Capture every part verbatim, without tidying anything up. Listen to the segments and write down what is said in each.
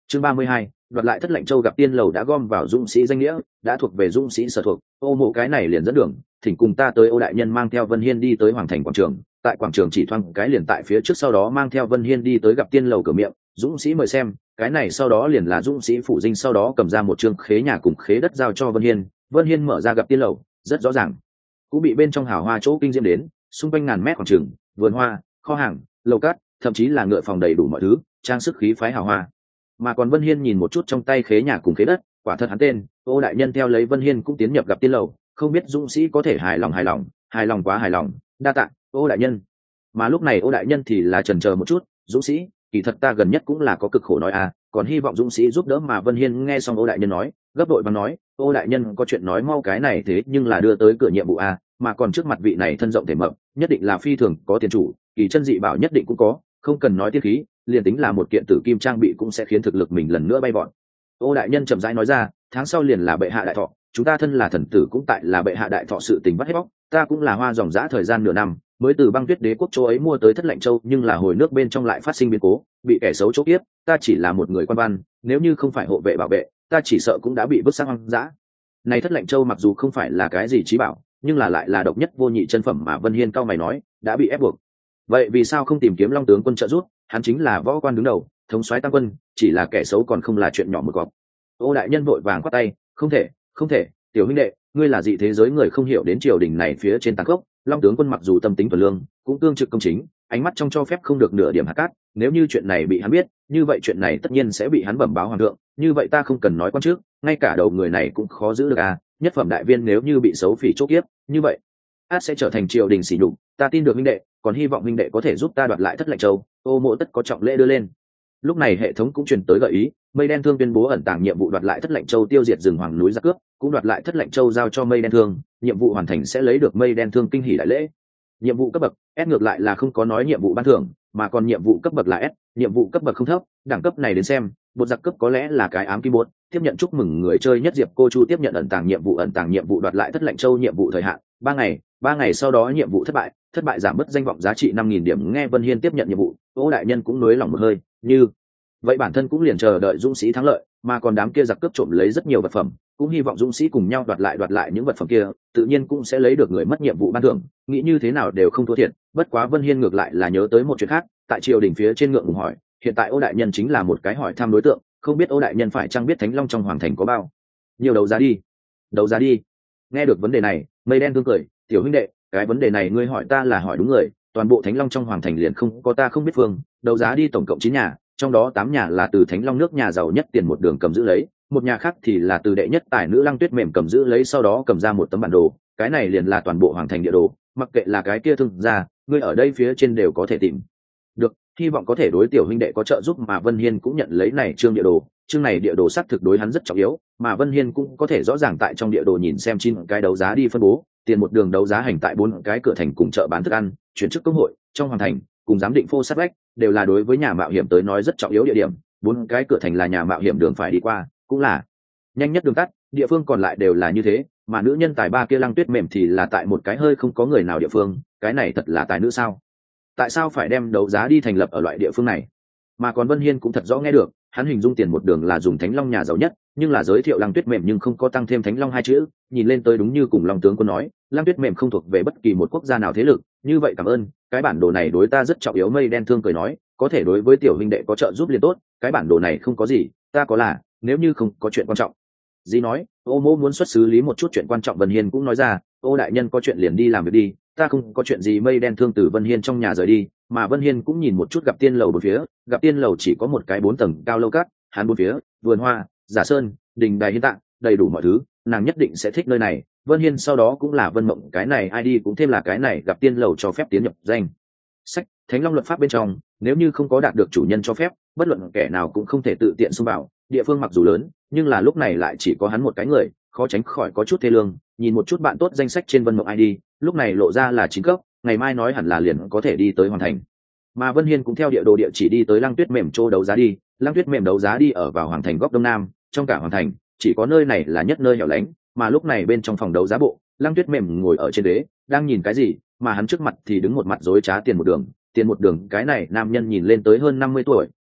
chương ba mươi hai, đoạt lại thất lệnh châu gặp tiên lầu đã gom vào dũng sĩ danh nghĩa, đã thuộc về dũng sĩ sở thuộc. Ô Mộ cái này liền dẫn đường, thỉnh cùng ta tới. Ô đại nhân mang theo Vân Hiên đi tới hoàng thành quảng trường, tại quảng trường chỉ thoáng cái liền tại phía trước, sau đó mang theo Vân Hiên đi tới gặp tiên lầu cửa miệng. Dũng sĩ mời xem, cái này sau đó liền là dũng sĩ phủ dinh, sau đó cầm ra một chương khế nhà cùng khế đất giao cho Vân Hiên. Vân Hiên mở ra gặp tiên lầu, rất rõ ràng cũng bị bên trong hào hoa chỗ kinh diễm đến, xung quanh ngàn mét quảng trường, vườn hoa, kho hàng, lầu cát, thậm chí là ngựa phòng đầy đủ mọi thứ, trang sức khí phái hào hoa. Mà còn Vân Hiên nhìn một chút trong tay khế nhà cùng khế đất, quả thật hắn tên. Ô đại nhân theo lấy Vân Hiên cũng tiến nhập gặp tiên lầu, không biết dũng sĩ có thể hài lòng hài lòng hài lòng quá hài lòng, đa tạ Ô đại nhân. Mà lúc này Ô đại nhân thì là chần chờ một chút, dũng sĩ kỳ thật ta gần nhất cũng là có cực khổ nói à, còn hy vọng dũng sĩ giúp đỡ. Mà Vân Hiên nghe xong Ô đại nhân nói, gấp đội bằng nói, Ô đại nhân có chuyện nói mau, cái này thế nhưng là đưa tới cửa nhiệm vụ à, mà còn trước mặt vị này thân rộng thể mập, nhất định là phi thường có tiền chủ, kỳ chân dị bảo nhất định cũng có, không cần nói tiên khí, liền tính là một kiện tử kim trang bị cũng sẽ khiến thực lực mình lần nữa bay vọt. Ô đại nhân chậm rãi nói ra, tháng sau liền là bệ hạ đại thọ, chúng ta thân là thần tử cũng tại là bệ hạ đại thọ sự tình bắt hết bóc, ta cũng là hoa dòng dã thời gian nửa năm mới từ băng tuyết đế quốc châu ấy mua tới thất lệnh châu, nhưng là hồi nước bên trong lại phát sinh biến cố, bị kẻ xấu chốt tiếp, ta chỉ là một người quan văn, nếu như không phải hộ vệ bảo vệ, ta chỉ sợ cũng đã bị vứt sang hoang dã. Này thất lệnh châu mặc dù không phải là cái gì trí bảo, nhưng là lại là độc nhất vô nhị chân phẩm. Mà Vân Hiên cao mày nói, đã bị ép buộc, vậy vì sao không tìm kiếm Long tướng quân trợ giúp, hắn chính là võ quan đứng đầu, thống soái tam quân, chỉ là kẻ xấu còn không là chuyện nhỏ một cọp. Ô đại nhân vội vàng quát tay, không thể không thể, tiểu huynh đệ, ngươi là dị thế giới người, không hiểu đến triều đình này phía trên tàn khốc. Long tướng quân mặc dù tâm tính thuần lương, cũng cương trực công chính, ánh mắt trong cho phép không được nửa điểm hạt cát, nếu như chuyện này bị hắn biết, như vậy chuyện này tất nhiên sẽ bị hắn bẩm báo hoàng thượng, như vậy ta không cần nói quan trước, ngay cả đầu người này cũng khó giữ được à. Nhất phẩm đại viên nếu như bị xấu phỉ chốt kiếp, như vậy át sẽ trở thành triều đình sỉ nhục, ta tin được huynh đệ, còn hy vọng huynh đệ có thể giúp ta đoạt lại thất lệnh châu. Ô Mộ tất có trọng lễ đưa lên. Lúc này hệ thống cũng truyền tới gợi ý, Mây Đen Thương tuyên bố ẩn tàng nhiệm vụ đoạt lại thất lệnh châu, tiêu diệt rừng hoàng núi giặc cướp, cũng đoạt lại thất lệnh châu giao cho Mây Đen Thương, nhiệm vụ hoàn thành sẽ lấy được Mây Đen Thương kinh hỉ đại lễ. Nhiệm vụ cấp bậc S, ngược lại là không có nói nhiệm vụ ban thưởng, mà còn nhiệm vụ cấp bậc là S, nhiệm vụ cấp bậc không thấp, đẳng cấp này đến xem, bột giặc cướp có lẽ là cái ám kim bột. Tiếp nhận chúc mừng người chơi nhất Diệp Cô Chu tiếp nhận ẩn tàng nhiệm vụ, ẩn tàng nhiệm vụ đoạt lại thất lệnh châu, nhiệm vụ thời hạn ba ngày, ba ngày sau đó nhiệm vụ thất bại, thất bại giảm mất danh vọng giá trị năm nghìn điểm. Nghe Vân Hiên tiếp nhận nhiệm vụ, Ô đại nhân cũng nới lòng một hơi, như vậy bản thân cũng liền chờ đợi dũng sĩ thắng lợi, mà còn đám kia giặc cướp trộm lấy rất nhiều vật phẩm, cũng hy vọng dũng sĩ cùng nhau đoạt lại đoạt lại những vật phẩm kia, tự nhiên cũng sẽ lấy được người mất nhiệm vụ ban thưởng, nghĩ như thế nào đều không thua thiệt. Bất quá Vân Hiên ngược lại là nhớ tới một chuyện khác, tại triều đình phía trên ngượng ngùng hỏi, hiện tại Ô đại nhân chính là một cái hỏi thăm đối tượng, không biết Ô đại nhân phải chăng biết Thánh Long trong hoàng thành có bao nhiều đấu giá đi. Đấu giá đi. Nghe được vấn đề này, Mây Đen Thương cười, tiểu huynh đệ, cái vấn đề này ngươi hỏi ta là hỏi đúng người, toàn bộ Thánh Long trong hoàng thành liền không có ta không biết phương. Đấu giá đi tổng cộng chín nhà, trong đó tám nhà là từ Thánh Long nước nhà giàu nhất Tiền Một Đường cầm giữ lấy, một nhà khác thì là từ đệ nhất tài nữ Lăng Tuyết Mềm cầm giữ lấy, sau đó cầm ra một tấm bản đồ, cái này liền là toàn bộ hoàng thành địa đồ, mặc kệ là cái kia thương gia, ngươi ở đây phía trên đều có thể tìm được, hy vọng có thể đối tiểu huynh đệ có trợ giúp. Mà Vân Hiên cũng nhận lấy này chương địa đồ, chương này địa đồ xác thực đối hắn rất trọng yếu, mà Vân Hiên cũng có thể rõ ràng tại trong địa đồ nhìn xem chín cái đấu giá đi phân bố, Tiền Một Đường đấu giá hành tại bốn cái cửa thành cùng chợ bán thức ăn, chuyển chức công hội trong hoàng thành cùng giám định phô sát vách, đều là đối với nhà mạo hiểm tới nói rất trọng yếu địa điểm. Bốn cái cửa thành là nhà mạo hiểm đường phải đi qua, cũng là nhanh nhất đường tắt, địa phương còn lại đều là như thế. Mà nữ nhân tài ba kia Lăng Tuyết Mềm thì là tại một cái hơi không có người nào địa phương, cái này thật là tài nữ sao? Tại sao phải đem đấu giá đi thành lập ở loại địa phương này? Mà còn Vân Hiên cũng thật rõ nghe được, hắn hình dung Tiền Một Đường là dùng Thánh Long nhà giàu nhất, nhưng là giới thiệu Lăng Tuyết Mềm nhưng không có tăng thêm Thánh Long hai chữ, nhìn lên tới đúng như cùng Long tướng quân nói, Lăng Tuyết Mềm không thuộc về bất kỳ một quốc gia nào thế lực. Như vậy cảm ơn, cái bản đồ này đối ta rất trọng yếu. Mây Đen Thương cười nói, có thể đối với tiểu huynh đệ có trợ giúp liền tốt, cái bản đồ này không có gì, ta có là, nếu như không có chuyện quan trọng gì nói, Ô Mỗ muốn xuất xử lý một chút chuyện quan trọng. Vân Hiên cũng nói ra, Ô đại nhân có chuyện liền đi làm việc đi, ta không có chuyện gì. Mây Đen Thương từ Vân Hiên trong nhà rời đi, mà Vân Hiên cũng nhìn một chút gặp tiên lầu bốn phía, gặp tiên lầu chỉ có một cái bốn tầng cao lâu cát, hắn bốn phía vườn hoa, giả sơn, đình đài hiến tạng, đầy đủ mọi thứ, nàng nhất định sẽ thích nơi này. Vân Hiên sau đó cũng là Vân Mộng, cái này i đê cũng thêm là cái này gặp tiên lầu cho phép tiến nhập danh sách Thánh Long luật pháp bên trong, nếu như không có đạt được chủ nhân cho phép, bất luận kẻ nào cũng không thể tự tiện xông vào. Địa phương mặc dù lớn, nhưng là lúc này lại chỉ có hắn một cái người, khó tránh khỏi có chút thê lương. Nhìn một chút bạn tốt danh sách trên Vân Mộng i đê, lúc này lộ ra là chín cấp, ngày mai nói hẳn là liền có thể đi tới hoàn thành. Mà Vân Hiên cũng theo địa đồ địa chỉ đi tới Lăng Tuyết Mềm chỗ đấu giá đi. Lăng Tuyết Mềm đấu giá đi ở vào hoàng thành góc đông nam, trong cả hoàng thành chỉ có nơi này là nhất nơi hẻo lánh. Mà lúc này bên trong phòng đấu giá bộ, Lăng Tuyết Mềm ngồi ở trên ghế, đang nhìn cái gì, mà hắn trước mặt thì đứng một mặt dối trá Tiền Một Đường. Tiền Một Đường cái này nam nhân nhìn lên tới hơn năm mươi tuổi,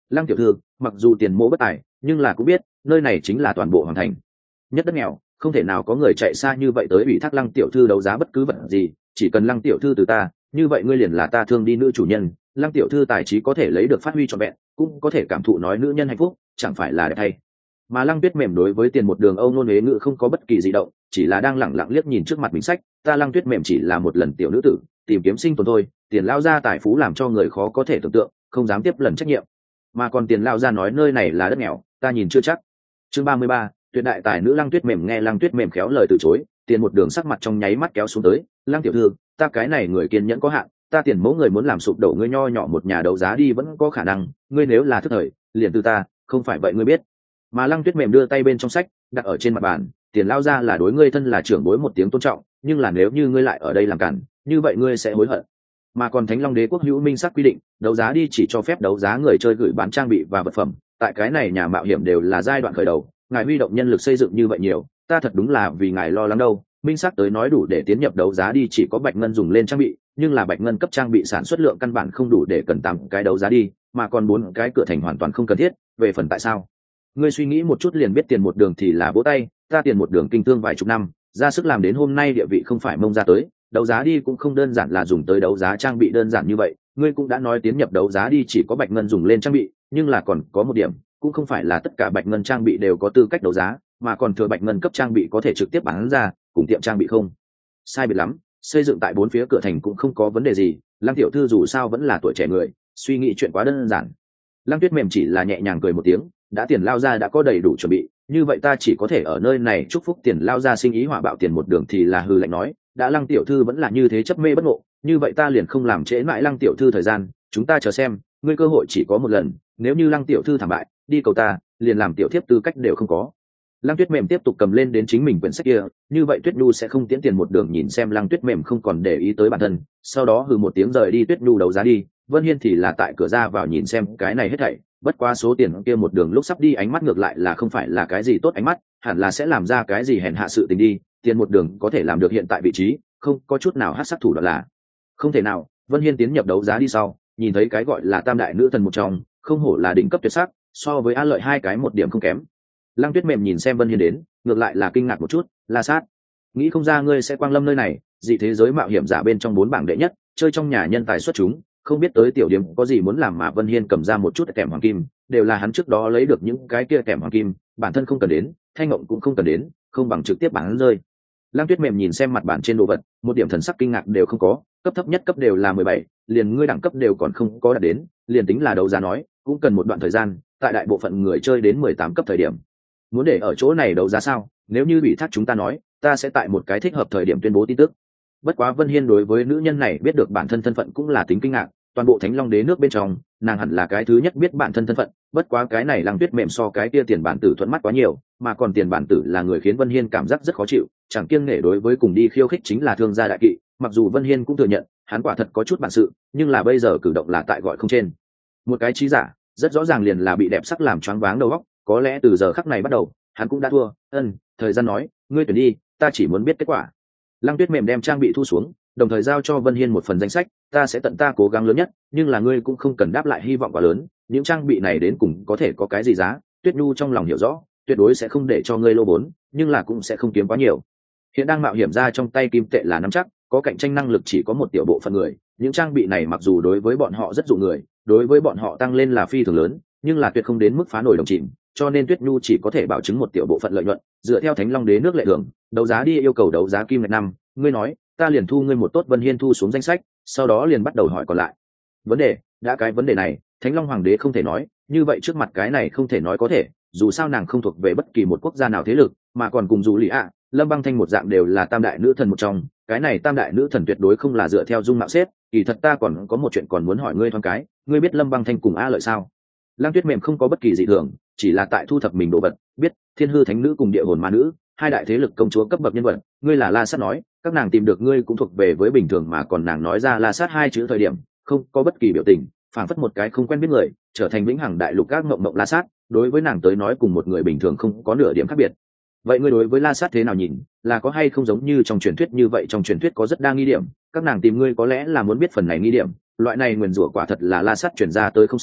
Lăng tiểu thư, mặc dù tiền mỗ bất tài, nhưng là cũng biết nơi này chính là toàn bộ hoàng thành nhất đất nghèo, không thể nào có người chạy xa như vậy tới ủy thác Lăng tiểu thư đấu giá bất cứ vật gì, chỉ cần Lăng tiểu thư từ ta, như vậy ngươi liền là ta thương đi nữ chủ nhân. Lăng tiểu thư tài trí có thể lấy được phát huy trọn vẹn, cũng có thể cảm thụ nói nữ nhân hạnh phúc, chẳng phải là đẹp thay. Mà Lăng Tuyết mềm đối với tiền một đường âu nôn huế ngữ không có bất kỳ gì động, chỉ là đang lẳng lặng liếc nhìn trước mặt mình sách. Ta Lăng Tuyết mềm chỉ là một lần tiểu nữ tử, tìm kiếm sinh tồn thôi, tiền lao ra tài phú làm cho người khó có thể tưởng tượng, không dám tiếp lần trách nhiệm. Mà còn tiền lao ra nói nơi này là đất nghèo, ta nhìn chưa chắc. Chương ba mươi ba, tuyệt đại tài nữ Lăng Tuyết mềm. Nghe Lăng Tuyết mềm khéo lời từ chối, tiền một đường sắc mặt trong nháy mắt kéo xuống tới. Lăng tiểu thư, ta cái này người kiên nhẫn có hạn, ta tiền mẫu người muốn làm sụp đổ ngươi nho nhỏ một nhà đấu giá đi vẫn có khả năng, ngươi nếu là thức thời liền từ ta, không phải vậy ngươi biết. Mà Lăng Tuyết mềm đưa tay bên trong sách đặt ở trên mặt bàn, tiền lao ra là đối ngươi thân là trưởng bối một tiếng tôn trọng, nhưng là nếu như ngươi lại ở đây làm cản, như vậy ngươi sẽ hối hận. Mà còn Thánh Long Đế quốc hữu minh sắc quy định, đấu giá đi chỉ cho phép đấu giá người chơi gửi bán trang bị và vật phẩm, tại cái này nhà mạo hiểm đều là giai đoạn khởi đầu, ngài huy động nhân lực xây dựng như vậy nhiều, ta thật đúng là vì ngài lo lắng đâu. Minh sắc tới nói đủ để tiến nhập đấu giá đi chỉ có bạch ngân dùng lên trang bị, nhưng là bạch ngân cấp trang bị sản xuất lượng căn bản không đủ để cần tám cái đấu giá đi, mà còn bốn cái cửa thành hoàn toàn không cần thiết. Về phần tại sao, ngươi suy nghĩ một chút liền biết. Tiền một đường thì là vỗ tay, ta tiền một đường kinh thương vài chục năm, ra sức làm đến hôm nay địa vị không phải mông ra tới, đấu giá đi cũng không đơn giản là dùng tới đấu giá trang bị đơn giản như vậy. Ngươi cũng đã nói tiến nhập đấu giá đi chỉ có bạch ngân dùng lên trang bị, nhưng là còn có một điểm, cũng không phải là tất cả bạch ngân trang bị đều có tư cách đấu giá, mà còn thừa bạch ngân cấp trang bị có thể trực tiếp bán ra, cùng tiệm trang bị không sai biệt lắm, xây dựng tại bốn phía cửa thành cũng không có vấn đề gì. Lăng tiểu thư dù sao vẫn là tuổi trẻ người, suy nghĩ chuyện quá đơn giản. Lăng Tuyết mềm chỉ là nhẹ nhàng cười một tiếng, đã tiền lao ra đã có đầy đủ chuẩn bị, như vậy ta chỉ có thể ở nơi này chúc phúc tiền lao ra sinh ý hỏa bạo. Tiền một đường thì là hư lạnh nói, đã Lăng tiểu thư vẫn là như thế chấp mê bất ngộ, như vậy ta liền không làm trễ mãi Lăng tiểu thư thời gian, chúng ta chờ xem, ngươi cơ hội chỉ có một lần, nếu như Lăng tiểu thư thảm bại, đi cầu ta, liền làm tiểu thiếp tư cách đều không có. Lăng Tuyết mềm tiếp tục cầm lên đến chính mình quyển sách kia, như vậy Tuyết Nhu sẽ không tiễn tiền một đường. Nhìn xem Lăng Tuyết mềm không còn để ý tới bản thân, sau đó hừ một tiếng rời đi. Tuyết Nhu đấu giá đi, Vân Hiên thì là tại cửa ra vào nhìn xem cái này hết thảy, bất quá số tiền kia một đường lúc sắp đi ánh mắt ngược lại là không phải là cái gì tốt ánh mắt, hẳn là sẽ làm ra cái gì hèn hạ sự tình đi. Tiền một đường có thể làm được hiện tại vị trí, không có chút nào hắc sắc thủ đoạn là không thể nào. Vân Hiên tiến nhập đấu giá đi sau, nhìn thấy cái gọi là tam đại nữ thần một trong, không hổ là đỉnh cấp tuyệt sắc, so với A Lợi hai cái một điểm không kém. Lăng Tuyết mềm nhìn xem Vân Hiên đến, ngược lại là kinh ngạc một chút. La Sát, nghĩ không ra ngươi sẽ quang lâm nơi này, dị thế giới mạo hiểm giả bên trong bốn bảng đệ nhất, chơi trong nhà nhân tài xuất chúng, không biết tới tiểu điểm có gì muốn làm. Mà Vân Hiên cầm ra một chút kèm hoàng kim, đều là hắn trước đó lấy được những cái kia kèm hoàng kim, bản thân không cần đến, Thanh Ngộng cũng không cần đến, không bằng trực tiếp bán rơi. Lăng Tuyết mềm nhìn xem mặt bản trên đồ vật, một điểm thần sắc kinh ngạc đều không có, cấp thấp nhất cấp đều là mười bảy, liền ngươi đẳng cấp đều còn không có đạt đến, liền tính là đấu giá nói, cũng cần một đoạn thời gian, tại đại bộ phận người chơi đến mười tám cấp thời điểm. Muốn để ở chỗ này đấu giá sao? Nếu như bị thác chúng ta nói, ta sẽ tại một cái thích hợp thời điểm tuyên bố tin tức. Bất quá Vân Hiên đối với nữ nhân này biết được bản thân thân phận cũng là tính kinh ngạc, toàn bộ Thánh Long Đế nước bên trong, nàng hẳn là cái thứ nhất biết bản thân thân phận. Bất quá cái này Lăng Tuyết mềm so cái kia tiền bản tử thuận mắt quá nhiều, mà còn tiền bản tử là người khiến Vân Hiên cảm giác rất khó chịu, chẳng kiêng nể đối với cùng đi khiêu khích chính là thương gia đại kỵ. Mặc dù Vân Hiên cũng thừa nhận, hắn quả thật có chút bản sự, nhưng là bây giờ cử động là tại gọi không trên. Một cái trí giả, rất rõ ràng liền là bị đẹp sắc làm choáng váng đầu óc, có lẽ từ giờ khắc này bắt đầu, hắn cũng đã thua. Ân, thời gian nói, ngươi tuyển đi, ta chỉ muốn biết kết quả. Lăng Tuyết mềm đem trang bị thu xuống, đồng thời giao cho Vân Hiên một phần danh sách, ta sẽ tận ta cố gắng lớn nhất, nhưng là ngươi cũng không cần đáp lại hy vọng quá lớn, những trang bị này đến cùng có thể có cái gì giá. Tuyết Nhu trong lòng hiểu rõ, tuyệt đối sẽ không để cho ngươi lô vốn, nhưng là cũng sẽ không kiếm quá nhiều. Hiện đang mạo hiểm ra trong tay kim tệ là nắm chắc, có cạnh tranh năng lực chỉ có một tiểu bộ phận người, những trang bị này mặc dù đối với bọn họ rất dụ người, đối với bọn họ tăng lên là phi thường lớn, nhưng là tuyệt không đến mức phá nổi đồng chìm, cho nên Tuyết Nhu chỉ có thể bảo chứng một tiểu bộ phận lợi nhuận. Dựa theo Thánh Long Đế nước lệ thường, đấu giá đi yêu cầu đấu giá kim ngạch năm, ngươi nói, ta liền thu ngươi một tốt. Vân Hiên thu xuống danh sách, sau đó liền bắt đầu hỏi còn lại vấn đề. Đã cái vấn đề này, Thánh Long Hoàng đế không thể nói, như vậy trước mặt cái này không thể nói có thể, dù sao nàng không thuộc về bất kỳ một quốc gia nào thế lực, mà còn cùng dù lì ạ, Lâm Băng Thanh một dạng đều là tam đại nữ thần một trong, cái này tam đại nữ thần tuyệt đối không là dựa theo dung mạo xếp. Kỳ thật ta còn có một chuyện còn muốn hỏi ngươi thoáng cái, ngươi biết Lâm Băng Thanh cùng A Lợi sao? Lăng Tuyết mềm không có bất kỳ dị thường, chỉ là tại thu thập mình đồ vật, biết Thiên Hư Thánh Nữ cùng Địa Hồn Ma Nữ, hai đại thế lực công chúa cấp bậc nhân vật. Ngươi là La Sát nói, các nàng tìm được ngươi cũng thuộc về với bình thường, mà còn nàng nói ra La Sát hai chữ thời điểm, không có bất kỳ biểu tình, phảng phất một cái không quen biết người, trở thành vĩnh hằng đại lục các mộng mộng La Sát, đối với nàng tới nói cùng một người bình thường không có nửa điểm khác biệt. Vậy ngươi đối với La Sát thế nào nhìn, là có hay không giống như trong truyền thuyết như vậy? Trong truyền thuyết có rất đa nghi điểm, các nàng tìm ngươi có lẽ là muốn biết phần này nghi điểm, loại này nguyền rủa quả thật là La Sát truyền ra tới không sai,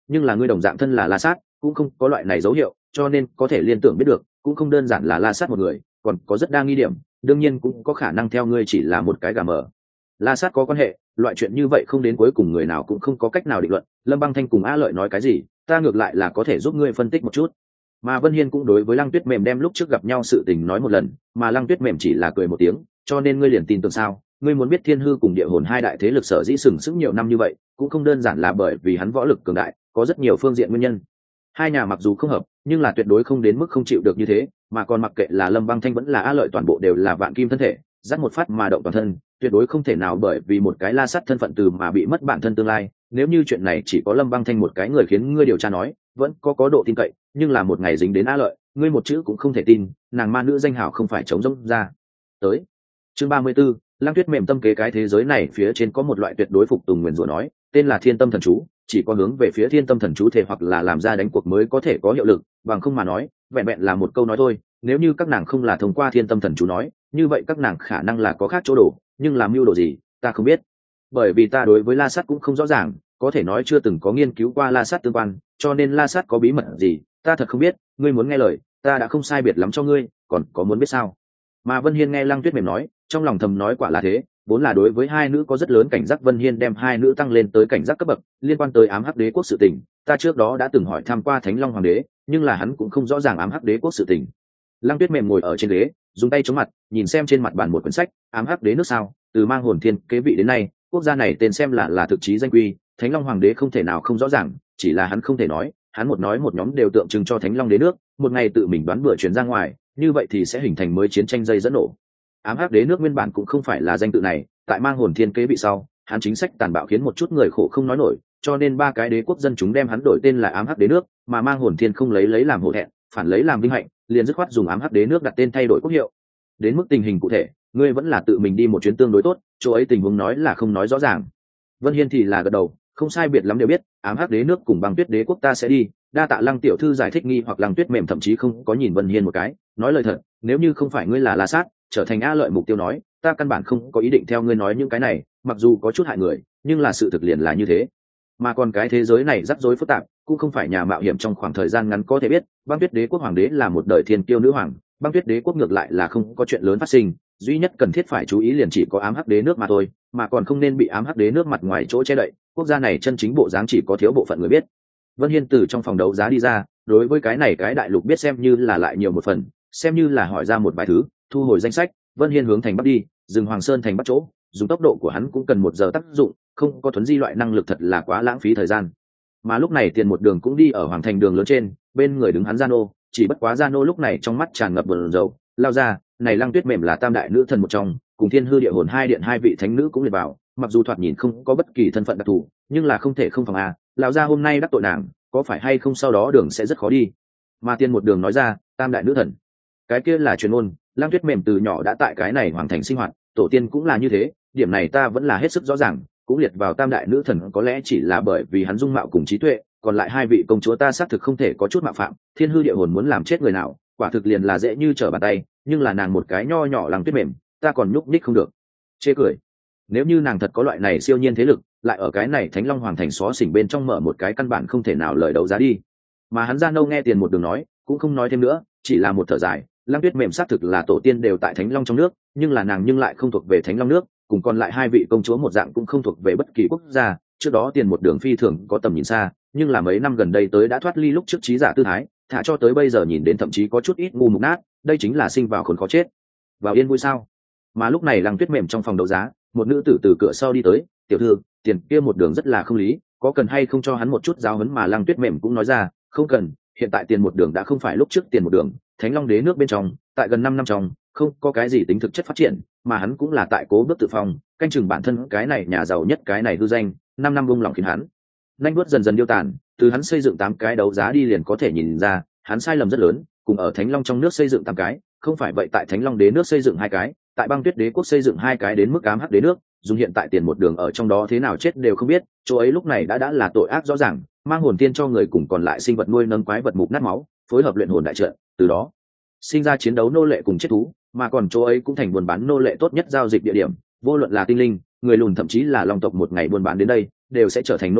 nhưng là ngươi đồng dạng thân là La Sát cũng không có loại này dấu hiệu, cho nên có thể liên tưởng biết được cũng không đơn giản là La Sát một người, còn có rất đa nghi điểm, đương nhiên cũng có khả năng theo ngươi chỉ là một cái gà mờ. La Sát có quan hệ, loại chuyện như vậy không đến cuối cùng người nào cũng không có cách nào định luận. Lâm Băng Thanh cùng A Lợi nói cái gì, ta ngược lại là có thể giúp ngươi phân tích một chút. Mà Vân Hiên cũng đối với Lăng Tuyết Mềm đem lúc trước gặp nhau sự tình nói một lần, mà Lăng Tuyết Mềm chỉ là cười một tiếng, cho nên ngươi liền tin tưởng sao? Ngươi muốn biết Thiên Hư cùng Địa Hồn hai đại thế lực sở dĩ sừng sững nhiều năm như vậy, cũng không đơn giản là bởi vì hắn võ lực cường đại, có rất nhiều phương diện nguyên nhân. Hai nhà mặc dù không hợp, nhưng là tuyệt đối không đến mức không chịu được như thế, mà còn mặc kệ là Lâm Băng Thanh vẫn là A Lợi toàn bộ đều là vạn kim thân thể, dắt một phát mà động toàn thân, tuyệt đối không thể nào bởi vì một cái La Sát thân phận từ mà bị mất bản thân tương lai. Nếu như chuyện này chỉ có Lâm Băng Thanh một cái người khiến ngươi điều tra nói, vẫn có có độ tin cậy, nhưng là một ngày dính đến A Lợi, ngươi một chữ cũng không thể tin, nàng ma nữ danh hào không phải chống rỗng ra. Tới chương ba mươi 34, Lăng Tuyết Mềm tâm kế cái thế giới này phía trên có một loại tuyệt đối phục tùng nguyền rủa nói, tên là Thiên Tâm Thần Chú, chỉ có hướng về phía Thiên Tâm Thần Chú thể hoặc là làm ra đánh cuộc mới có thể có hiệu lực, bằng không mà nói, vẹn vẹn là một câu nói thôi. Nếu như các nàng không là thông qua Thiên Tâm Thần Chú nói, như vậy các nàng khả năng là có khác chỗ đổ, nhưng làm mưu đồ gì, ta không biết, bởi vì ta đối với La Sát cũng không rõ ràng, có thể nói chưa từng có nghiên cứu qua La Sát tương quan, cho nên La Sát có bí mật gì, ta thật không biết. Ngươi muốn nghe lời, ta đã không sai biệt lắm cho ngươi, còn có muốn biết sao? Mà Vân Hiên nghe Lăng Tuyết Mềm nói, trong lòng thầm nói quả là thế, vốn là đối với hai nữ có rất lớn cảnh giác. Vân Hiên đem hai nữ tăng lên tới cảnh giác cấp bậc. Liên quan tới ám hắc đế quốc sự tình, ta trước đó đã từng hỏi tham qua Thánh Long Hoàng đế, nhưng là hắn cũng không rõ ràng ám hắc đế quốc sự tình. Lăng Tuyết Mềm ngồi ở trên ghế, dùng tay chống mặt, nhìn xem trên mặt bàn một quyển sách, ám hắc đế nước sao, từ mang hồn thiên kế vị đến nay, quốc gia này tên xem là là thực chí danh quy, Thánh Long Hoàng đế không thể nào không rõ ràng, chỉ là hắn không thể nói, hắn một nói một nhóm đều tượng trưng cho Thánh Long đế nước, một ngày tự mình đoán bừa truyền ra ngoài, như vậy thì sẽ hình thành mới chiến tranh dây dẫn nổ. Ám hắc đế nước nguyên bản cũng không phải là danh tự này, tại mang hồn thiên kế bị sau, hắn chính sách tàn bạo khiến một chút người khổ không nói nổi, cho nên ba cái đế quốc dân chúng đem hắn đổi tên là ám hắc đế nước, mà mang hồn thiên không lấy lấy làm hổ thẹn, phản lấy làm vinh hạnh, liền dứt khoát dùng ám hắc đế nước đặt tên thay đổi quốc hiệu. Đến mức tình hình cụ thể, ngươi vẫn là tự mình đi một chuyến tương đối tốt, chỗ ấy tình huống nói là không nói rõ ràng. Vân Hiên thì là gật đầu, không sai biệt lắm đều biết, ám hắc đế nước cùng băng tuyết đế quốc ta sẽ đi. Đa tạ Lăng tiểu thư giải thích nghi hoặc Lăng Tuyết Mềm thậm chí không có nhìn Vân Hiên một cái, nói lời thật, nếu như không phải ngươi là La Sát, trở thành A Lợi mục tiêu nói, ta căn bản không có ý định theo ngươi nói những cái này, mặc dù có chút hại người, nhưng là sự thực liền là như thế. Mà còn cái thế giới này rắc rối phức tạp, cũng không phải nhà mạo hiểm trong khoảng thời gian ngắn có thể biết. Băng tuyết đế quốc hoàng đế là một đời thiên kiêu nữ hoàng, băng tuyết đế quốc ngược lại là không có chuyện lớn phát sinh, duy nhất cần thiết phải chú ý liền chỉ có ám hắc đế nước mà thôi, mà còn không nên bị ám hắc đế nước mặt ngoài chỗ che đậy. Quốc gia này chân chính bộ dáng chỉ có thiếu bộ phận người biết. Vân Hiên từ trong phòng đấu giá đi ra, đối với cái này cái đại lục biết xem như là lại nhiều một phần, xem như là hỏi ra một vài thứ, thu hồi danh sách. Vân Hiên hướng thành bắc đi, dừng Hoàng Sơn thành bắc chỗ, dùng tốc độ của hắn cũng cần một giờ tác dụng, không có thuấn di loại năng lực thật là quá lãng phí thời gian. Mà lúc này Tiền một đường cũng đi ở hoàng thành đường lớn trên, bên người đứng hắn Gia Nô, chỉ bất quá Gia Nô lúc này trong mắt tràn ngập buồn rầu, lao ra, này Lăng Tuyết Mềm là tam đại nữ thần một trong, cùng Thiên Hư Địa Hồn hai điện hai vị thánh nữ cũng liệt vào, mặc dù thoạt nhìn không có bất kỳ thân phận đặc thù, nhưng là không thể không phòng a, lão gia hôm nay đắc tội nàng, có phải hay không sau đó đường sẽ rất khó đi. Mà Tiên một đường nói ra, tam đại nữ thần, cái kia là truyền ngôn. Lăng Tuyết Mềm từ nhỏ đã tại cái này hoàng thành sinh hoạt, tổ tiên cũng là như thế, điểm này ta vẫn là hết sức rõ ràng, cũng liệt vào tam đại nữ thần có lẽ chỉ là bởi vì hắn dung mạo cùng trí tuệ, còn lại hai vị công chúa ta xác thực không thể có chút mạo phạm. Thiên Hư Địa Hồn muốn làm chết người nào, quả thực liền là dễ như trở bàn tay, nhưng là nàng một cái nho nhỏ Lăng Tuyết Mềm, ta còn nhúc nhích không được. Chê cười. Nếu như nàng thật có loại này siêu nhiên thế lực, lại ở cái này Thánh Long Hoàng thành xó xỉnh bên trong mở một cái căn bản không thể nào lời đấu giá đi. Mà hắn Gia Nâu nghe Tiền một đường nói, cũng không nói thêm nữa, chỉ là một thở dài. Lăng Tuyết Mềm xác thực là tổ tiên đều tại Thánh Long trong nước, nhưng là nàng nhưng lại không thuộc về Thánh Long nước, cùng còn lại hai vị công chúa một dạng cũng không thuộc về bất kỳ quốc gia. Trước đó Tiền một đường phi thường có tầm nhìn xa, nhưng là mấy năm gần đây tới đã thoát ly lúc trước trí giả tư thái, thả cho tới bây giờ nhìn đến thậm chí có chút ít ngu mục nát, đây chính là sinh vào khốn khó chết, vào yên vui sao. Mà lúc này Lăng Tuyết Mềm trong phòng đấu giá, một nữ tử từ cửa sau đi tới, tiểu thư, Tiền kia một đường rất là không lý, có cần hay không cho hắn một chút giáo huấn. Mà Lăng Tuyết Mềm cũng nói ra, không cần, hiện tại Tiền một đường đã không phải lúc trước Tiền một đường, Thánh Long đế nước bên trong, tại gần năm năm trong, không có cái gì tính thực chất phát triển, mà hắn cũng là tại cố bước tự phòng, canh chừng bản thân cái này nhà giàu nhất cái này hư danh, năm năm buông lỏng khiến hắn nhanh bước dần dần điêu tàn. Từ hắn xây dựng tám cái đấu giá đi liền có thể nhìn ra, hắn sai lầm rất lớn, cùng ở Thánh Long trong nước xây dựng tám cái, không phải vậy tại Thánh Long đế nước xây dựng hai cái, tại Băng Tuyết đế quốc xây dựng hai cái đến mức ám hắc đế nước, dùng hiện tại Tiền một đường ở trong đó thế nào chết đều không biết, chỗ ấy lúc này đã đã là tội ác rõ ràng, mang hồn tiên cho người cùng còn lại sinh vật nuôi nâng quái vật mục nát máu, phối hợp luyện hồn đại trận, từ đó sinh ra chiến đấu nô lệ cùng chết thú, mà còn chỗ ấy cũng thành buôn bán nô lệ tốt nhất giao dịch địa điểm, vô luận là tinh linh, người lùn thậm chí là long tộc một ngày buôn bán đến đây, đều sẽ trở thành nô lệ,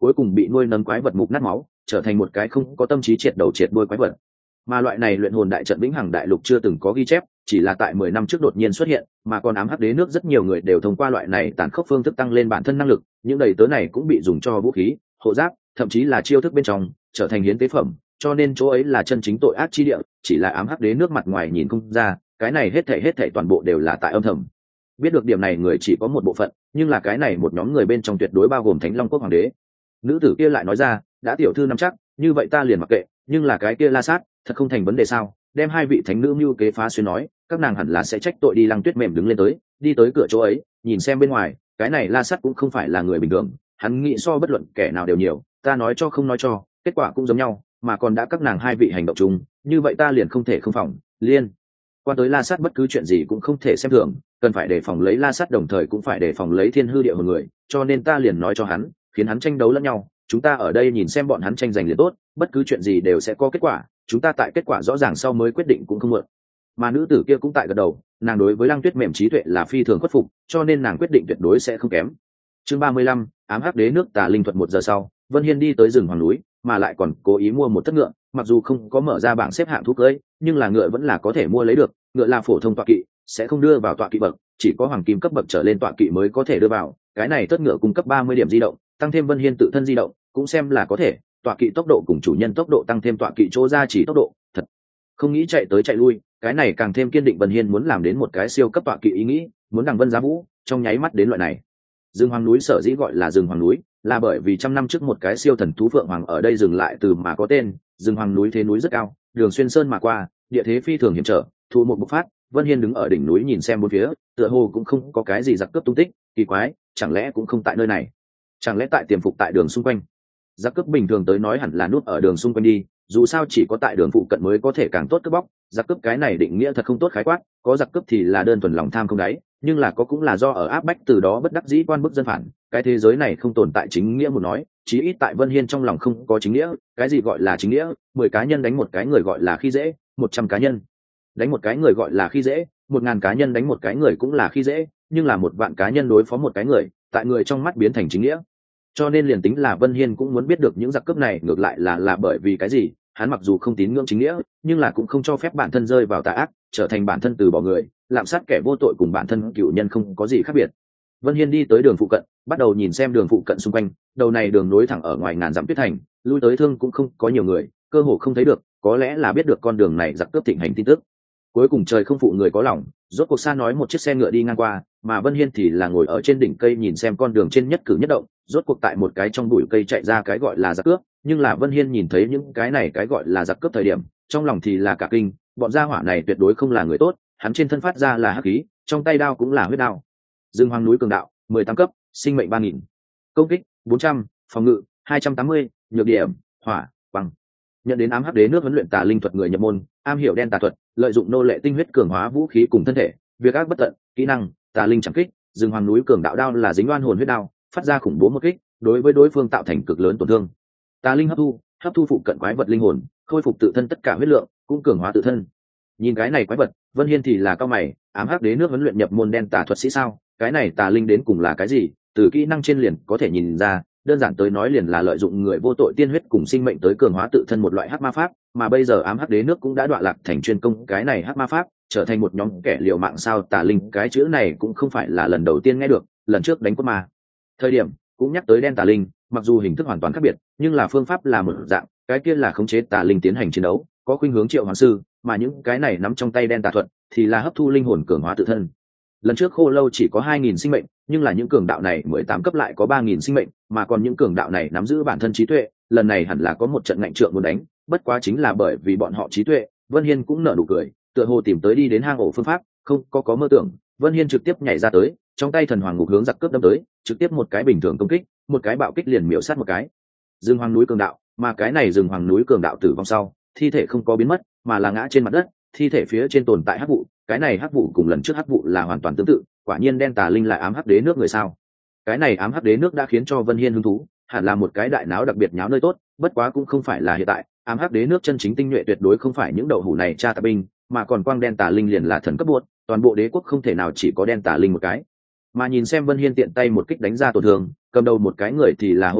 cuối cùng bị nuôi nấng quái vật mục nát máu, trở thành một cái không có tâm trí triệt đầu triệt đuôi quái vật. Mà loại này luyện hồn đại trận vĩnh hằng đại lục chưa từng có ghi chép, chỉ là tại mười năm trước đột nhiên xuất hiện, mà còn ám hắc đế nước rất nhiều người đều thông qua loại này tàn khốc phương thức tăng lên bản thân năng lực, những đầy tớ này cũng bị dùng cho vũ khí, hộ giáp, thậm chí là chiêu thức bên trong, trở thành hiến tế phẩm, cho nên chỗ ấy là chân chính tội ác chi địa, chỉ là ám hắc đế nước mặt ngoài nhìn không ra, cái này hết thảy hết thảy toàn bộ đều là tại âm thầm. Biết được điểm này người chỉ có một bộ phận, nhưng là cái này một nhóm người bên trong tuyệt đối bao gồm Thánh Long quốc hoàng đế. Nữ tử kia lại nói ra, đã tiểu thư nắm chắc, như vậy ta liền mặc kệ, nhưng là cái kia La Sát, thật không thành vấn đề sao? Đem hai vị thánh nữ mưu kế phá xuyên nói, các nàng hẳn là sẽ trách tội đi. Lăng Tuyết mềm đứng lên tới, đi tới cửa chỗ ấy, nhìn xem bên ngoài, cái này La Sát cũng không phải là người bình thường, hắn nghĩ so bất luận kẻ nào đều nhiều, ta nói cho không nói cho, kết quả cũng giống nhau, mà còn đã các nàng hai vị hành động chung, như vậy ta liền không thể không phòng. Liên quan tới La Sát bất cứ chuyện gì cũng không thể xem thường, cần phải đề phòng lấy La Sát đồng thời cũng phải đề phòng lấy thiên hư địa một người, cho nên ta liền nói cho hắn, khiến hắn tranh đấu lẫn nhau, chúng ta ở đây nhìn xem bọn hắn tranh giành liền tốt, bất cứ chuyện gì đều sẽ có kết quả, chúng ta tại kết quả rõ ràng sau mới quyết định cũng không muộn. Mà nữ tử kia cũng tại gật đầu, nàng đối với Lăng Tuyết mềm trí tuệ là phi thường khuất phục, cho nên nàng quyết định tuyệt đối sẽ không kém. Chương ba mươi lăm, ám hắc đế nước tà linh thuật. Một giờ sau, Vân Hiên đi tới rừng hoàng núi, mà lại còn cố ý mua một thất ngựa, mặc dù không có mở ra bảng xếp hạng thú cưỡi, nhưng là ngựa vẫn là có thể mua lấy được, ngựa là phổ thông tọa kỵ, sẽ không đưa vào tọa kỵ bậc, chỉ có hoàng kim cấp bậc trở lên tọa kỵ mới có thể đưa vào, cái này thất ngựa cung cấp ba mươi điểm di động, tăng thêm Vân Hiên tự thân di động, cũng xem là có thể, tọa kỵ tốc độ cùng chủ nhân tốc độ tăng thêm tọa kỵ chỗ ra chỉ tốc độ, thật không nghĩ chạy tới chạy lui, cái này càng thêm kiên định Vân Hiên muốn làm đến một cái siêu cấp tọa kỵ ý nghĩ, muốn đằng vân giá vũ, trong nháy mắt đến loại này. Rừng hoàng núi sở dĩ gọi là rừng hoàng núi, là bởi vì trăm năm trước một cái siêu thần thú phượng hoàng ở đây dừng lại từ mà có tên. Rừng hoàng núi thế núi rất cao, đường xuyên sơn mà qua, địa thế phi thường hiểm trở, thụ một bộc phát. Vân Hiên đứng ở đỉnh núi nhìn xem bốn phía, tựa hồ cũng không có cái gì giặc cướp tung tích, kỳ quái, chẳng lẽ cũng không tại nơi này? Chẳng lẽ tại tiềm phục tại đường xung quanh? Giặc cướp bình thường tới nói hẳn là núp ở đường xung quanh đi, dù sao chỉ có tại đường phụ cận mới có thể càng tốt cướp bóc. Giặc cướp cái này định nghĩa thật không tốt khái quát, có giặc cướp thì là đơn thuần lòng tham không đáy, nhưng là có cũng là do ở áp bách từ đó bất đắc dĩ quan bức dân phản. Cái thế giới này không tồn tại chính nghĩa một nói, chí ít tại Vân Hiên trong lòng không có chính nghĩa. Cái gì gọi là chính nghĩa? Mười cá nhân đánh một cái người gọi là khi dễ, một trăm cá nhân đánh một cái người gọi là khi dễ, một ngàn cá nhân đánh một cái người cũng là khi dễ, nhưng là một vạn cá nhân đối phó một cái người, tại người trong mắt biến thành chính nghĩa. Cho nên liền tính là Vân Hiên cũng muốn biết được những giặc cướp này ngược lại là là bởi vì cái gì. Hắn mặc dù không tín ngưỡng chính nghĩa, nhưng là cũng không cho phép bản thân rơi vào tà ác, trở thành bản thân từ bỏ người, lạm sát kẻ vô tội, cùng bản thân cựu nhân không có gì khác biệt. Vân Hiên đi tới đường phụ cận, bắt đầu nhìn xem đường phụ cận xung quanh, đầu này đường nối thẳng ở ngoài ngàn dặm tuyết thành, lui tới thương cũng không có nhiều người, cơ hồ không thấy được, có lẽ là biết được con đường này giặc cướp thịnh hành tin tức. Cuối cùng trời không phụ người có lòng, rốt cuộc xa nói một chiếc xe ngựa đi ngang qua, mà Vân Hiên thì là ngồi ở trên đỉnh cây nhìn xem con đường trên nhất cử nhất động. Rốt cuộc tại một cái trong bụi cây chạy ra cái gọi là giặc cướp, nhưng là Vân Hiên nhìn thấy những cái này cái gọi là giặc cướp thời điểm, trong lòng thì là cả kinh, bọn gia hỏa này tuyệt đối không là người tốt. Hắn trên thân phát ra là hắc khí, trong tay đao cũng là huyết đao. Dương Hoàng núi cường đạo, mười tám cấp, sinh mệnh ba nghìn, công kích bốn trăm, phòng ngự hai trăm tám mươi, nhược điểm hỏa băng. Nhận đến ám hắc đế nước huấn luyện tà linh thuật người nhập môn, am hiểu đen tà thuật, lợi dụng nô lệ tinh huyết cường hóa vũ khí cùng thân thể, việc ác bất tận, kỹ năng tà linh chẳng kích. Dương Hoàng núi cường đạo đao là dính oan hồn huyết đao, phát ra khủng bố một kích, đối với đối phương tạo thành cực lớn tổn thương. Tà linh hấp thu, hấp thu phụ cận quái vật linh hồn, khôi phục tự thân tất cả huyết lượng, cũng cường hóa tự thân. Nhìn cái này quái vật, Vân Hiên thì là cao mày, ám hắc đế nước huấn luyện nhập môn đen tà thuật sĩ sao? Cái này tà linh đến cùng là cái gì? Từ kỹ năng trên liền có thể nhìn ra, đơn giản tới nói liền là lợi dụng người vô tội tiên huyết cùng sinh mệnh tới cường hóa tự thân một loại hắc ma pháp, mà bây giờ ám hắc đế nước cũng đã đọa lạc thành chuyên công cái này hắc ma pháp, trở thành một nhóm kẻ liều mạng sao? Tà linh cái chữ này cũng không phải là lần đầu tiên nghe được, lần trước đánh cốt ma thời điểm cũng nhắc tới đen tà linh, mặc dù hình thức hoàn toàn khác biệt, nhưng là phương pháp là một dạng, cái kia là khống chế tà linh tiến hành chiến đấu, có khuynh hướng triệu hoàng sư, mà những cái này nắm trong tay đen tà thuật thì là hấp thu linh hồn cường hóa tự thân. Lần trước khô lâu chỉ có hai nghìn sinh mệnh, nhưng là những cường đạo này mười tám cấp lại có ba nghìn sinh mệnh, mà còn những cường đạo này nắm giữ bản thân trí tuệ, lần này hẳn là có một trận ngạnh trượng muốn đánh, bất quá chính là bởi vì bọn họ trí tuệ. Vân Hiên cũng nở nụ cười, tựa hồ tìm tới đi đến hang ổ phương pháp, không có có mơ tưởng. Vân Hiên trực tiếp nhảy ra tới, trong tay thần hoàng ngục hướng giặc cướp đâm tới, trực tiếp một cái bình thường công kích, một cái bạo kích liền miểu sát một cái. Dương Hoàng núi cường đạo, mà cái này Dương Hoàng núi cường đạo tử vong sau, thi thể không có biến mất, mà là ngã trên mặt đất, thi thể phía trên tồn tại hắc vụ, cái này hắc vụ cùng lần trước hắc vụ là hoàn toàn tương tự, quả nhiên đen tà linh lại ám hắc đế nước người sao? Cái này ám hắc đế nước đã khiến cho Vân Hiên hứng thú, hẳn là một cái đại náo đặc biệt nháo nơi tốt, bất quá cũng không phải là hiện tại, ám hắc đế nước chân chính tinh nhuệ tuyệt đối không phải những đậu hủ này tra tạp binh, mà còn quang đen tà linh liền là thần cấp buốt, toàn bộ đế quốc không thể nào chỉ có đen tà linh một cái. Mà nhìn xem Vân Hiên tiện tay một kích đánh ra tổn thương, cầm đầu một cái người thì là hô nói,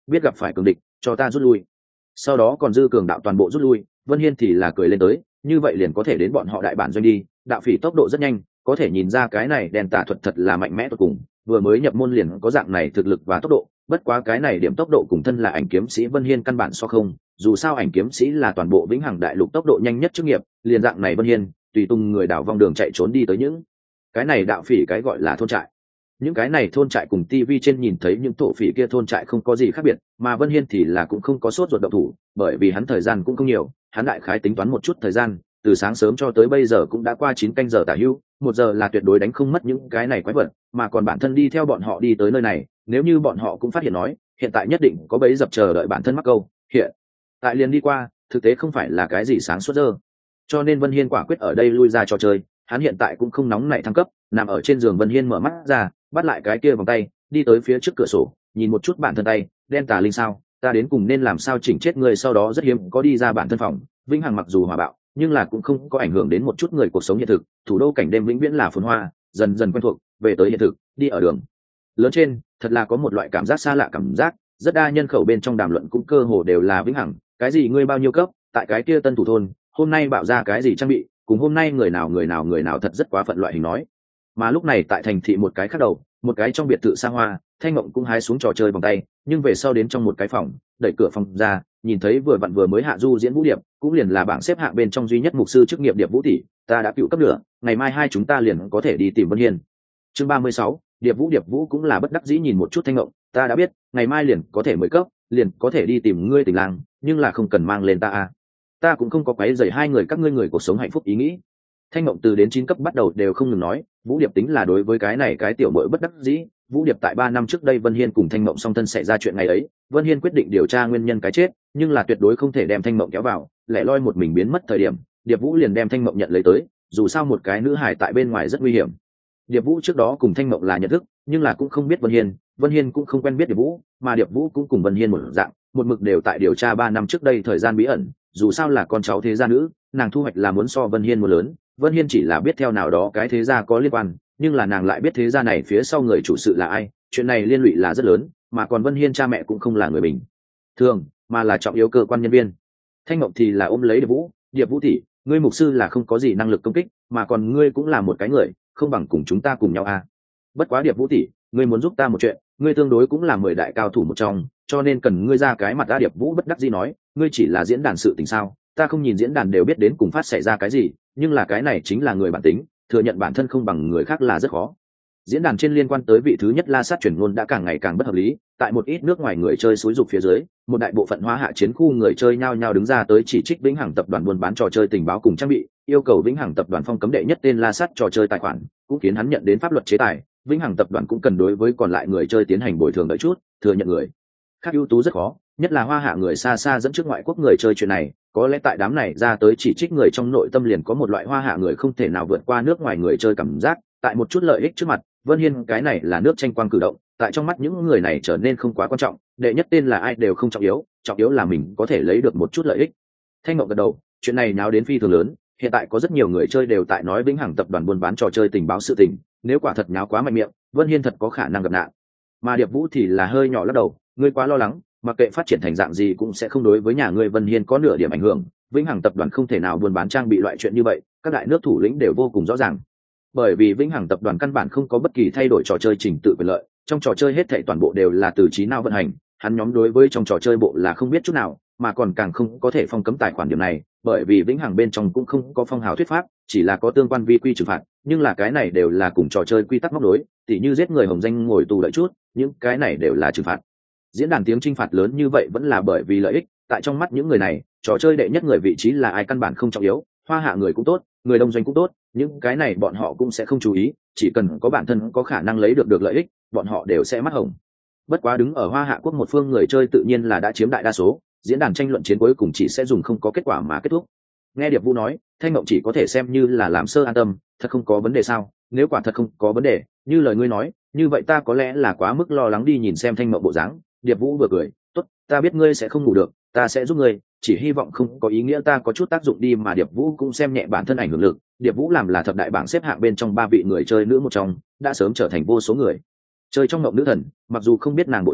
biết gặp phải cường địch cho ta rút lui. Sau đó còn dư cường đạo toàn bộ rút lui, Vân Hiên thì là cười lên tới, như vậy liền có thể đến bọn họ đại bản doanh đi. Đạo phỉ tốc độ rất nhanh, có thể nhìn ra cái này đèn tà thuật thật là mạnh mẽ tột cùng, vừa mới nhập môn liền có dạng này thực lực và tốc độ. Bất quá cái này điểm tốc độ cùng thân là ảnh kiếm sĩ Vân Hiên căn bản so không, dù sao ảnh kiếm sĩ là toàn bộ vĩnh hằng đại lục tốc độ nhanh nhất chức nghiệp, liền dạng này Vân Hiên tùy tung người đảo vòng đường chạy trốn đi tới những cái này đạo phỉ cái gọi là thôn trại. Những cái này thôn trại cùng tivi trên nhìn thấy những thổ phỉ kia thôn trại không có gì khác biệt, mà Vân Hiên thì là cũng không có sốt ruột động thủ, bởi vì hắn thời gian cũng không nhiều, hắn đại khái tính toán một chút thời gian, từ sáng sớm cho tới bây giờ cũng đã qua chín canh giờ tả hữu, một giờ là tuyệt đối đánh không mất những cái này quái vật, mà còn bản thân đi theo bọn họ đi tới nơi này, nếu như bọn họ cũng phát hiện nói, hiện tại nhất định có bẫy dập chờ đợi bản thân mắc câu, hiện tại liền đi qua, thực tế không phải là cái gì sáng suốt dơ. Cho nên Vân Hiên quả quyết ở đây lui ra trò chơi, hắn hiện tại cũng không nóng nảy thăng cấp, nằm ở trên giường Vân Hiên mở mắt ra, bắt lại cái kia vòng tay, đi tới phía trước cửa sổ, nhìn một chút bản thân tay, đen tà linh sao, ta đến cùng nên làm sao chỉnh chết người. Sau đó rất hiếm có đi ra bản thân phòng, vĩnh hằng mặc dù hòa bạo, nhưng là cũng không có ảnh hưởng đến một chút người cuộc sống hiện thực, thủ đô cảnh đêm vĩnh viễn là phồn hoa, dần dần quen thuộc, về tới hiện thực, đi ở đường lớn trên, thật là có một loại cảm giác xa lạ cảm giác, rất đa nhân khẩu bên trong đàm luận cũng cơ hồ đều là vĩnh hằng, cái gì ngươi bao nhiêu cấp, tại cái kia tân thủ thôn, hôm nay bạo ra cái gì trang bị, cùng hôm nay người nào người nào người nào thật rất quá phận loại hình nói. Mà lúc này tại thành thị một cái khác đầu, một cái trong biệt thự xa hoa, Thanh Mộng cũng hái xuống trò chơi vòng tay, nhưng về sau đến trong một cái phòng, đẩy cửa phòng ra, nhìn thấy vừa vặn vừa mới hạ du diễn Vũ Điệp, cũng liền là bảng xếp hạng bên trong duy nhất mục sư chức nghiệp Điệp Vũ tỷ, ta đã cựu cấp nửa, ngày mai hai chúng ta liền có thể đi tìm Vân Hiên. Chương ba mươi sáu, Điệp Vũ Điệp Vũ cũng là bất đắc dĩ nhìn một chút Thanh Mộng, ta đã biết, ngày mai liền có thể mười cấp, liền có thể đi tìm ngươi tình lang, nhưng là không cần mang lên ta à. Ta cũng không có quấy rầy hai người các ngươi người cuộc sống hạnh phúc ý nghĩ. Thanh Mộng từ đến chín cấp bắt đầu đều không ngừng nói, Vũ Điệp tính là đối với cái này cái tiểu muội bất đắc dĩ. Vũ Điệp tại ba năm trước đây Vân Hiên cùng Thanh Mộng song thân xảy ra chuyện ngày ấy, Vân Hiên quyết định điều tra nguyên nhân cái chết, nhưng là tuyệt đối không thể đem Thanh Mộng kéo vào, lẻ loi một mình biến mất thời điểm, Điệp Vũ liền đem Thanh Mộng nhận lấy tới, dù sao một cái nữ hài tại bên ngoài rất nguy hiểm. Điệp Vũ trước đó cùng Thanh Mộng là nhận thức, nhưng là cũng không biết Vân Hiên, Vân Hiên cũng không quen biết Điệp Vũ, mà Điệp Vũ cũng cùng Vân Hiên một dạng, một mực đều tại điều tra ba năm trước đây thời gian bí ẩn, dù sao là con cháu thế gia nữ, nàng thu hoạch là muốn so Vân Hiên một lớn, Vân Hiên chỉ là biết theo nào đó cái thế gia có liên quan, nhưng là nàng lại biết thế gia này phía sau người chủ sự là ai, chuyện này liên lụy là rất lớn, mà còn Vân Hiên cha mẹ cũng không là người bình thường, mà là trọng yếu cơ quan nhân viên. Thanh Mộng thì là ôm lấy Điệp Vũ, Điệp Vũ tỷ, ngươi mục sư là không có gì năng lực công kích, mà còn ngươi cũng là một cái người, không bằng cùng chúng ta cùng nhau à. Bất quá Điệp Vũ tỷ, ngươi muốn giúp ta một chuyện, ngươi tương đối cũng là mười đại cao thủ một trong, cho nên cần ngươi ra cái mặt ra. Điệp Vũ bất đắc dĩ nói, ngươi chỉ là diễn đàn sự tình sao, ta không nhìn diễn đàn đều biết đến cùng phát xảy ra cái gì, nhưng là cái này chính là người bản tính, thừa nhận bản thân không bằng người khác là rất khó. Diễn đàn trên liên quan tới vị thứ nhất La Sát truyền ngôn đã càng ngày càng bất hợp lý, tại một ít nước ngoài người chơi xúi dục phía dưới, một đại bộ phận hóa hạ chiến khu người chơi nhao nhao đứng ra tới chỉ trích Vĩnh Hằng tập đoàn buôn bán trò chơi tình báo cùng trang bị, yêu cầu Vĩnh Hằng tập đoàn phong cấm đệ nhất tên La Sát trò chơi tài khoản, cũng khiến hắn nhận đến pháp luật chế tài. Vĩnh Hằng tập đoàn cũng cần đối với còn lại người chơi tiến hành bồi thường đợi chút, thừa nhận người khác ưu tú rất khó, nhất là hoa hạ người xa xa dẫn trước ngoại quốc người chơi chuyện này, có lẽ tại đám này ra tới chỉ trích người trong nội tâm liền có một loại hoa hạ người không thể nào vượt qua nước ngoài người chơi cảm giác, tại một chút lợi ích trước mặt, Vân Hiên cái này là nước tranh quang cử động, tại trong mắt những người này trở nên không quá quan trọng, đệ nhất tên là ai đều không trọng yếu, trọng yếu là mình có thể lấy được một chút lợi ích. Thanh Ngọc gật đầu, chuyện này nháo đến phi thường lớn, hiện tại có rất nhiều người chơi đều tại nói Vĩnh Hằng tập đoàn buôn bán trò chơi tình báo sự tình, nếu quả thật nháo quá mạnh miệng, Vân Hiên thật có khả năng gặp nạn. Mà Điệp Vũ thì là hơi nhỏ lắc đầu, ngươi quá lo lắng, mặc kệ phát triển thành dạng gì cũng sẽ không đối với nhà ngươi Vân Hiên có nửa điểm ảnh hưởng, Vĩnh Hằng tập đoàn không thể nào buôn bán trang bị loại chuyện như vậy, các đại nước thủ lĩnh đều vô cùng rõ ràng. Bởi vì Vĩnh Hằng tập đoàn căn bản không có bất kỳ thay đổi trò chơi trình tự quyền lợi, trong trò chơi hết thảy toàn bộ đều là từ trí não vận hành, hắn nhóm đối với trong trò chơi bộ là không biết chút nào, mà còn càng không có thể phong cấm tài khoản điểm này, bởi vì Vĩnh Hằng bên trong cũng không có phong hào thuyết pháp, chỉ là có tương quan vi quy trừng phạt, nhưng là cái này đều là cùng trò chơi quy tắc móc nối, tỉ như giết người hồng danh ngồi tù đợi chút, những cái này đều là trừng phạt. Diễn đàn tiếng chinh phạt lớn như vậy vẫn là bởi vì lợi ích, tại trong mắt những người này, trò chơi đệ nhất người vị trí là ai căn bản không trọng yếu, hoa hạ người cũng tốt, người đông doanh cũng tốt, những cái này bọn họ cũng sẽ không chú ý, chỉ cần có bản thân có khả năng lấy được được lợi ích, bọn họ đều sẽ mắt hồng. Bất quá đứng ở hoa hạ quốc một phương người chơi tự nhiên là đã chiếm đại đa số, diễn đàn tranh luận chiến cuối cùng chỉ sẽ dùng không có kết quả mà kết thúc. Nghe Điệp Vũ nói, Thanh Mộng chỉ có thể xem như là làm sơ an tâm, thật không có vấn đề sao? Nếu quả thật không có vấn đề, như lời ngươi nói, như vậy ta có lẽ là quá mức lo lắng đi. Nhìn xem Thanh Mộng bộ dáng, Điệp Vũ vừa cười, tốt, ta biết ngươi sẽ không ngủ được, ta sẽ giúp ngươi, chỉ hy vọng không có ý nghĩa ta có chút tác dụng đi. Mà Điệp Vũ cũng xem nhẹ bản thân ảnh hưởng lực, Điệp Vũ làm là thập đại bảng xếp hạng bên trong ba vị người chơi nữ một trong, đã sớm trở thành vô số người chơi trong mộng nữ thần, mặc dù không biết nàng bộ dáng,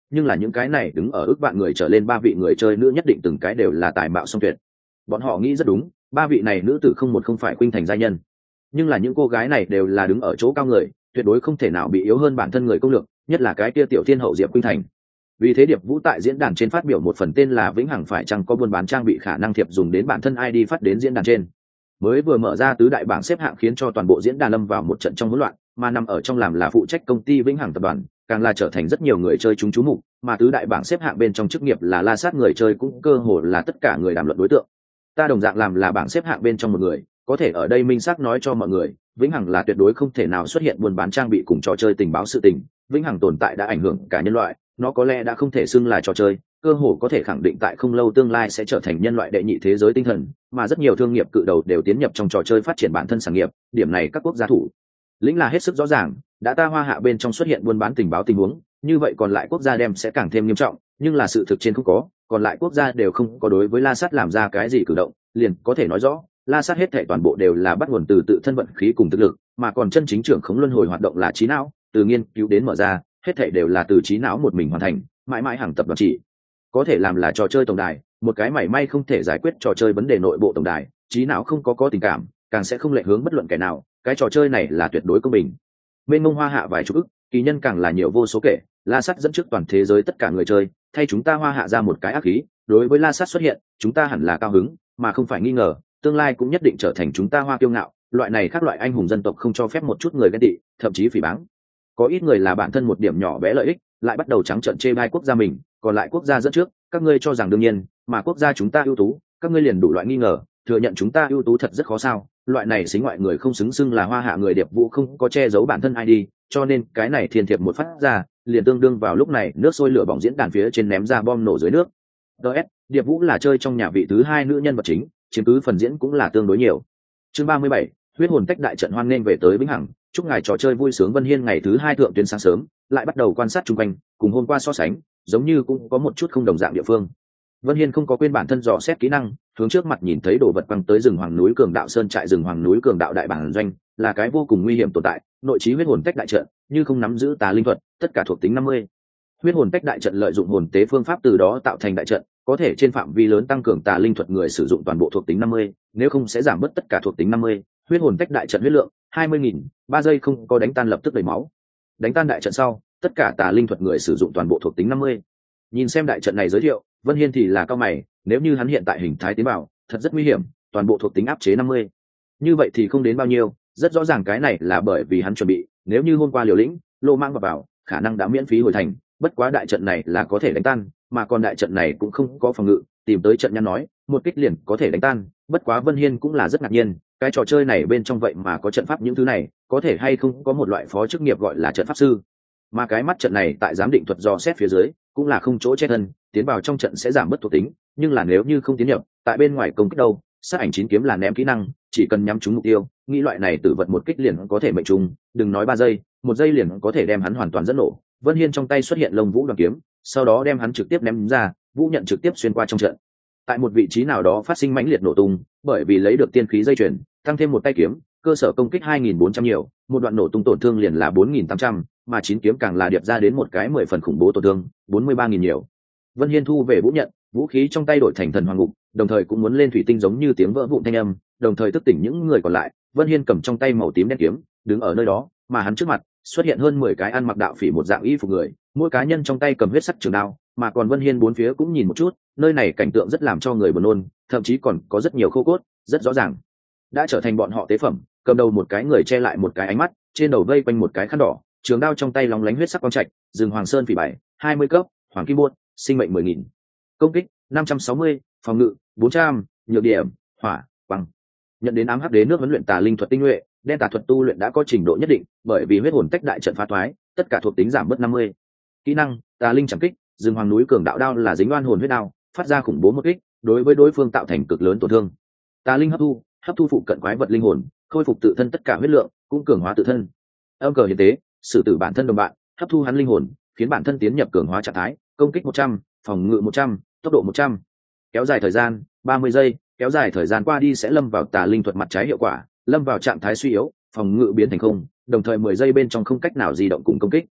nhưng là những cái này đứng ở ước vạn người trở lên ba vị người chơi nữ nhất định từng cái đều là tài mạo song tuyệt. Bọn họ nghĩ rất đúng, ba vị này nữ tử không một không phải khuynh thành giai nhân, nhưng là những cô gái này đều là đứng ở chỗ cao người, tuyệt đối không thể nào bị yếu hơn bản thân người công lược, nhất là cái kia tiểu thiên hậu Diệp Khuynh Thành. Vì thế Điệp Vũ tại diễn đàn trên phát biểu một phần tên là vĩnh hằng phải chăng có buôn bán trang bị khả năng thiệp dùng đến bản thân i đê phát đến diễn đàn trên. Mới vừa mở ra tứ đại bảng xếp hạng khiến cho toàn bộ diễn đàn lâm vào một trận trong hỗn loạn, mà nằm ở trong làm là phụ trách công ty vĩnh hằng tập đoàn, càng là trở thành rất nhiều người chơi chúng chú mục, mà tứ đại bảng xếp hạng bên trong chức nghiệp là la sát người chơi cũng cơ hồ là tất cả người đàm luận đối tượng. Ta đồng dạng làm là bảng xếp hạng bên trong một người, có thể ở đây minh xác nói cho mọi người, vĩnh hằng là tuyệt đối không thể nào xuất hiện buôn bán trang bị cùng trò chơi tình báo sự tình, vĩnh hằng tồn tại đã ảnh hưởng cả nhân loại, nó có lẽ đã không thể xưng là trò chơi, cơ hồ có thể khẳng định tại không lâu tương lai sẽ trở thành nhân loại đệ nhị thế giới tinh thần, mà rất nhiều thương nghiệp cự đầu đều tiến nhập trong trò chơi phát triển bản thân sản nghiệp, điểm này các quốc gia thủ lĩnh là hết sức rõ ràng, đã ta Hoa Hạ bên trong xuất hiện buôn bán tình báo tình huống, như vậy còn lại quốc gia đem sẽ càng thêm nghiêm trọng, nhưng là sự thực trên không có, còn lại quốc gia đều không có đối với La Sát làm ra cái gì cử động, liền có thể nói rõ, La Sát hết thảy toàn bộ đều là bắt nguồn từ tự thân vận khí cùng thực lực, mà còn chân chính trưởng khống luân hồi hoạt động là trí não, từ nghiên cứu đến mở ra, hết thảy đều là từ trí não một mình hoàn thành, mãi mãi hàng tập đoàn chỉ có thể làm là trò chơi tổng đài, một cái mảy may không thể giải quyết trò chơi vấn đề nội bộ tổng đài, trí não không có có tình cảm, càng sẽ không lệ hướng bất luận kẻ nào, cái trò chơi này là tuyệt đối công bình. Bên mông Hoa Hạ vài chục ức, kỳ nhân càng là nhiều vô số kể, La Sát dẫn trước toàn thế giới tất cả người chơi, thay chúng ta Hoa Hạ ra một cái ác khí, đối với La Sát xuất hiện, chúng ta hẳn là cao hứng, mà không phải nghi ngờ, tương lai cũng nhất định trở thành chúng ta Hoa kiêu ngạo, loại này khác loại anh hùng dân tộc không cho phép một chút người ghen tị, thậm chí phỉ báng. Có ít người là bản thân một điểm nhỏ bé lợi ích, lại bắt đầu trắng trợn chê bai quốc gia mình, còn lại quốc gia dẫn trước, các ngươi cho rằng đương nhiên, mà quốc gia chúng ta ưu tú, các ngươi liền đủ loại nghi ngờ, thừa nhận chúng ta ưu tú thật rất khó sao? Loại này xính ngoại người không xứng xưng là Hoa Hạ người. Điệp Vũ không có che giấu bản thân i đê, cho nên cái này thiên thiệp một phát ra, liền tương đương vào lúc này nước sôi lửa bỏng diễn đàn phía trên ném ra bom nổ dưới nước. ds Điệp Vũ là chơi trong nhà vị thứ hai nữ nhân vật chính, chiếm cứ phần diễn cũng là tương đối nhiều. Chương ba mươi bảy, huyết hồn tách đại trận hoan nghênh về tới vĩnh hằng, chúc ngài trò chơi vui sướng. Vân Hiên ngày thứ hai thượng tuyến sáng sớm, lại bắt đầu quan sát chung quanh, cùng hôm qua so sánh, giống như cũng có một chút không đồng dạng địa phương. Vân Hiên không có quên bản thân dò xét kỹ năng, hướng trước mặt nhìn thấy đồ vật quăng tới rừng hoàng núi cường đạo sơn trại. Rừng hoàng núi cường đạo đại bản doanh là cái vô cùng nguy hiểm tồn tại, nội trí huyết hồn tách đại trận, như không nắm giữ tà linh thuật, tất cả thuộc tính năm mươi. Huyết hồn tách đại trận lợi dụng hồn tế phương pháp từ đó tạo thành đại trận, có thể trên phạm vi lớn tăng cường tà linh thuật người sử dụng toàn bộ thuộc tính năm mươi, nếu không sẽ giảm bớt tất cả thuộc tính năm mươi. Huyết hồn tách đại trận huyết lượng hai mươi nghìn, ba giây không có đánh tan lập tức đầy máu. Đánh tan đại trận sau, tất cả tà linh thuật người sử dụng toàn bộ thuộc tính năm mươi. Nhìn xem đại trận này giới thiệu, Vân Hiên thì là cao mày, nếu như hắn hiện tại hình thái tiến vào, thật rất nguy hiểm, toàn bộ thuộc tính áp chế năm mươi. Như vậy thì không đến bao nhiêu, rất rõ ràng cái này là bởi vì hắn chuẩn bị, nếu như hôm qua liều lĩnh, lô mang vào vào, khả năng đã miễn phí hồi thành, bất quá đại trận này là có thể đánh tan, mà còn đại trận này cũng không có phòng ngự, tìm tới trận nhăn nói, một kích liền có thể đánh tan, bất quá Vân Hiên cũng là rất ngạc nhiên, cái trò chơi này bên trong vậy mà có trận pháp những thứ này, có thể hay không có một loại phó chức nghiệp gọi là trận pháp sư. Mà cái mắt trận này tại giám định thuật do xét phía dưới, cũng là không chỗ che thân, tiến vào trong trận sẽ giảm bớt thuộc tính, nhưng là nếu như không tiến nhập, tại bên ngoài công kích đâu, sát ảnh chín kiếm là ném kỹ năng, chỉ cần nhắm trúng mục tiêu, nghĩ loại này tử vật một kích liền có thể mệnh trùng, đừng nói ba giây, một giây liền có thể đem hắn hoàn toàn dẫn nổ. Vân Hiên trong tay xuất hiện lông vũ đoàn kiếm, sau đó đem hắn trực tiếp ném ra, vũ nhận trực tiếp xuyên qua trong trận. Tại một vị trí nào đó phát sinh mãnh liệt nổ tung, bởi vì lấy được tiên khí dây chuyền, tăng thêm một tay kiếm, cơ sở công kích hai nghìn bốn trăm nhiều, một đoạn nổ tung tổn thương liền là bốn nghìn tám trăm, mà chín kiếm càng là điệp ra đến một cái mười phần khủng bố tổn thương, bốn mươi ba nghìn nhiều. Vân Hiên thu về vũ nhận, vũ khí trong tay đổi thành thần hoàng ngục, đồng thời cũng muốn lên thủy tinh giống như tiếng vỡ vụn thanh âm, đồng thời thức tỉnh những người còn lại. Vân Hiên cầm trong tay màu tím đen kiếm, đứng ở nơi đó, mà hắn trước mặt xuất hiện hơn mười cái ăn mặc đạo phỉ một dạng y phục người, mỗi cá nhân trong tay cầm huyết sắc trường đao, mà còn Vân Hiên bốn phía cũng nhìn một chút, nơi này cảnh tượng rất làm cho người buồn nôn, thậm chí còn có rất nhiều khô cốt, rất rõ ràng đã trở thành bọn họ tế phẩm. Cầm đầu một cái người che lại một cái ánh mắt, trên đầu vây quanh một cái khăn đỏ, trường đao trong tay lóng lánh huyết sắc quang trạch. Rừng Hoàng Sơn phỉ bảy, hai mươi cấp, hoàng kim buôn, sinh mệnh mười nghìn, công kích năm trăm sáu mươi, phòng ngự bốn trăm, nhược điểm hỏa băng. Nhận đến ám hắc đế nước huấn luyện tà linh thuật tinh nhuệ, đen tà thuật tu luyện đã có trình độ nhất định, bởi vì huyết hồn tách đại trận phá thoái, tất cả thuộc tính giảm bớt năm mươi. Kỹ năng tà linh chẳng kích, Rừng Hoàng núi cường đạo đao là dính oan hồn huyết đao, phát ra khủng bố một kích, đối với đối phương tạo thành cực lớn tổn thương. Tà linh hấp thu, hấp thu phụ cận quái vật linh hồn, khôi phục tự thân tất cả huyết lượng, cũng cường hóa tự thân. Âm cờ hiến tế, sử tử bản thân đồng bạn, hấp thu hắn linh hồn, khiến bản thân tiến nhập cường hóa trạng thái, công kích một trăm, phòng ngự một trăm, tốc độ một trăm. Kéo dài thời gian ba mươi giây, kéo dài thời gian qua đi sẽ lâm vào tà linh thuật mặt trái hiệu quả, lâm vào trạng thái suy yếu, phòng ngự biến thành không, đồng thời mười giây bên trong không cách nào di động cùng công kích.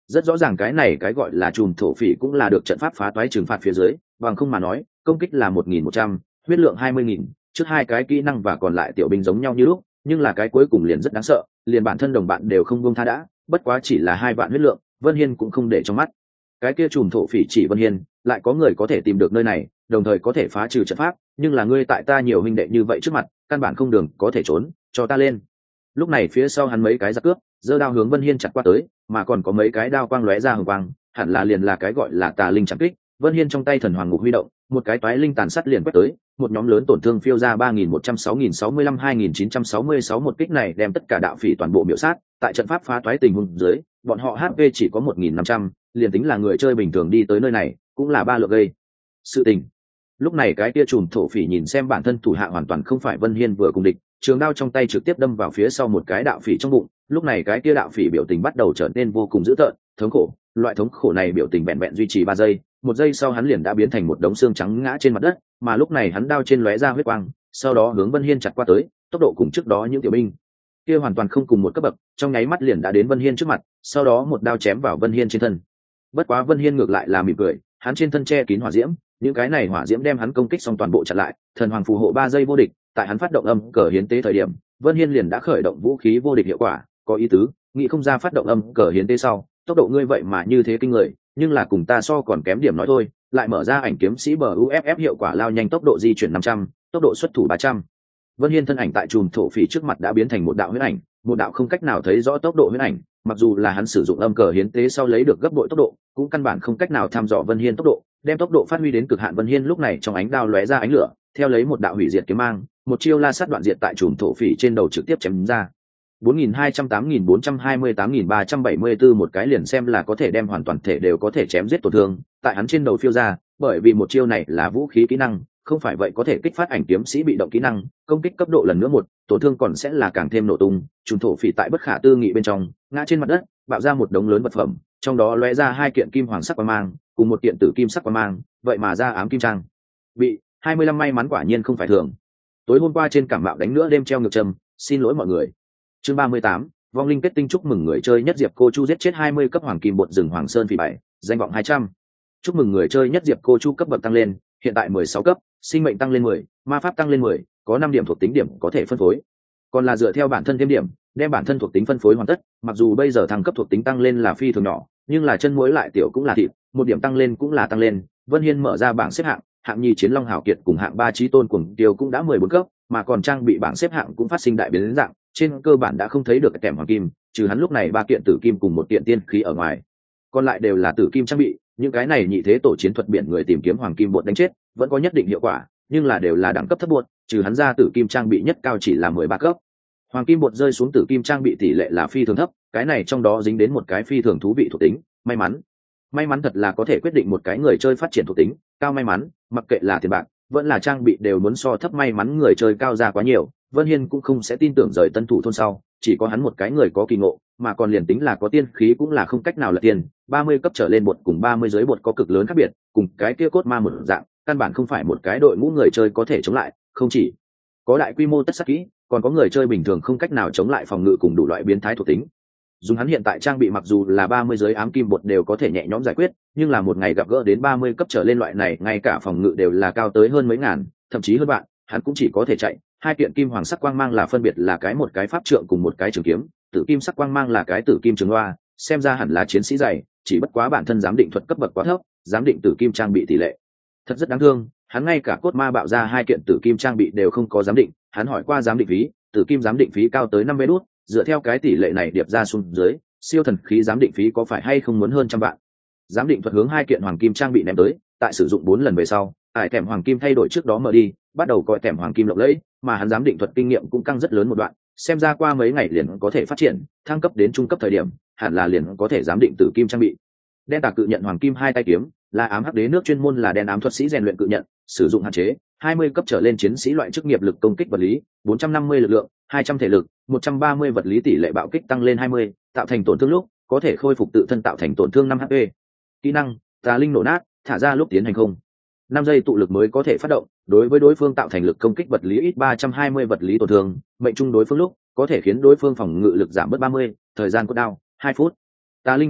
Rất rõ ràng cái này cái gọi là chùm thổ phỉ cũng là được trận pháp phá toái trừng phạt phía dưới, bằng không mà nói công kích là một nghìn một trăm, huyết lượng hai mươi nghìn, trước hai cái kỹ năng và còn lại tiểu binh giống nhau như lúc, nhưng là cái cuối cùng liền rất đáng sợ, liền bản thân đồng bạn đều không buông tha đã, bất quá chỉ là hai vạn huyết lượng, Vân Hiên cũng không để trong mắt. Cái kia chùm thổ phỉ chỉ Vân Hiên, lại có người có thể tìm được nơi này, đồng thời có thể phá trừ trận pháp, nhưng là ngươi tại ta nhiều huynh đệ như vậy trước mặt, căn bản không đường có thể trốn, cho ta lên. Lúc này phía sau hắn mấy cái giặc cướp, giơ đao hướng Vân Hiên chặt qua tới, mà còn có mấy cái đao quang lóe ra hừng quang, hẳn là liền là cái gọi là tà linh chạm kích. Vân Hiên trong tay thần hoàng ngục huy động, một cái toái linh tàn sát liền quét tới, một nhóm lớn tổn thương phiêu ra ba nghìn một trăm sáu nghìn sáu mươi lăm hai nghìn chín trăm sáu mươi sáu, một kích này đem tất cả đạo phỉ toàn bộ miểu sát. Tại trận pháp phá toái tình huống dưới, bọn họ hát pê chỉ có một nghìn năm trăm, liền tính là người chơi bình thường đi tới nơi này, cũng là ba lượng gây sự tình. Lúc này cái kia trùm thổ phỉ nhìn xem bản thân thủ hạ hoàn toàn không phải Vân Hiên vừa cùng địch, trường đao trong tay trực tiếp đâm vào phía sau một cái đạo phỉ trong bụng. Lúc này cái kia đạo phỉ biểu tình bắt đầu trở nên vô cùng dữ tợn, thống khổ. Loại thống khổ này biểu tình vẹn vẹn duy trì ba giây, một giây sau hắn liền đã biến thành một đống xương trắng ngã trên mặt đất, mà lúc này hắn đao trên lóe ra huyết quang, sau đó hướng Vân Hiên chặt qua tới, tốc độ cùng trước đó những tiểu binh kia hoàn toàn không cùng một cấp bậc, trong nháy mắt liền đã đến Vân Hiên trước mặt, sau đó một đao chém vào Vân Hiên trên thân. Bất quá Vân Hiên ngược lại là mỉm cười, hắn trên thân che kín hỏa diễm, những cái này hỏa diễm đem hắn công kích xong toàn bộ chặn lại, thần hoàng phù hộ ba giây vô địch. Tại hắn phát động âm cờ hiến tế thời điểm, Vân Hiên liền đã khởi động vũ khí vô địch hiệu quả, có ý tứ, nghĩ không ra phát động âm cờ hiến tế sau, tốc độ ngươi vậy mà như thế kinh người, nhưng là cùng ta so còn kém điểm nói thôi. Lại mở ra ảnh kiếm sĩ bờ u ép ép hiệu quả lao nhanh tốc độ di chuyển năm trăm, tốc độ xuất thủ ba trăm. Vân Hiên thân ảnh tại chùm thổ phỉ trước mặt đã biến thành một đạo huyết ảnh, một đạo không cách nào thấy rõ tốc độ huyết ảnh, mặc dù là hắn sử dụng âm cờ hiến tế sau lấy được gấp bội tốc độ, cũng căn bản không cách nào thăm dò Vân Hiên tốc độ, đem tốc độ phát huy đến cực hạn. Vân Hiên lúc này trong ánh đao lóe ra ánh lửa, theo lấy một đạo hủy diệt kiếm mang, một chiêu la sát đoạn diệt tại chùm thổ phỉ trên đầu trực tiếp chém ra. bốn nghìn hai trăm tám nghìn bốn trăm hai mươi tám nghìn ba trăm bảy mươi tư một cái liền xem là có thể đem hoàn toàn thể đều có thể chém giết tổn thương, tại hắn trên đầu phiêu ra, bởi vì một chiêu này là vũ khí kỹ năng, không phải vậy có thể kích phát ảnh kiếm sĩ bị động kỹ năng, công kích cấp độ lần nữa một, tổn thương còn sẽ là càng thêm nổ tung. Trùng thổ phỉ tại bất khả tư nghị bên trong, ngã trên mặt đất, bạo ra một đống lớn vật phẩm, trong đó lóe ra hai kiện kim hoàng sắc quang mang, cùng một kiện tử kim sắc quang mang, vậy mà ra ám kim trang. Bị hai mươi lăm may mắn quả nhiên không phải thường. Tối hôm qua trên cảm mạo đánh nữa đêm treo ngược trầm, xin lỗi mọi người. Chương ba mươi tám, vong linh kết tinh, chúc mừng người chơi nhất diệp cô chu giết chết hai mươi cấp hoàng kim bột rừng hoàng sơn phỉ bảy, danh vọng hai trăm. Chúc mừng người chơi nhất diệp cô chu cấp bậc tăng lên, hiện tại mười sáu cấp, sinh mệnh tăng lên mười, ma pháp tăng lên mười, có năm điểm thuộc tính điểm có thể phân phối. Còn là dựa theo bản thân thêm điểm, đem bản thân thuộc tính phân phối hoàn tất, mặc dù bây giờ thăng cấp thuộc tính tăng lên là phi thường nhỏ, nhưng là chân muối lại tiểu cũng là thịt, một điểm tăng lên cũng là tăng lên. Vân Hiên mở ra bảng xếp hạng, hạng nhì chiến long hảo kiệt cùng hạng ba chí tôn cuồng tiêu cũng đã mười bốn cấp, mà còn trang bị bảng xếp hạng cũng phát sinh đại biến dạng, trên cơ bản đã không thấy được kèm hoàng kim, trừ hắn lúc này ba kiện tử kim cùng một kiện tiên khí ở ngoài, còn lại đều là tử kim trang bị. Những cái này nhị thế tổ chiến thuật biển người tìm kiếm hoàng kim bột đánh chết vẫn có nhất định hiệu quả, nhưng là đều là đẳng cấp thấp bột, trừ hắn ra tử kim trang bị nhất cao chỉ là mười ba cấp. Hoàng kim bột rơi xuống tử kim trang bị tỷ lệ là phi thường thấp, cái này trong đó dính đến một cái phi thường thú vị thuộc tính, may mắn. May mắn thật là có thể quyết định một cái người chơi phát triển thuộc tính, cao may mắn, mặc kệ là tiền bạc, vẫn là trang bị đều muốn so thấp may mắn người chơi cao ra quá nhiều. Vân Hiên cũng không sẽ tin tưởng rời tân thủ thôn sau, chỉ có hắn một cái người có kỳ ngộ, mà còn liền tính là có tiên khí cũng là không cách nào là tiền. ba mươi cấp trở lên bột cùng ba mươi dưới bột có cực lớn khác biệt, cùng cái kia cốt ma một dạng, căn bản không phải một cái đội ngũ người chơi có thể chống lại, không chỉ có đại quy mô tất sát kỹ, còn có người chơi bình thường không cách nào chống lại phòng ngự cùng đủ loại biến thái thuộc tính. Dùng hắn hiện tại trang bị mặc dù là ba mươi giới ám kim bột đều có thể nhẹ nhõm giải quyết, nhưng là một ngày gặp gỡ đến ba mươi cấp trở lên loại này, ngay cả phòng ngự đều là cao tới hơn mấy ngàn, thậm chí hơn bạn, hắn cũng chỉ có thể chạy. Hai kiện kim hoàng sắc quang mang là phân biệt là cái một cái pháp trượng cùng một cái trường kiếm, tử kim sắc quang mang là cái tử kim trường loa, xem ra hẳn là chiến sĩ dày, chỉ bất quá bản thân giám định thuật cấp bậc quá thấp, giám định tử kim trang bị tỷ lệ thật rất đáng thương. Hắn ngay cả cốt ma bạo ra hai kiện tử kim trang bị đều không có giám định, hắn hỏi qua giám định phí, tử kim giám định phí cao tới năm mươi đút, dựa theo cái tỷ lệ này điệp ra xuống dưới, siêu thần khí giám định phí có phải hay không muốn hơn trăm vạn. Giám định thuật hướng hai kiện hoàng kim trang bị ném tới, tại sử dụng bốn lần về sau, ải thèm hoàng kim thay đổi trước đó mở đi, bắt đầu coi thèm hoàng kim lộng lẫy, mà hắn giám định thuật kinh nghiệm cũng căng rất lớn một đoạn, xem ra qua mấy ngày liền có thể phát triển, thăng cấp đến trung cấp thời điểm, hẳn là liền có thể giám định tử kim trang bị. Đen tà cự nhận hoàng kim hai tay kiếm, là ám hắc đế nước chuyên môn là đen ám thuật sĩ rèn luyện cự nhận, sử dụng hạn chế, hai mươi cấp trở lên chiến sĩ loại chức nghiệp lực công kích vật lý, bốn trăm năm mươi lực lượng, hai trăm thể lực, một trăm ba mươi vật lý tỷ lệ bạo kích tăng lên hai mươi, tạo thành tổn thương lúc có thể khôi phục tự thân tạo thành tổn thương năm hát pê. Kỹ năng, tà linh nổ nát, thả ra lúc tiến hành không năm giây tụ lực mới có thể phát động, đối với đối phương tạo thành lực công kích vật lý ít ba trăm hai mươi vật lý tổn thương, mệnh trung đối phương lúc có thể khiến đối phương phòng ngự lực giảm bớt ba mươi, thời gian cốt đao hai phút. Tà linh oanh kích,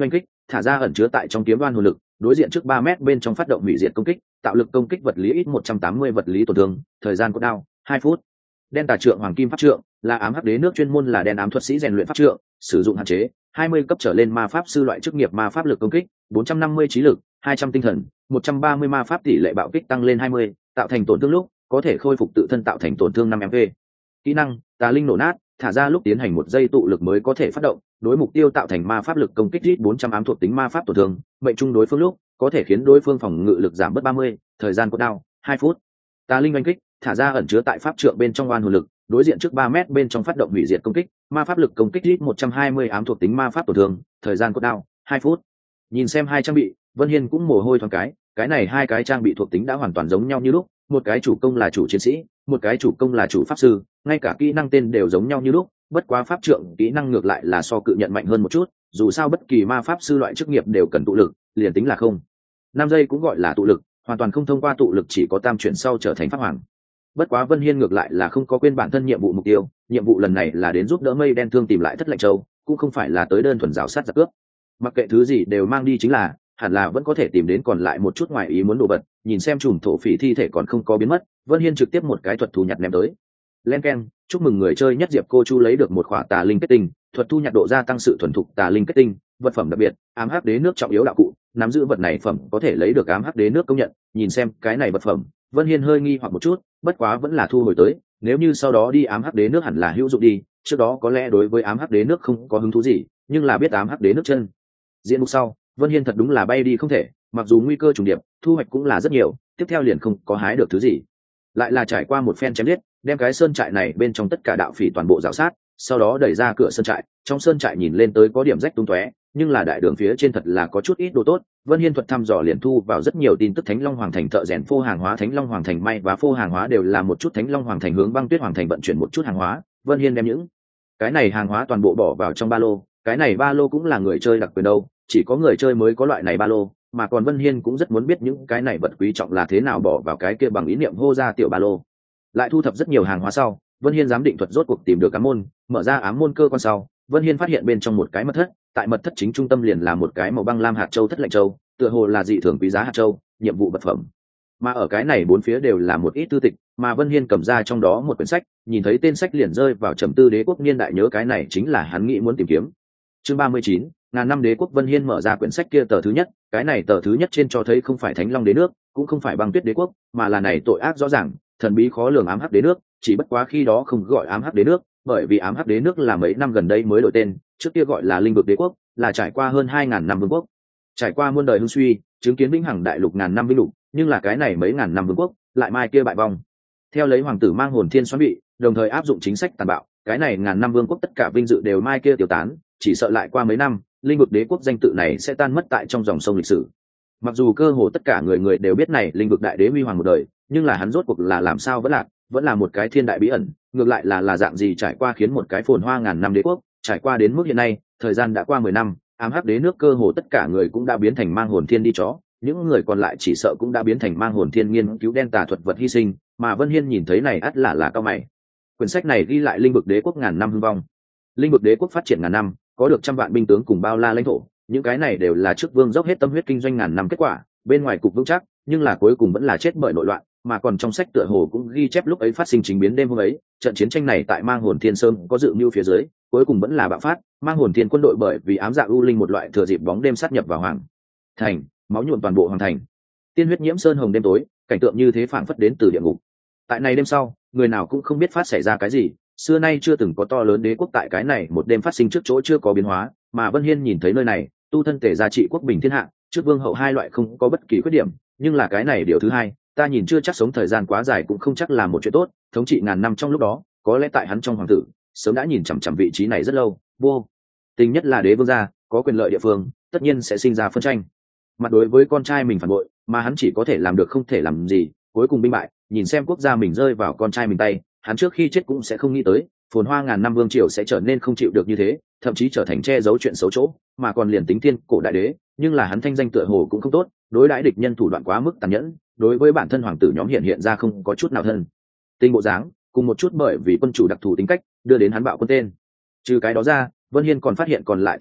thả ra ẩn chứa tại trong kiếm đoan hồn lực, đối diện trước ba mét bên trong phát động hủy diệt công kích, tạo lực công kích vật lý ít một trăm tám mươi vật lý tổn thương, thời gian cốt đao hai phút. Đen tà trượng hoàng kim pháp trượng là ám hắc đế nước chuyên môn là đen ám thuật sĩ rèn luyện pháp trượng, sử dụng hạn chế hai mươi cấp trở lên ma pháp sư loại chức nghiệp ma pháp lực công kích bốn trăm năm mươi trí lực hai trăm tinh thần một trăm ba mươi ma pháp tỷ lệ bạo kích tăng lên hai mươi, tạo thành tổn thương lúc có thể khôi phục tự thân tạo thành tổn thương năm m p. Kỹ năng tà linh nổ nát, thả ra lúc tiến hành một giây tụ lực mới có thể phát động, đối mục tiêu tạo thành ma pháp lực công kích ít bốn trăm ám thuộc tính ma pháp tổn thương, mệnh trung đối phương lúc có thể khiến đối phương phòng ngự lực giảm bớt ba mươi, thời gian cốt đao hai phút. Tà linh oanh kích, thả ra ẩn chứa tại pháp trượng bên trong oan hồn lực, đối diện trước ba mét bên trong phát động hủy diệt công kích, ma pháp lực công kích ít một trăm hai mươi ám thuộc tính ma pháp tổn thương, thời gian cốt đao hai phút. Nhìn xem hai trang bị, Vân Hiên cũng mồ hôi thoáng cái, cái này hai cái trang bị thuộc tính đã hoàn toàn giống nhau như lúc, một cái chủ công là chủ chiến sĩ, một cái chủ công là chủ pháp sư, ngay cả kỹ năng tên đều giống nhau như lúc, bất quá pháp trượng kỹ năng ngược lại là so cự nhận mạnh hơn một chút, dù sao bất kỳ ma pháp sư loại chức nghiệp đều cần tụ lực, liền tính là không năm giây cũng gọi là tụ lực, hoàn toàn không thông qua tụ lực chỉ có tam chuyển sau trở thành pháp hoàng. Bất quá Vân Hiên ngược lại là không có quên bản thân nhiệm vụ mục tiêu, nhiệm vụ lần này là đến giúp đỡ Mây Đen Thương tìm lại Thất Lệnh Châu, cũng không phải là tới đơn thuần rào sát giặc cướp. Mặc kệ thứ gì đều mang đi chính là, hẳn là vẫn có thể tìm đến còn lại một chút ngoài ý muốn đồ vật. Nhìn xem chùm thổ phỉ thi thể còn không có biến mất, Vân Hiên trực tiếp một cái thuật thu nhặt ném tới. Len keng, chúc mừng người chơi nhất Diệp Cô Chu lấy được một khỏa tà linh kết tinh, thuật thu nhặt độ gia tăng sự thuần thục tà linh kết tinh, vật phẩm đặc biệt, ám hắc đế nước trọng yếu đạo cụ, nắm giữ vật này phẩm có thể lấy được ám hắc đế nước công nhận. Nhìn xem cái này vật phẩm, Vân Hiên hơi nghi hoặc một chút, bất quá vẫn là thu hồi tới, nếu như sau đó đi ám hắc đế nước hẳn là hữu dụng đi, trước đó có lẽ đối với ám hắc đế nước không có hứng thú gì, nhưng là biết ám hắc đế nước chân diễn mục sau, Vân Hiên thật đúng là bay đi không thể, mặc dù nguy cơ trùng điệp, thu hoạch cũng là rất nhiều, tiếp theo liền không có hái được thứ gì. Lại là trải qua một phen chém giết, đem cái sơn trại này bên trong tất cả đạo phỉ toàn bộ rào sát, sau đó đẩy ra cửa sơn trại, trong sơn trại nhìn lên tới có điểm rách tung tóe, nhưng là đại đường phía trên thật là có chút ít đồ tốt. Vân Hiên thuật thăm dò liền thu vào rất nhiều tin tức Thánh Long Hoàng Thành thợ rèn phô hàng hóa, Thánh Long Hoàng Thành may và phô hàng hóa đều là một chút Thánh Long Hoàng Thành hướng Băng Tuyết Hoàng Thành vận chuyển một chút hàng hóa. Vân Hiên đem những cái này hàng hóa toàn bộ bỏ vào trong ba lô, cái này ba lô cũng là người chơi đặc quyền đâu, chỉ có người chơi mới có loại này ba lô, mà còn Vân Hiên cũng rất muốn biết những cái này vật quý trọng là thế nào bỏ vào cái kia bằng ý niệm hô ra tiểu ba lô. Lại thu thập rất nhiều hàng hóa sau, Vân Hiên giám định thuật rốt cuộc tìm được ám môn, mở ra ám môn cơ quan sau, Vân Hiên phát hiện bên trong một cái mật thất, tại mật thất chính trung tâm liền là một cái màu băng lam hạt châu Thất Lệnh Châu, tựa hồ là dị thường quý giá hạt châu, nhiệm vụ vật phẩm. Mà ở cái này bốn phía đều là một ít tư tịch, mà Vân Hiên cầm ra trong đó một quyển sách, nhìn thấy tên sách liền rơi vào trầm tư, Đế quốc niên đại, nhớ cái này chính là hắn nghĩ muốn tìm kiếm. Chương ba mươi chín, ngàn năm đế quốc. Vân Hiên mở ra quyển sách kia tờ thứ nhất, cái này tờ thứ nhất trên cho thấy không phải Thánh Long đế nước, cũng không phải Băng Tuyết đế quốc, mà là này tội ác rõ ràng, thần bí khó lường ám hắc đế nước, chỉ bất quá khi đó không gọi ám hắc đế nước, bởi vì ám hắc đế nước là mấy năm gần đây mới đổi tên, trước kia gọi là Linh Vực đế quốc, là trải qua hơn hai ngàn năm vương quốc, trải qua muôn đời hưng suy, chứng kiến vĩnh hằng đại lục ngàn năm vinh lục, nhưng là cái này mấy ngàn năm vương quốc lại mai kia bại vong. Theo lấy hoàng tử Mang Hồn Thiên xoắn bị, đồng thời áp dụng chính sách tàn bạo, cái này ngàn năm vương quốc tất cả vinh dự đều mai kia tiêu tán, chỉ sợ lại qua mấy năm, Linh Vực đế quốc danh tự này sẽ tan mất tại trong dòng sông lịch sử. Mặc dù cơ hồ tất cả người người đều biết này Linh Vực đại đế huy hoàng một đời, nhưng là hắn rốt cuộc là làm sao vẫn lạc, vẫn là một cái thiên đại bí ẩn, ngược lại là là dạng gì trải qua khiến một cái phồn hoa ngàn năm đế quốc trải qua đến mức hiện nay, thời gian đã qua mười năm, ám hắc đế nước cơ hồ tất cả người cũng đã biến thành Mang Hồn Thiên đi chó, những người còn lại chỉ sợ cũng đã biến thành Mang Hồn Thiên nghiên cứu đen tà thuật vật hy sinh, mà Vân Hiên nhìn thấy này ắt là là cao mày. Quyển sách này ghi lại Linh Vực đế quốc ngàn năm hưng vong. Linh Vực đế quốc phát triển ngàn năm, có được trăm vạn binh tướng cùng bao la lãnh thổ, những cái này đều là trước vương dốc hết tâm huyết kinh doanh ngàn năm kết quả, bên ngoài cục vững chắc, nhưng là cuối cùng vẫn là chết bởi nội loạn, mà còn trong sách tựa hồ cũng ghi chép lúc ấy phát sinh chính biến đêm hôm ấy, trận chiến tranh này tại Mang Hồn Thiên Sơn có dự mưu phía dưới, cuối cùng vẫn là bạo phát, Mang Hồn Thiên quân đội bởi vì ám dạ u linh một loại thừa dịp bóng đêm sát nhập vào hoàng thành, máu nhuộm toàn bộ hoàng thành. Tiên huyết nhiễm sơn hồng đêm tối, cảnh tượng như thế phảng phất đến từ địa ngục. Tại này đêm sau, người nào cũng không biết phát xảy ra cái gì, xưa nay chưa từng có to lớn đế quốc tại cái này một đêm phát sinh trước chỗ chưa có biến hóa, mà Vân Hiên nhìn thấy nơi này, tu thân thể gia trị quốc bình thiên hạ, trước vương hậu hai loại không có bất kỳ khuyết điểm, nhưng là cái này điều thứ hai, ta nhìn chưa chắc sống thời gian quá dài cũng không chắc là một chuyện tốt, thống trị ngàn năm trong lúc đó, có lẽ tại hắn trong hoàng tử, sớm đã nhìn chằm chằm vị trí này rất lâu, vô tình nhất là đế vương gia, có quyền lợi địa phương, tất nhiên sẽ sinh ra phân tranh. Mặt đối với con trai mình phản bội, mà hắn chỉ có thể làm được không thể làm gì, cuối cùng binh bại, nhìn xem quốc gia mình rơi vào con trai mình tay, hắn trước khi chết cũng sẽ không nghĩ tới, phồn hoa ngàn năm vương triều sẽ trở nên không chịu được như thế, thậm chí trở thành che giấu chuyện xấu chỗ, mà còn liền tính thiên cổ đại đế, nhưng là hắn thanh danh tựa hồ cũng không tốt, đối đãi địch nhân thủ đoạn quá mức tàn nhẫn, đối với bản thân hoàng tử nhóm hiện hiện ra không có chút nào thân tình bộ dáng, cùng một chút bởi vì quân chủ đặc thù tính cách đưa đến hắn bạo quân tên. Trừ cái đó ra, Vân Hiên còn phát hiện còn lại tin tức,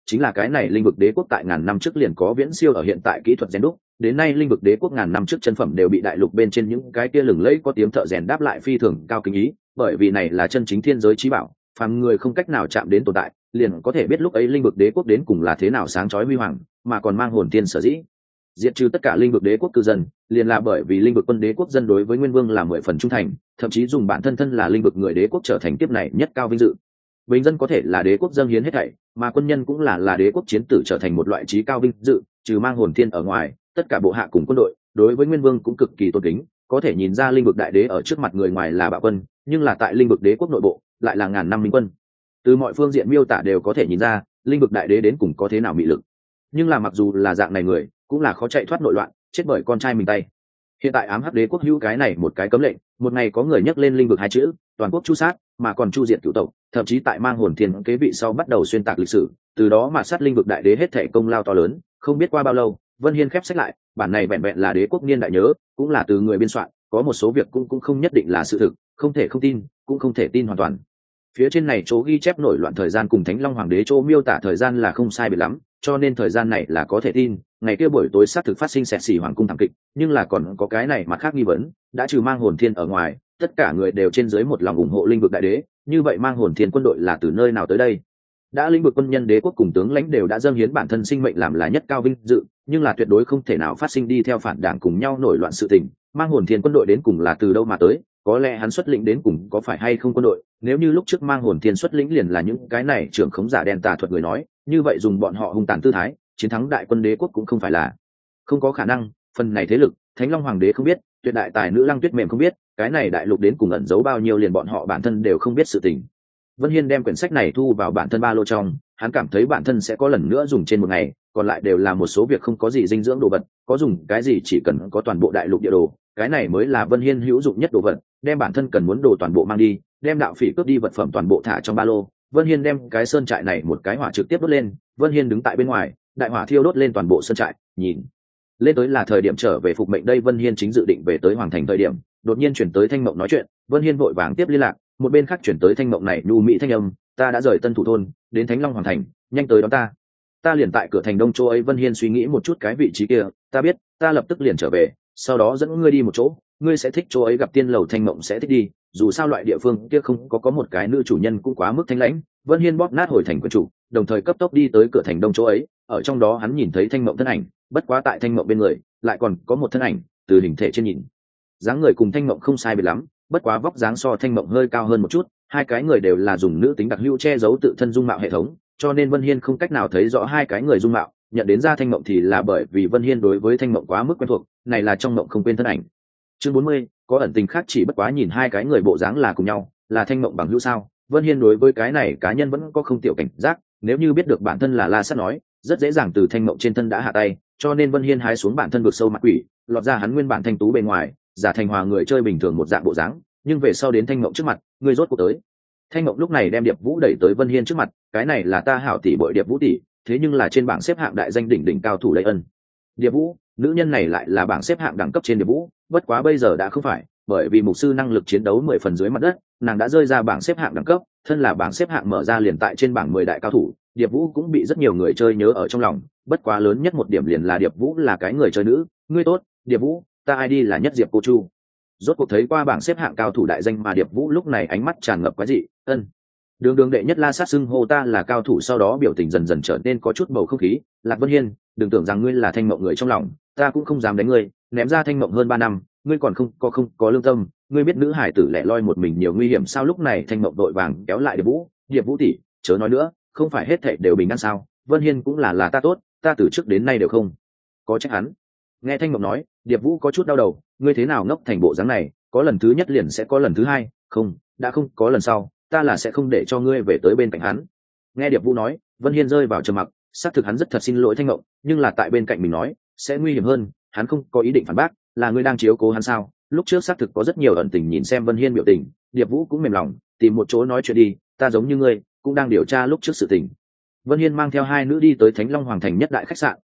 chính là cái này linh vực đế quốc tại ngàn năm trước liền có viễn siêu ở hiện tại kỹ thuật rèn đúc, đến nay linh vực đế quốc ngàn năm trước chân phẩm đều bị đại lục bên trên những cái kia lừng lẫy có tiếng thợ rèn đáp lại phi thường cao kính ý, bởi vì này là chân chính thiên giới trí bảo, phàm người không cách nào chạm đến tồn tại, liền có thể biết lúc ấy linh vực đế quốc đến cùng là thế nào sáng chói huy hoàng, mà còn mang hồn tiên sở dĩ diệt trừ tất cả linh vực đế quốc cư dân, liền là bởi vì linh vực quân đế quốc dân đối với nguyên vương là mười phần trung thành, thậm chí dùng bản thân thân là linh vực người đế quốc trở thành tiếp này nhất cao vinh dự. Bình dân có thể là đế quốc dâng hiến hết thảy, mà quân nhân cũng là là đế quốc chiến tử trở thành một loại trí cao vinh dự, trừ mang hồn tiên ở ngoài, tất cả bộ hạ cùng quân đội đối với nguyên vương cũng cực kỳ tôn kính, có thể nhìn ra linh vực đại đế ở trước mặt người ngoài là bạo quân, nhưng là tại linh vực đế quốc nội bộ lại là ngàn năm minh quân. Từ mọi phương diện miêu tả đều có thể nhìn ra linh vực đại đế đến cùng có thế nào mị lực. Nhưng là mặc dù là dạng này người, cũng là khó chạy thoát nội loạn, chết bởi con trai mình tay. Hiện tại ám hắc đế quốc hữu cái này một cái cấm lệnh, một ngày có người nhắc lên linh vực hai chữ, toàn quốc chu sát, mà còn chu diệt cửu tộc, thậm chí tại mang hồn thiên kế vị sau bắt đầu xuyên tạc lịch sử, từ đó mà sát linh vực đại đế hết thảy công lao to lớn. Không biết qua bao lâu, Vân Hiên khép sách lại, bản này vẹn vẹn là đế quốc niên đại nhớ, cũng là từ người biên soạn, có một số việc cũng cũng không nhất định là sự thực, không thể không tin, cũng không thể tin hoàn toàn. Phía trên này chỗ ghi chép nổi loạn thời gian cùng Thánh Long Hoàng đế chỗ miêu tả thời gian là không sai biệt lắm, cho nên thời gian này là có thể tin. Ngày kia buổi tối xác thực phát sinh xẹt xỉ hoàng cung thảm kịch, nhưng là còn có cái này mà khác nghi vấn, đã trừ mang hồn thiên ở ngoài, tất cả người đều trên dưới một lòng ủng hộ linh vực đại đế, như vậy mang hồn thiên quân đội là từ nơi nào tới đây? Đã linh vực quân nhân đế quốc cùng tướng lãnh đều đã dâng hiến bản thân sinh mệnh làm là nhất cao vinh dự, nhưng là tuyệt đối không thể nào phát sinh đi theo phản đảng cùng nhau nổi loạn sự tình. Mang hồn thiên quân đội đến cùng là từ đâu mà tới? Có lẽ hắn xuất lĩnh đến cùng có phải hay không quân đội, nếu như lúc trước mang hồn thiên xuất lĩnh liền là những cái này trưởng khống giả đen tà thuật người nói, như vậy dùng bọn họ hung tàn tư thái chiến thắng đại quân đế quốc cũng không phải là không có khả năng. Phần này thế lực Thánh Long Hoàng đế không biết, tuyệt đại tài nữ Lăng Tuyết Mềm không biết, cái này đại lục đến cùng ẩn giấu bao nhiêu liền bọn họ bản thân đều không biết sự tình. Vân Hiên đem quyển sách này thu vào bản thân ba lô trong, hắn cảm thấy bản thân sẽ có lần nữa dùng trên một ngày, còn lại đều là một số việc không có gì dinh dưỡng đồ vật, có dùng cái gì chỉ cần có toàn bộ đại lục địa đồ, cái này mới là Vân Hiên hữu dụng nhất đồ vật. Đem bản thân cần muốn đồ toàn bộ mang đi, đem đạo phỉ cướp đi vật phẩm toàn bộ thả trong ba lô. Vân Hiên đem cái sơn trại này một cái hỏa trực tiếp đốt lên, Vân Hiên đứng tại bên ngoài, đại hỏa thiêu đốt lên toàn bộ sơn trại, nhìn lên tới là thời điểm trở về phục mệnh đây. Vân Hiên chính dự định về tới hoàng thành thời điểm, đột nhiên chuyển tới Thanh Mộng nói chuyện. Vân Hiên vội vàng tiếp liên lạc, một bên khác chuyển tới Thanh Mộng này nhu mỹ thanh âm, ta đã rời Tân Thủ thôn đến Thánh Long hoàng thành, nhanh tới đón ta. Ta liền tại cửa thành đông chỗ ấy. Vân Hiên suy nghĩ một chút cái vị trí kia, ta biết, ta lập tức liền trở về, sau đó dẫn ngươi đi một chỗ, ngươi sẽ thích chỗ ấy, gặp tiên lầu. Thanh Mộng sẽ thích đi, dù sao loại địa phương kia không có có một cái nữ chủ nhân cũng quá mức thanh lãnh. Vân Hiên bóp nát hồi thành quân chủ, đồng thời cấp tốc đi tới cửa thành đông chỗ ấy. Ở trong đó hắn nhìn thấy Thanh Mộng thân ảnh, bất quá tại Thanh Mộng bên người lại còn có một thân ảnh, từ hình thể trên nhìn dáng người cùng Thanh Mộng không sai biệt lắm, bất quá vóc dáng so Thanh Mộng hơi cao hơn một chút. Hai cái người đều là dùng nữ tính đặc hữu che giấu tự thân dung mạo hệ thống, cho nên Vân Hiên không cách nào thấy rõ hai cái người dung mạo, nhận đến ra Thanh Mộng thì là bởi vì Vân Hiên đối với Thanh Mộng quá mức quen thuộc, này là trong mộng không quên thân ảnh. Chương bốn mươi, có ẩn tình khác, chỉ bất quá nhìn hai cái người bộ dáng là cùng nhau, là Thanh Mộng bằng hữu sao? Vân Hiên đối với cái này cá nhân vẫn có không tiểu cảnh giác, nếu như biết được bản thân là La Sát nói, rất dễ dàng từ Thanh Mộng trên thân đã hạ tay, cho nên Vân Hiên hái xuống bản thân vực sâu mặt quỷ, lọt ra hắn nguyên bản thanh tú bề ngoài, giả thành hòa người chơi bình thường một dạng bộ dáng, nhưng về sau đến Thanh Mộng trước mặt, người rốt cuộc tới. Thanh Mộng lúc này đem Điệp Vũ đẩy tới Vân Hiên trước mặt, cái này là ta hảo tỷ bội Điệp Vũ tỷ, thế nhưng là trên bảng xếp hạng đại danh đỉnh đỉnh cao thủ Lệ Ân. Điệp Vũ, nữ nhân này lại là bảng xếp hạng đẳng cấp trên Điệp Vũ, bất quá bây giờ đã không phải, bởi vì mục sư năng lực chiến đấu mười phần dưới mặt đất, nàng đã rơi ra bảng xếp hạng đẳng cấp, thân là bảng xếp hạng mở ra liền tại trên bảng mười đại cao thủ. Điệp Vũ cũng bị rất nhiều người chơi nhớ ở trong lòng, bất quá lớn nhất một điểm liền là Điệp Vũ là cái người chơi nữ. Ngươi tốt, Điệp Vũ, ta i đê là Nhất Diệp Cô Chu. Rốt cuộc thấy qua bảng xếp hạng cao thủ đại danh mà Điệp Vũ lúc này ánh mắt tràn ngập quái dị. Ân. Đường đường đệ nhất La Sát xưng hô ta là cao thủ, sau đó biểu tình dần dần trở nên có chút bầu không khí. Lạc Vân Hiên, đừng tưởng rằng ngươi là Thanh Mộng người trong lòng, ta cũng không dám đánh ngươi, ném ra Thanh Mộng hơn ba năm, ngươi còn không có không có lương tâm, ngươi biết nữ hải tử lẻ loi một mình nhiều nguy hiểm sao? Lúc này Thanh Mộng đội vàng kéo lại Điệp Vũ, Điệp Vũ tỷ, chớ nói nữa, không phải hết thảy đều bình an sao? Vân Hiên cũng là là ta tốt, ta từ trước đến nay đều không có trách hắn. Nghe Thanh Mộng nói, Điệp Vũ có chút đau đầu, ngươi thế nào ngốc thành bộ dáng này, có lần thứ nhất liền sẽ có lần thứ hai, không, đã không có lần sau, ta là sẽ không để cho ngươi về tới bên cạnh hắn. Nghe Điệp Vũ nói, Vân Hiên rơi vào trầm mặc, xác thực hắn rất thật xin lỗi Thanh Mộng, nhưng là tại bên cạnh mình nói sẽ nguy hiểm hơn, hắn không có ý định phản bác, là ngươi đang chiếu cố hắn sao? Lúc trước xác thực có rất nhiều ẩn tình, nhìn xem Vân Hiên biểu tình, Điệp Vũ cũng mềm lòng, tìm một chỗ nói chuyện đi, ta giống như ngươi, cũng đang điều tra lúc trước sự tình. Vân Hiên mang theo hai nữ đi tới Thánh Long Hoàng thành nhất đại khách sạn,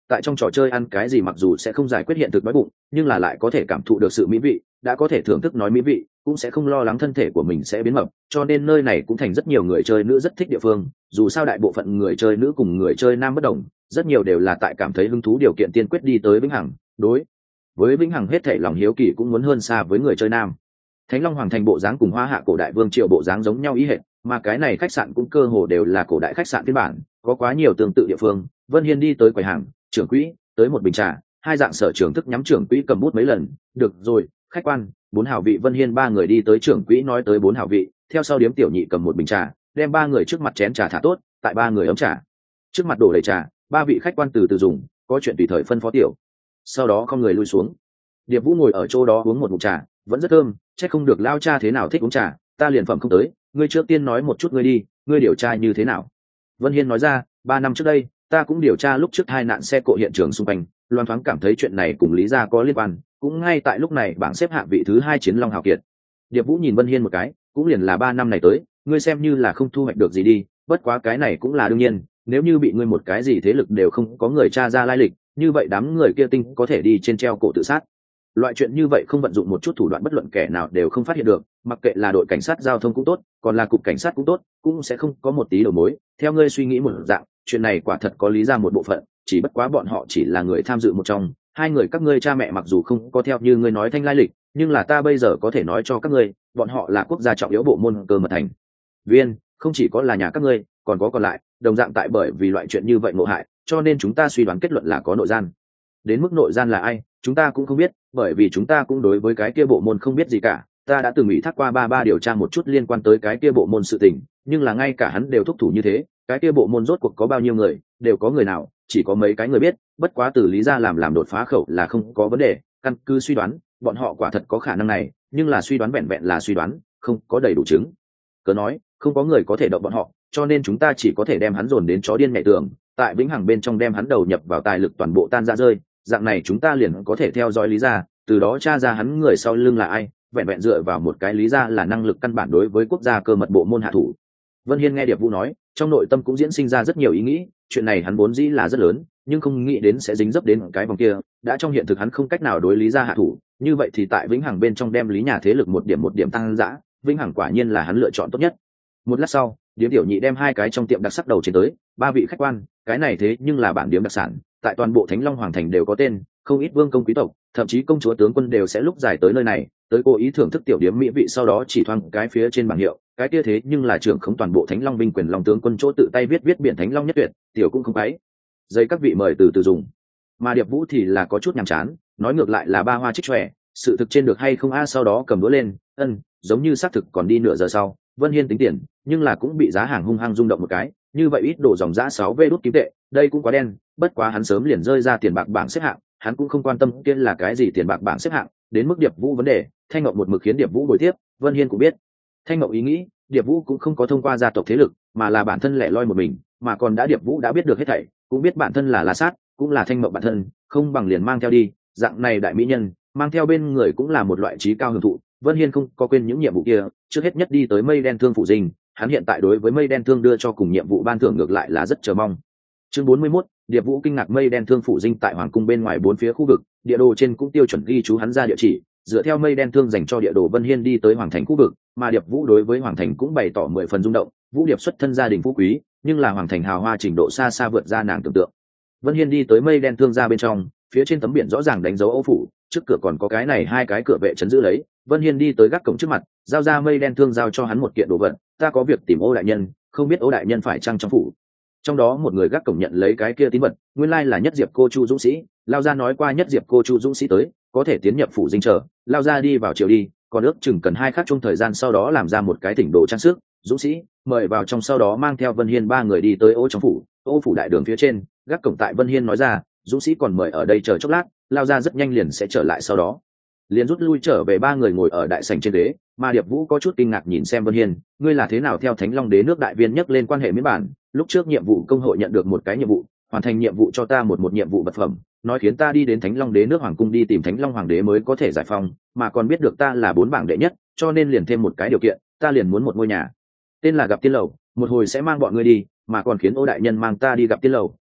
tại trong trò chơi ăn cái gì mặc dù sẽ không giải quyết hiện thực đói bụng, nhưng là lại có thể cảm thụ được sự mỹ vị, đã có thể thưởng thức nói mỹ vị, cũng sẽ không lo lắng thân thể của mình sẽ biến mập, cho nên nơi này cũng thành rất nhiều người chơi nữ rất thích địa phương. Dù sao đại bộ phận người chơi nữ cùng người chơi nam bất đồng, rất nhiều đều là tại cảm thấy hứng thú điều kiện tiên quyết đi tới vĩnh hằng, đối với vĩnh hằng hết thảy lòng hiếu kỳ cũng muốn hơn xa với người chơi nam. Thánh Long Hoàng thành bộ dáng cùng Hoa Hạ cổ đại vương triều bộ dáng giống nhau ý hệt, mà cái này khách sạn cũng cơ hồ đều là cổ đại khách sạn phiên bản, có quá nhiều tương tự địa phương. Vân Hiên đi tới quầy hàng, trưởng quỹ, tới một bình trà, hai dạng sở trưởng thức nhắm trưởng quỹ cầm bút mấy lần, được rồi, khách quan, bốn hảo vị. Vân Hiên ba người đi tới trưởng quỹ nói tới bốn hảo vị, theo sau điếm tiểu nhị cầm một bình trà, đem ba người trước mặt chén trà thả tốt, tại ba người ấm trà trước mặt đổ đầy trà, ba vị khách quan từ từ dùng, có chuyện tùy thời phân phó tiểu. Sau đó không người lui xuống. Điệp Vũ ngồi ở chỗ đó uống một ngụm trà, vẫn rất thơm, chắc không được lao cha thế nào thích uống trà, ta liền phẩm không tới, ngươi trước tiên nói một chút ngươi đi, ngươi điều tra như thế nào? Vân Hiên nói ra, ba năm trước đây, ta cũng điều tra lúc trước hai nạn xe cộ hiện trường xung quanh, loan thoáng cảm thấy chuyện này cùng Lý gia có liên quan, cũng ngay tại lúc này bảng xếp hạng vị thứ hai Chiến Long hào kiệt. Điệp Vũ nhìn Vân Hiên một cái, cũng liền là ba năm này tới, ngươi xem như là không thu hoạch được gì đi, bất quá cái này cũng là đương nhiên, nếu như bị ngươi một cái gì thế lực đều không có người tra ra lai lịch, như vậy đám người kia tinh có thể đi trên treo cổ tự sát. Loại chuyện như vậy không vận dụng một chút thủ đoạn bất luận kẻ nào đều không phát hiện được, mặc kệ là đội cảnh sát giao thông cũng tốt, còn là cục cảnh sát cũng tốt, cũng sẽ không có một tí đầu mối. Theo ngươi suy nghĩ một dạng, chuyện này quả thật có lý ra một bộ phận, chỉ bất quá bọn họ chỉ là người tham dự một trong. Hai người các ngươi cha mẹ mặc dù không có theo như ngươi nói thanh lai lịch, nhưng là ta bây giờ có thể nói cho các ngươi, bọn họ là quốc gia trọng yếu bộ môn cơ mật thành viên, không chỉ có là nhà các ngươi, còn có còn lại, đồng dạng tại bởi vì loại chuyện như vậy ngộ hại, cho nên chúng ta suy đoán kết luận là có nội gian. Đến mức nội gian là ai, chúng ta cũng không biết, bởi vì chúng ta cũng đối với cái kia bộ môn không biết gì cả. Ta đã từng ủy thác qua ba ba điều tra một chút liên quan tới cái kia bộ môn sự tình, nhưng là ngay cả hắn đều thúc thủ như thế, cái kia bộ môn rốt cuộc có bao nhiêu người, đều có người nào, chỉ có mấy cái người biết. Bất quá từ lý ra làm làm đột phá khẩu là không có vấn đề, căn cứ suy đoán, bọn họ quả thật có khả năng này, nhưng là suy đoán vẹn vẹn là suy đoán, không có đầy đủ chứng cớ nói, không có người có thể động bọn họ, cho nên chúng ta chỉ có thể đem hắn dồn đến chó điên nhảy tường, tại vĩnh hằng bên trong đem hắn đầu nhập vào tài lực toàn bộ tan ra rơi, dạng này chúng ta liền có thể theo dõi lý ra, từ đó tra ra hắn người sau lưng là ai, vẹn vẹn dựa vào một cái lý ra là năng lực căn bản đối với quốc gia cơ mật bộ môn hạ thủ. Vân Hiên nghe Điệp Vũ nói, trong nội tâm cũng diễn sinh ra rất nhiều ý nghĩ, chuyện này hắn vốn dĩ là rất lớn, nhưng không nghĩ đến sẽ dính dấp đến cái vòng kia, đã trong hiện thực hắn không cách nào đối lý ra hạ thủ, như vậy thì tại vĩnh hằng bên trong đem lý nhà thế lực một điểm một điểm tăng dã, vĩnh hằng quả nhiên là hắn lựa chọn tốt nhất. Một lát sau, điếm tiểu nhị đem hai cái trong tiệm đặc sắc đầu trên tới, ba vị khách quan, cái này thế nhưng là bản điếm đặc sản, tại toàn bộ Thánh Long Hoàng thành đều có tên, không ít vương công quý tộc, thậm chí công chúa tướng quân đều sẽ lúc giải tới nơi này, tới cố ý thưởng thức tiểu điếm mỹ vị, sau đó chỉ thoáng cái phía trên bảng hiệu, cái kia thế nhưng là trưởng khống toàn bộ Thánh Long binh quyền Long tướng quân chỗ tự tay viết viết biển Thánh Long nhất tuyệt, tiểu cũng không ấy. Giấy các vị mời từ từ dùng. Mà Điệp Vũ thì là có chút nhàm chán, nói ngược lại là ba hoa trích tròe, sự thực trên được hay không a, sau đó cầm đũa lên, ân, giống như xác thực còn đi nửa giờ sau, Vân Hiên tính tiền, nhưng là cũng bị giá hàng hung hăng rung động một cái, như vậy ít đổ dòng giá sáu vê đút kim tệ, đây cũng quá đen, bất quá hắn sớm liền rơi ra tiền bạc bảng xếp hạng, hắn cũng không quan tâm kia là cái gì tiền bạc bảng xếp hạng, đến mức Điệp Vũ vấn đề, Thanh Ngọc một mực khiến Điệp Vũ bồi tiếp, Vân Hiên cũng biết. Thanh Ngọc ý nghĩ, Điệp Vũ cũng không có thông qua gia tộc thế lực, mà là bản thân lẻ loi một mình, mà còn đã Điệp Vũ đã biết được hết thảy, cũng biết bản thân là La Sát, cũng là Thanh Ngọc bản thân, không bằng liền mang theo đi, dạng này đại mỹ nhân, mang theo bên người cũng là một loại trí cao hưởng thụ. Vân Hiên không có quên những nhiệm vụ kia, trước hết nhất đi tới Mây Đen Thương phủ dinh, hắn hiện tại đối với Mây Đen Thương đưa cho cùng nhiệm vụ ban thưởng ngược lại là rất chờ mong. Chương bốn mươi mốt, Điệp Vũ kinh ngạc. Mây Đen Thương phủ dinh tại hoàng cung bên ngoài bốn phía khu vực, địa đồ trên cũng tiêu chuẩn ghi chú hắn ra địa chỉ, dựa theo Mây Đen Thương dành cho địa đồ, Vân Hiên đi tới hoàng thành khu vực, mà Điệp Vũ đối với hoàng thành cũng bày tỏ mười phần rung động. Vũ Điệp xuất thân gia đình phú quý, nhưng là hoàng thành hào hoa trình độ xa xa vượt ra nàng tưởng tượng. Vân Hiên đi tới Mây Đen Thương ra bên trong, phía trên tấm biển rõ ràng đánh dấu Âu phủ, trước cửa còn có cái này hai cái cửa vệ trấn giữ lấy. Vân Hiên đi tới gác cổng trước mặt, giao ra Mây Đen Thương giao cho hắn một kiện đồ vật, ta có việc tìm Ô đại nhân, không biết Ô đại nhân phải chăng trong phủ. Trong đó một người gác cổng nhận lấy cái kia tín vật, nguyên lai là Nhất Diệp cô Chu dũng sĩ, lao ra nói qua Nhất Diệp cô Chu dũng sĩ tới, có thể tiến nhập phủ dinh chờ, lao ra đi vào chiều đi, còn ước chừng cần hai khắc chung thời gian, sau đó làm ra một cái thỉnh đồ trang sức, dũng sĩ mời vào trong, sau đó mang theo Vân Hiên ba người đi tới Ô trong phủ. Ô phủ đại đường phía trên, gác cổng tại Vân Hiên nói ra, dũng sĩ còn mời ở đây chờ chốc lát, lao ra rất nhanh liền sẽ trở lại, sau đó liền rút lui trở về. Ba người ngồi ở đại sảnh trên ghế, mà Điệp Vũ có chút kinh ngạc nhìn xem Vân Hiên, ngươi là thế nào theo Thánh Long Đế nước đại viên nhắc lên quan hệ miễn bản, lúc trước nhiệm vụ công hội nhận được một cái nhiệm vụ, hoàn thành nhiệm vụ cho ta một một nhiệm vụ vật phẩm, nói khiến ta đi đến Thánh Long Đế nước hoàng cung đi tìm Thánh Long hoàng đế mới có thể giải phong, mà còn biết được ta là bốn bảng đệ nhất, cho nên liền thêm một cái điều kiện, ta liền muốn một ngôi nhà tên là Gặp Tiên Lầu, một hồi sẽ mang bọn ngươi đi, mà còn khiến Ô đại nhân mang ta đi Gặp Tiên Lầu,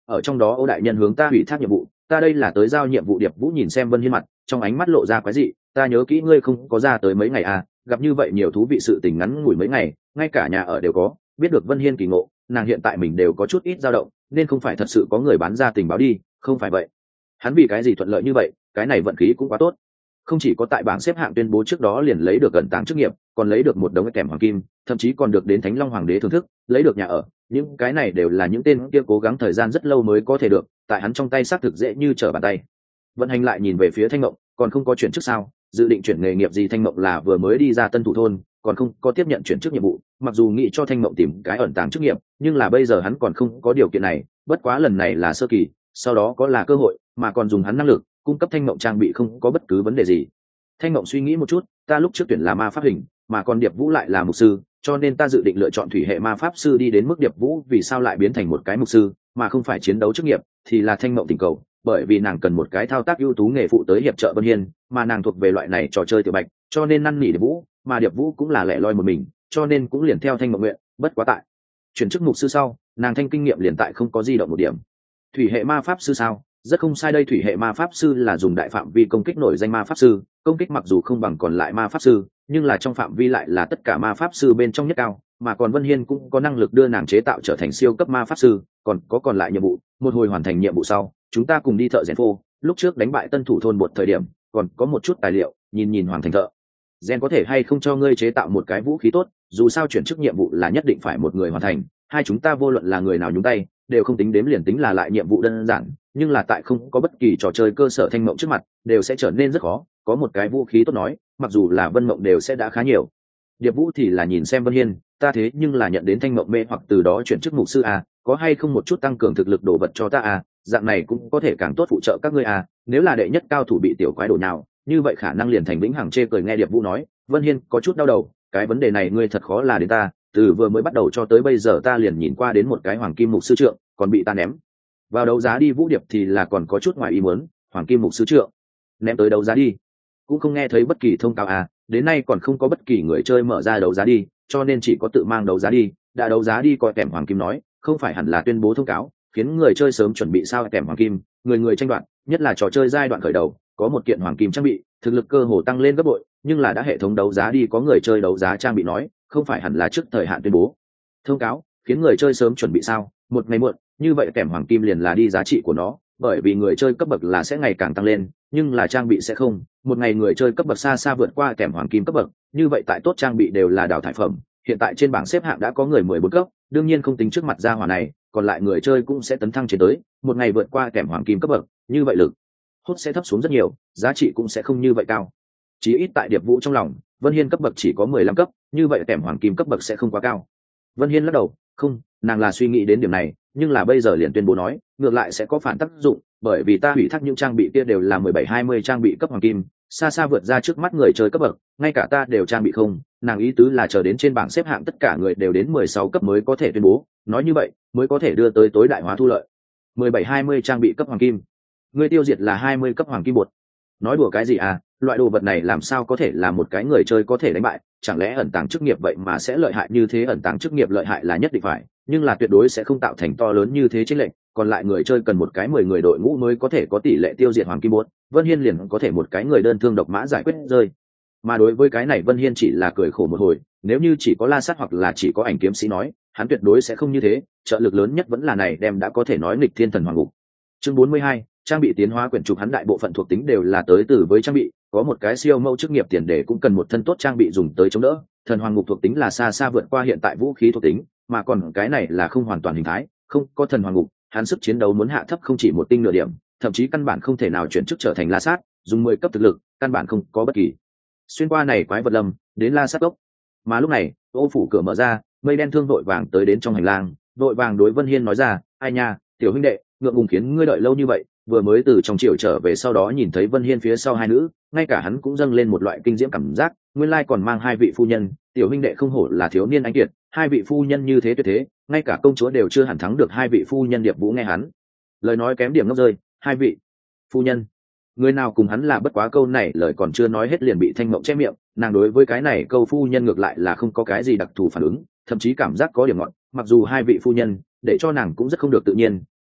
ở trong đó Ô đại nhân hướng ta ủy thác nhiệm vụ, ta đây là tới giao nhiệm vụ. Điệp Vũ nhìn xem Vân Hiên mặt, trong ánh mắt lộ ra quái dị. Ta nhớ kỹ ngươi không có ra tới mấy ngày à, gặp như vậy nhiều thú vị sự tình ngắn ngủi mấy ngày, ngay cả nhà ở đều có. Biết được Vân Hiên kỳ ngộ, nàng hiện tại mình đều có chút ít dao động, nên không phải thật sự có người bán ra tình báo đi, không phải vậy. Hắn vì cái gì thuận lợi như vậy, cái này vận khí cũng quá tốt. Không chỉ có tại bảng xếp hạng tuyên bố trước đó liền lấy được gần táng chức nghiệp, còn lấy được một đống kèm hoàng kim, thậm chí còn được đến Thánh Long Hoàng đế thưởng thức, lấy được nhà ở. Những cái này đều là những tên kia cố gắng thời gian rất lâu mới có thể được, tại hắn trong tay xác thực dễ như trở bàn tay. Vận hành lại nhìn về phía Thanh Mộng, còn không có chuyển chức sao? Dự định chuyển nghề nghiệp gì? Thanh Mộng là vừa mới đi ra Tân Thủ thôn, còn không có tiếp nhận chuyển chức nhiệm vụ. Mặc dù nghĩ cho Thanh Mộng tìm cái ẩn tàng chức nghiệp, nhưng là bây giờ hắn còn không có điều kiện này. Bất quá lần này là sơ kỳ, sau đó có là cơ hội, mà còn dùng hắn năng lực cung cấp Thanh Mộng trang bị không có bất cứ vấn đề gì. Thanh Mộng suy nghĩ một chút, ta lúc trước tuyển là ma pháp hình, mà còn Điệp Vũ lại là mục sư, cho nên ta dự định lựa chọn thủy hệ ma pháp sư. đi đến mức Điệp Vũ vì sao lại biến thành một cái mục sư mà không phải chiến đấu chức nghiệp, thì là Thanh Mộng tình cầu, bởi vì nàng cần một cái thao tác ưu tú nghề phụ tới hiệp trợ Vân Hiên, mà nàng thuộc về loại này trò chơi tiểu bạch, cho nên năn nỉ Điệp Vũ, mà Điệp Vũ cũng là lẻ loi một mình, cho nên cũng liền theo Thanh Mộng nguyện. Bất quá tại chuyển chức mục sư sau, nàng thanh kinh nghiệm liền tại không có di động một điểm. Thủy hệ ma pháp sư sao? Rất không sai đây. Thủy hệ ma pháp sư là dùng đại phạm vi công kích nổi danh ma pháp sư, công kích mặc dù không bằng còn lại ma pháp sư, nhưng là trong phạm vi lại là tất cả ma pháp sư bên trong nhất cao, mà còn Vân Hiên cũng có năng lực đưa nàng chế tạo trở thành siêu cấp ma pháp sư. Còn có còn lại nhiệm vụ, một hồi hoàn thành nhiệm vụ sau, chúng ta cùng đi thợ rèn phô, lúc trước đánh bại Tân Thủ thôn một thời điểm, còn có một chút tài liệu, nhìn nhìn hoàn thành thợ rèn có thể hay không cho ngươi chế tạo một cái vũ khí tốt, dù sao chuyển chức nhiệm vụ là nhất định phải một người hoàn thành, hai chúng ta vô luận là người nào nhúng tay đều không tính đếm, liền tính là lại nhiệm vụ đơn giản, nhưng là tại không có bất kỳ trò chơi cơ sở Thanh Mộng trước mặt đều sẽ trở nên rất khó. Có một cái vũ khí tốt nói, mặc dù là Vân Mộng đều sẽ đã khá nhiều. Điệp Vũ thì là nhìn xem Vân Hiên, ta thế nhưng là nhận đến Thanh Mộng mê hoặc từ đó chuyển chức mục sư à, có hay không một chút tăng cường thực lực đồ vật cho ta à, dạng này cũng có thể càng tốt phụ trợ các ngươi à, nếu là đệ nhất cao thủ bị tiểu quái đổ nào, như vậy khả năng liền thành vĩnh hằng chê cười. Nghe Điệp Vũ nói, Vân Hiên có chút đau đầu, cái vấn đề này ngươi thật khó là đến ta, từ vừa mới bắt đầu cho tới bây giờ ta liền nhìn qua đến một cái hoàng kim mục sư trượng, còn bị ta ném vào đấu giá đi. Vũ Điệp thì là còn có chút ngoài ý muốn, hoàng kim mục sư trượng ném tới đấu giá đi, cũng không nghe thấy bất kỳ thông cáo à, đến nay còn không có bất kỳ người chơi mở ra đấu giá đi, cho nên chỉ có tự mang đấu giá đi. Đã đấu giá đi coi kèm hoàng kim nói, không phải hẳn là tuyên bố thông cáo, khiến người chơi sớm chuẩn bị sao kèm hoàng kim, người người tranh đoạt, nhất là trò chơi giai đoạn khởi đầu, có một kiện hoàng kim trang bị, thực lực cơ hồ tăng lên gấp bội, nhưng là đã hệ thống đấu giá đi có người chơi đấu giá trang bị nói, không phải hẳn là trước thời hạn tuyên bố thông cáo, khiến người chơi sớm chuẩn bị sao, một ngày muộn, như vậy kèm hoàng kim liền là đi giá trị của nó, bởi vì người chơi cấp bậc là sẽ ngày càng tăng lên, nhưng là trang bị sẽ không, một ngày người chơi cấp bậc xa xa vượt qua kèm hoàng kim cấp bậc, như vậy tại tốt trang bị đều là đào thải phẩm. Hiện tại trên bảng xếp hạng đã có người mười bốn cấp, đương nhiên không tính trước mặt gia hỏa này, còn lại người chơi cũng sẽ tấn thăng trên tới, một ngày vượt qua kèm hoàng kim cấp bậc, như vậy lực hút sẽ thấp xuống rất nhiều, giá trị cũng sẽ không như vậy cao. Chí ít tại Điệp Vũ trong lòng, Vân Hiên cấp bậc chỉ có mười lăm cấp, như vậy kèm hoàng kim cấp bậc sẽ không quá cao. Vân Hiên lắc đầu, không, nàng là suy nghĩ đến điểm này, nhưng là bây giờ liền tuyên bố nói, ngược lại sẽ có phản tác dụng, bởi vì ta hủy thác những trang bị kia đều là mười bảy hai mươi trang bị cấp hoàng kim, xa xa vượt ra trước mắt người chơi cấp bậc, ngay cả ta đều trang bị không. Nàng ý tứ là chờ đến trên bảng xếp hạng tất cả người đều đến mười sáu cấp mới có thể tuyên bố, nói như vậy mới có thể đưa tới tối đại hóa thu lợi. mười bảy hai mươi trang bị cấp hoàng kim, người tiêu diệt là hai mươi cấp hoàng kim bột. Nói đùa cái gì à, loại đồ vật này làm sao có thể là một cái người chơi có thể đánh bại, chẳng lẽ ẩn tàng chức nghiệp vậy mà sẽ lợi hại như thế? Ẩn tàng chức nghiệp lợi hại là nhất định phải, nhưng là tuyệt đối sẽ không tạo thành to lớn như thế chênh lệch, còn lại người chơi cần một cái mười người đội ngũ mới có thể có tỷ lệ tiêu diệt hoàng kim bột, Vân Hiên liền có thể một cái người đơn thương độc mã giải quyết rơi. Mà đối với cái này Vân Hiên chỉ là cười khổ một hồi, nếu như chỉ có La Sát hoặc là chỉ có Ảnh Kiếm Sĩ nói, hắn tuyệt đối sẽ không như thế, trợ lực lớn nhất vẫn là này đem đã có thể nói nghịch thiên thần hoàng ngục. Chương bốn mươi hai, trang bị tiến hóa quyển trục. Hắn đại bộ phận thuộc tính đều là tới từ với trang bị, có một cái siêu mẫu chức nghiệp tiền đề cũng cần một thân tốt trang bị dùng tới chống đỡ. Thần hoàng ngục thuộc tính là xa xa vượt qua hiện tại vũ khí thuộc tính, mà còn cái này là không hoàn toàn hình thái, không có thần hoàng ngục, hắn sức chiến đấu muốn hạ thấp không chỉ một tinh nửa điểm, thậm chí căn bản không thể nào chuyển chức trở thành La Sát, dùng mười cấp thực lực, căn bản không có bất kỳ. Xuyên qua này quái vật lâm, đến La Sát cốc. Mà lúc này, ô phủ cửa mở ra, mây đen thương vội vàng tới đến trong hành lang, vội vàng đối Vân Hiên nói ra, ai nha, tiểu huynh đệ, ngượng ngùng khiến ngươi đợi lâu như vậy, vừa mới từ trong triều trở về, sau đó nhìn thấy Vân Hiên phía sau hai nữ, ngay cả hắn cũng dâng lên một loại kinh diễm cảm giác, nguyên lai còn mang hai vị phu nhân, tiểu huynh đệ không hổ là thiếu niên anh kiệt, hai vị phu nhân như thế tuyệt thế, ngay cả công chúa đều chưa hẳn thắng được hai vị phu nhân. Điệp Vũ nghe hắn lời nói kém điểm ngốc rơi, hai vị phu nhân, người nào cùng hắn là bất quá, câu này lời còn chưa nói hết liền bị Thanh Mộng che miệng. Nàng đối với cái này câu phu nhân ngược lại là không có cái gì đặc thù phản ứng, thậm chí cảm giác có điểm ngọn, mặc dù hai vị phu nhân để cho nàng cũng rất không được tự nhiên,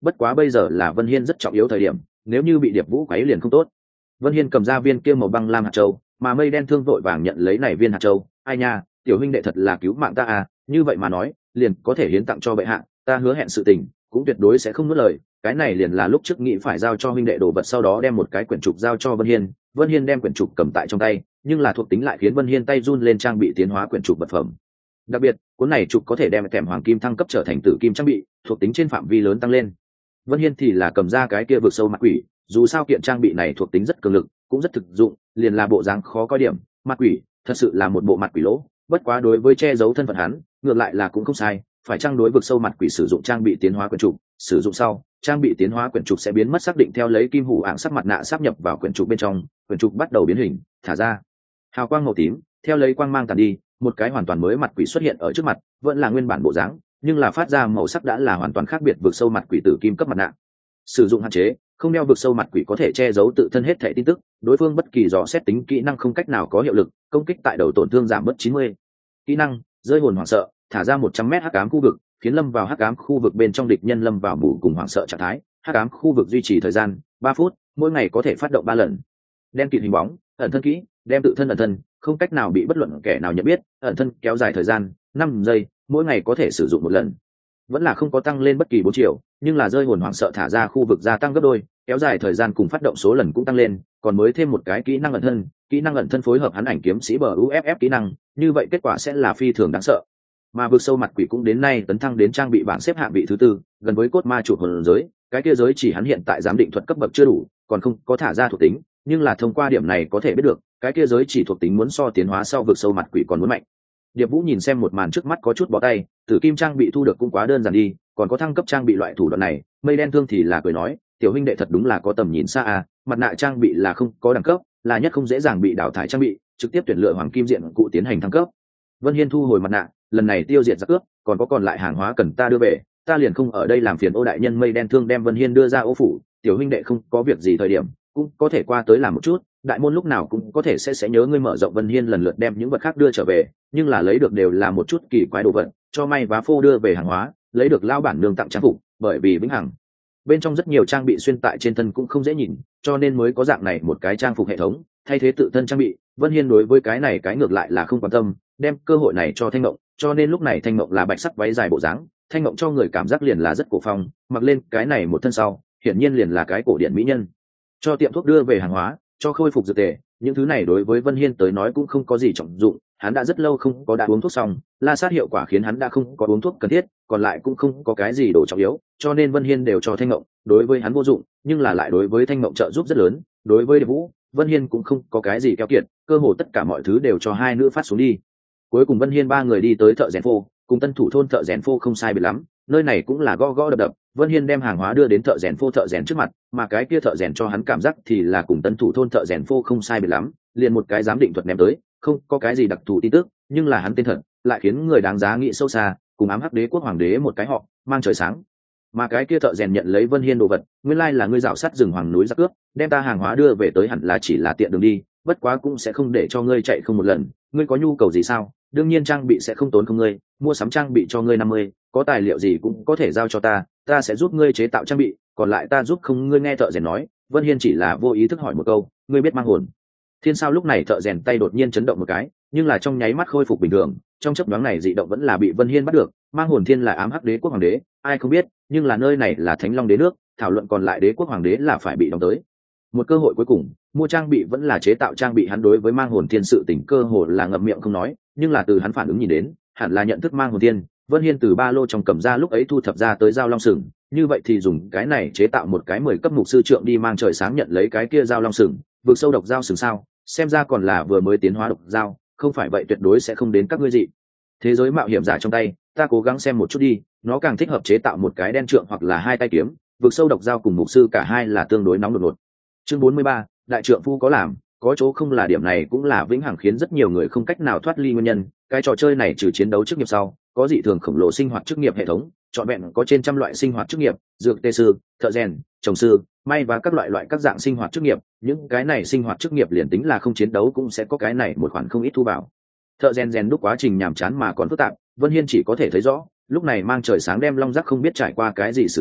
bất quá bây giờ là Vân Hiên rất trọng yếu thời điểm, nếu như bị Điệp Vũ quấy liền không tốt. Vân Hiên cầm ra viên kia màu băng lam hạt châu, mà Mây Đen Thương vội vàng nhận lấy này viên hạt châu. Ai nha, tiểu huynh đệ thật là cứu mạng ta à, như vậy mà nói, liền có thể hiến tặng cho bệ hạ, ta hứa hẹn sự tình, cũng tuyệt đối sẽ không nuốt lời. Cái này liền là lúc trước nghĩ phải giao cho huynh đệ đồ vật, sau đó đem một cái quyển trục giao cho Vân Hiên. Vân Hiên đem quyển trục cầm tại trong tay, nhưng là thuộc tính lại khiến Vân Hiên tay run lên, trang bị tiến hóa quyển trục vật phẩm. Đặc biệt, cuốn này trục có thể đem kèm hoàng kim thăng cấp trở thành tử kim trang bị, thuộc tính trên phạm vi lớn tăng lên. Vân Hiên thì là cầm ra cái kia vực sâu mặt quỷ, dù sao kiện trang bị này thuộc tính rất cường lực, cũng rất thực dụng, liền là bộ dáng khó coi điểm, mặt quỷ, thật sự là một bộ mặt quỷ lỗ, bất quá đối với che giấu thân phận hắn, ngược lại là cũng không sai, phải trang đối vực sâu mặt quỷ sử dụng trang bị tiến hóa quyển trục, sử dụng sau, trang bị tiến hóa quyển trục sẽ biến mất xác định theo lấy kim hủ ạng sắc mặt nạ sáp nhập vào quyển trục bên trong, quyển trục bắt đầu biến hình, thả ra hào quang màu tím, theo lấy quang mang tàn đi, một cái hoàn toàn mới mặt quỷ xuất hiện ở trước mặt, vẫn là nguyên bản bộ dáng, nhưng là phát ra màu sắc đã là hoàn toàn khác biệt, vực sâu mặt quỷ tử kim cấp mặt nạ. Sử dụng hạn chế, không đeo vực sâu mặt quỷ có thể che giấu tự thân hết thảy tin tức, đối phương bất kỳ dò xét tính kỹ năng không cách nào có hiệu lực, công kích tại đầu tổn thương giảm bớt chín mươi. Kỹ năng, rơi hồn hoảng sợ, thả ra một trăm mét hắc ám khu vực, khiến lâm vào hắc ám khu vực bên trong địch nhân lâm vào mù cùng hoảng sợ trạng thái, hắc ám khu vực duy trì thời gian ba phút, mỗi ngày có thể phát động ba lần. Đen kịt hình bóng, ẩn thân kỹ, đem tự thân ẩn thân, không cách nào bị bất luận kẻ nào nhận biết, ẩn thân kéo dài thời gian năm giây, mỗi ngày có thể sử dụng một lần. Vẫn là không có tăng lên bất kỳ bốn triệu, nhưng là rơi hồn hoảng sợ thả ra khu vực gia tăng gấp đôi, kéo dài thời gian cùng phát động số lần cũng tăng lên, còn mới thêm một cái kỹ năng ẩn thân, kỹ năng ẩn thân phối hợp hắn ảnh kiếm sĩ bờ u ép ép kỹ năng, như vậy kết quả sẽ là phi thường đáng sợ. Mà vực sâu mặt quỷ cũng đến nay tấn thăng đến trang bị bảng xếp hạng vị thứ tư, gần với cốt ma chủ hồn giới, cái kia giới chỉ hắn hiện tại giám định thuật cấp bậc chưa đủ, còn không có thả ra thuộc tính, nhưng là thông qua điểm này có thể biết được, cái kia giới chỉ thuộc tính muốn so tiến hóa sau vực sâu mặt quỷ còn muốn mạnh. Điệp Vũ nhìn xem một màn trước mắt có chút bó tay, tử kim trang bị thu được cũng quá đơn giản đi, còn có thăng cấp trang bị loại thủ đoạn này. Mây Đen Thương thì là cười nói, tiểu huynh đệ thật đúng là có tầm nhìn xa à, mặt nạ trang bị là không có đẳng cấp, là nhất không dễ dàng bị đào thải trang bị, trực tiếp tuyển lựa hoàng kim diện cụ tiến hành thăng cấp. Vân Hiên thu hồi mặt nạ, lần này tiêu diệt giặc cướp, còn có còn lại hàng hóa cần ta đưa về, ta liền không ở đây làm phiền ô đại nhân. Mây Đen Thương đem Vân Hiên đưa ra ô phủ, tiểu huynh đệ không có việc gì thời điểm, cũng có thể qua tới làm một chút, đại môn lúc nào cũng có thể sẽ sẽ nhớ ngươi mở rộng. Vân Hiên lần lượt đem những vật khác đưa trở về, nhưng là lấy được đều là một chút kỳ quái đồ vật, cho may vá phô đưa về hàng hóa, lấy được lao bản nương tặng trang phục, bởi vì vĩnh hằng bên trong rất nhiều trang bị xuyên tại trên thân cũng không dễ nhìn, cho nên mới có dạng này một cái trang phục hệ thống thay thế tự thân trang bị. Vân Hiên đối với cái này cái ngược lại là không quan tâm, đem cơ hội này cho Thanh Mộng, cho nên lúc này Thanh Mộng là bạch sắc váy dài bộ dáng, Thanh Mộng cho người cảm giác liền là rất cổ phong, mặc lên cái này một thân sau, hiển nhiên liền là cái cổ điển mỹ nhân. Cho tiệm thuốc đưa về hàng hóa, cho khôi phục dược tề, những thứ này đối với Vân Hiên tới nói cũng không có gì trọng dụng, hắn đã rất lâu không có đã uống thuốc xong, la sát hiệu quả khiến hắn đã không có uống thuốc cần thiết, còn lại cũng không có cái gì đồ trọng yếu, cho nên Vân Hiên đều cho Thanh Mộng, đối với hắn vô dụng, nhưng là lại đối với Thanh Mộng trợ giúp rất lớn. Đối với Điệp Vũ, Vân Hiên cũng không có cái gì keo kiệt, cơ hồ tất cả mọi thứ đều cho hai nữ phát xuống đi. Cuối cùng Vân Hiên ba người đi tới thợ rèn phô, cùng tân thủ thôn thợ rèn phô không sai biệt lắm, nơi này cũng là gõ gõ đập đập. Vân Hiên đem hàng hóa đưa đến thợ rèn phô thợ rèn trước mặt, mà cái kia thợ rèn cho hắn cảm giác thì là cùng tân thủ thôn thợ rèn phô không sai biệt lắm, liền một cái giám định thuật ném tới, không có cái gì đặc thù tin tức, nhưng là hắn tên thật lại khiến người đáng giá nghĩ sâu xa, cùng ám hắc đế quốc hoàng đế một cái họ, mang trời sáng. Mà cái kia thợ rèn nhận lấy Vân Hiên đồ vật, nguyên lai là ngươi rào sắt rừng hoàng núi giặc cướp, đem ta hàng hóa đưa về tới hẳn là chỉ là tiện đường đi, bất quá cũng sẽ không để cho ngươi chạy không một lần, ngươi có nhu cầu gì sao? Đương nhiên trang bị sẽ không tốn không ngươi, mua sắm trang bị cho ngươi năm mươi, có tài liệu gì cũng có thể giao cho ta, ta sẽ giúp ngươi chế tạo trang bị, còn lại ta giúp không. Ngươi nghe thợ rèn nói. Vân Hiên chỉ là vô ý thức hỏi một câu, ngươi biết mang hồn thiên sao? Lúc này thợ rèn tay đột nhiên chấn động một cái, nhưng là trong nháy mắt khôi phục bình thường, trong chớp nhoáng này dị động vẫn là bị Vân Hiên bắt được. Mang hồn thiên là ám hắc đế quốc hoàng đế, ai không biết, nhưng là nơi này là Thánh Long đế nước, thảo luận còn lại đế quốc hoàng đế là phải bị đóng tới. Một cơ hội cuối cùng, mua trang bị vẫn là chế tạo trang bị. Hắn đối với mang hồn thiên sự tình cơ hồ là ngậm miệng không nói, nhưng là từ hắn phản ứng nhìn đến, hẳn là nhận thức mang hồn thiên. Vân Hiên từ ba lô trong cầm ra lúc ấy thu thập ra tới dao long sừng, như vậy thì dùng cái này chế tạo một cái mười cấp mục sư trượng đi. Mang trời sáng nhận lấy cái kia dao long sừng, vực sâu độc dao sừng sao? Xem ra còn là vừa mới tiến hóa độc dao, không phải vậy tuyệt đối sẽ không đến các ngươi dị thế giới mạo hiểm giả trong tay. Ta cố gắng xem một chút đi, nó càng thích hợp chế tạo một cái đen trượng hoặc là hai tay kiếm. Vực sâu độc dao cùng mục sư cả hai là tương đối nóng đột ngột. Chương bốn mươi ba, đại trượng phu có làm có chỗ không là điểm này cũng là vĩnh hằng khiến rất nhiều người không cách nào thoát ly nguyên nhân. Cái trò chơi này trừ chiến đấu chức nghiệp sau, có dị thường khổng lồ sinh hoạt chức nghiệp hệ thống, trọn vẹn có trên trăm loại sinh hoạt chức nghiệp, dược tê sư, thợ rèn, trồng sư, may và các loại loại các dạng sinh hoạt chức nghiệp. Những cái này sinh hoạt chức nghiệp liền tính là không chiến đấu cũng sẽ có cái này một khoản không ít thu vào. Thợ rèn rèn đúc quá trình nhàm chán mà còn phức tạp, Vân Hiên chỉ có thể thấy rõ. Lúc này mang trời sáng đem long giác không biết trải qua cái gì xử lý,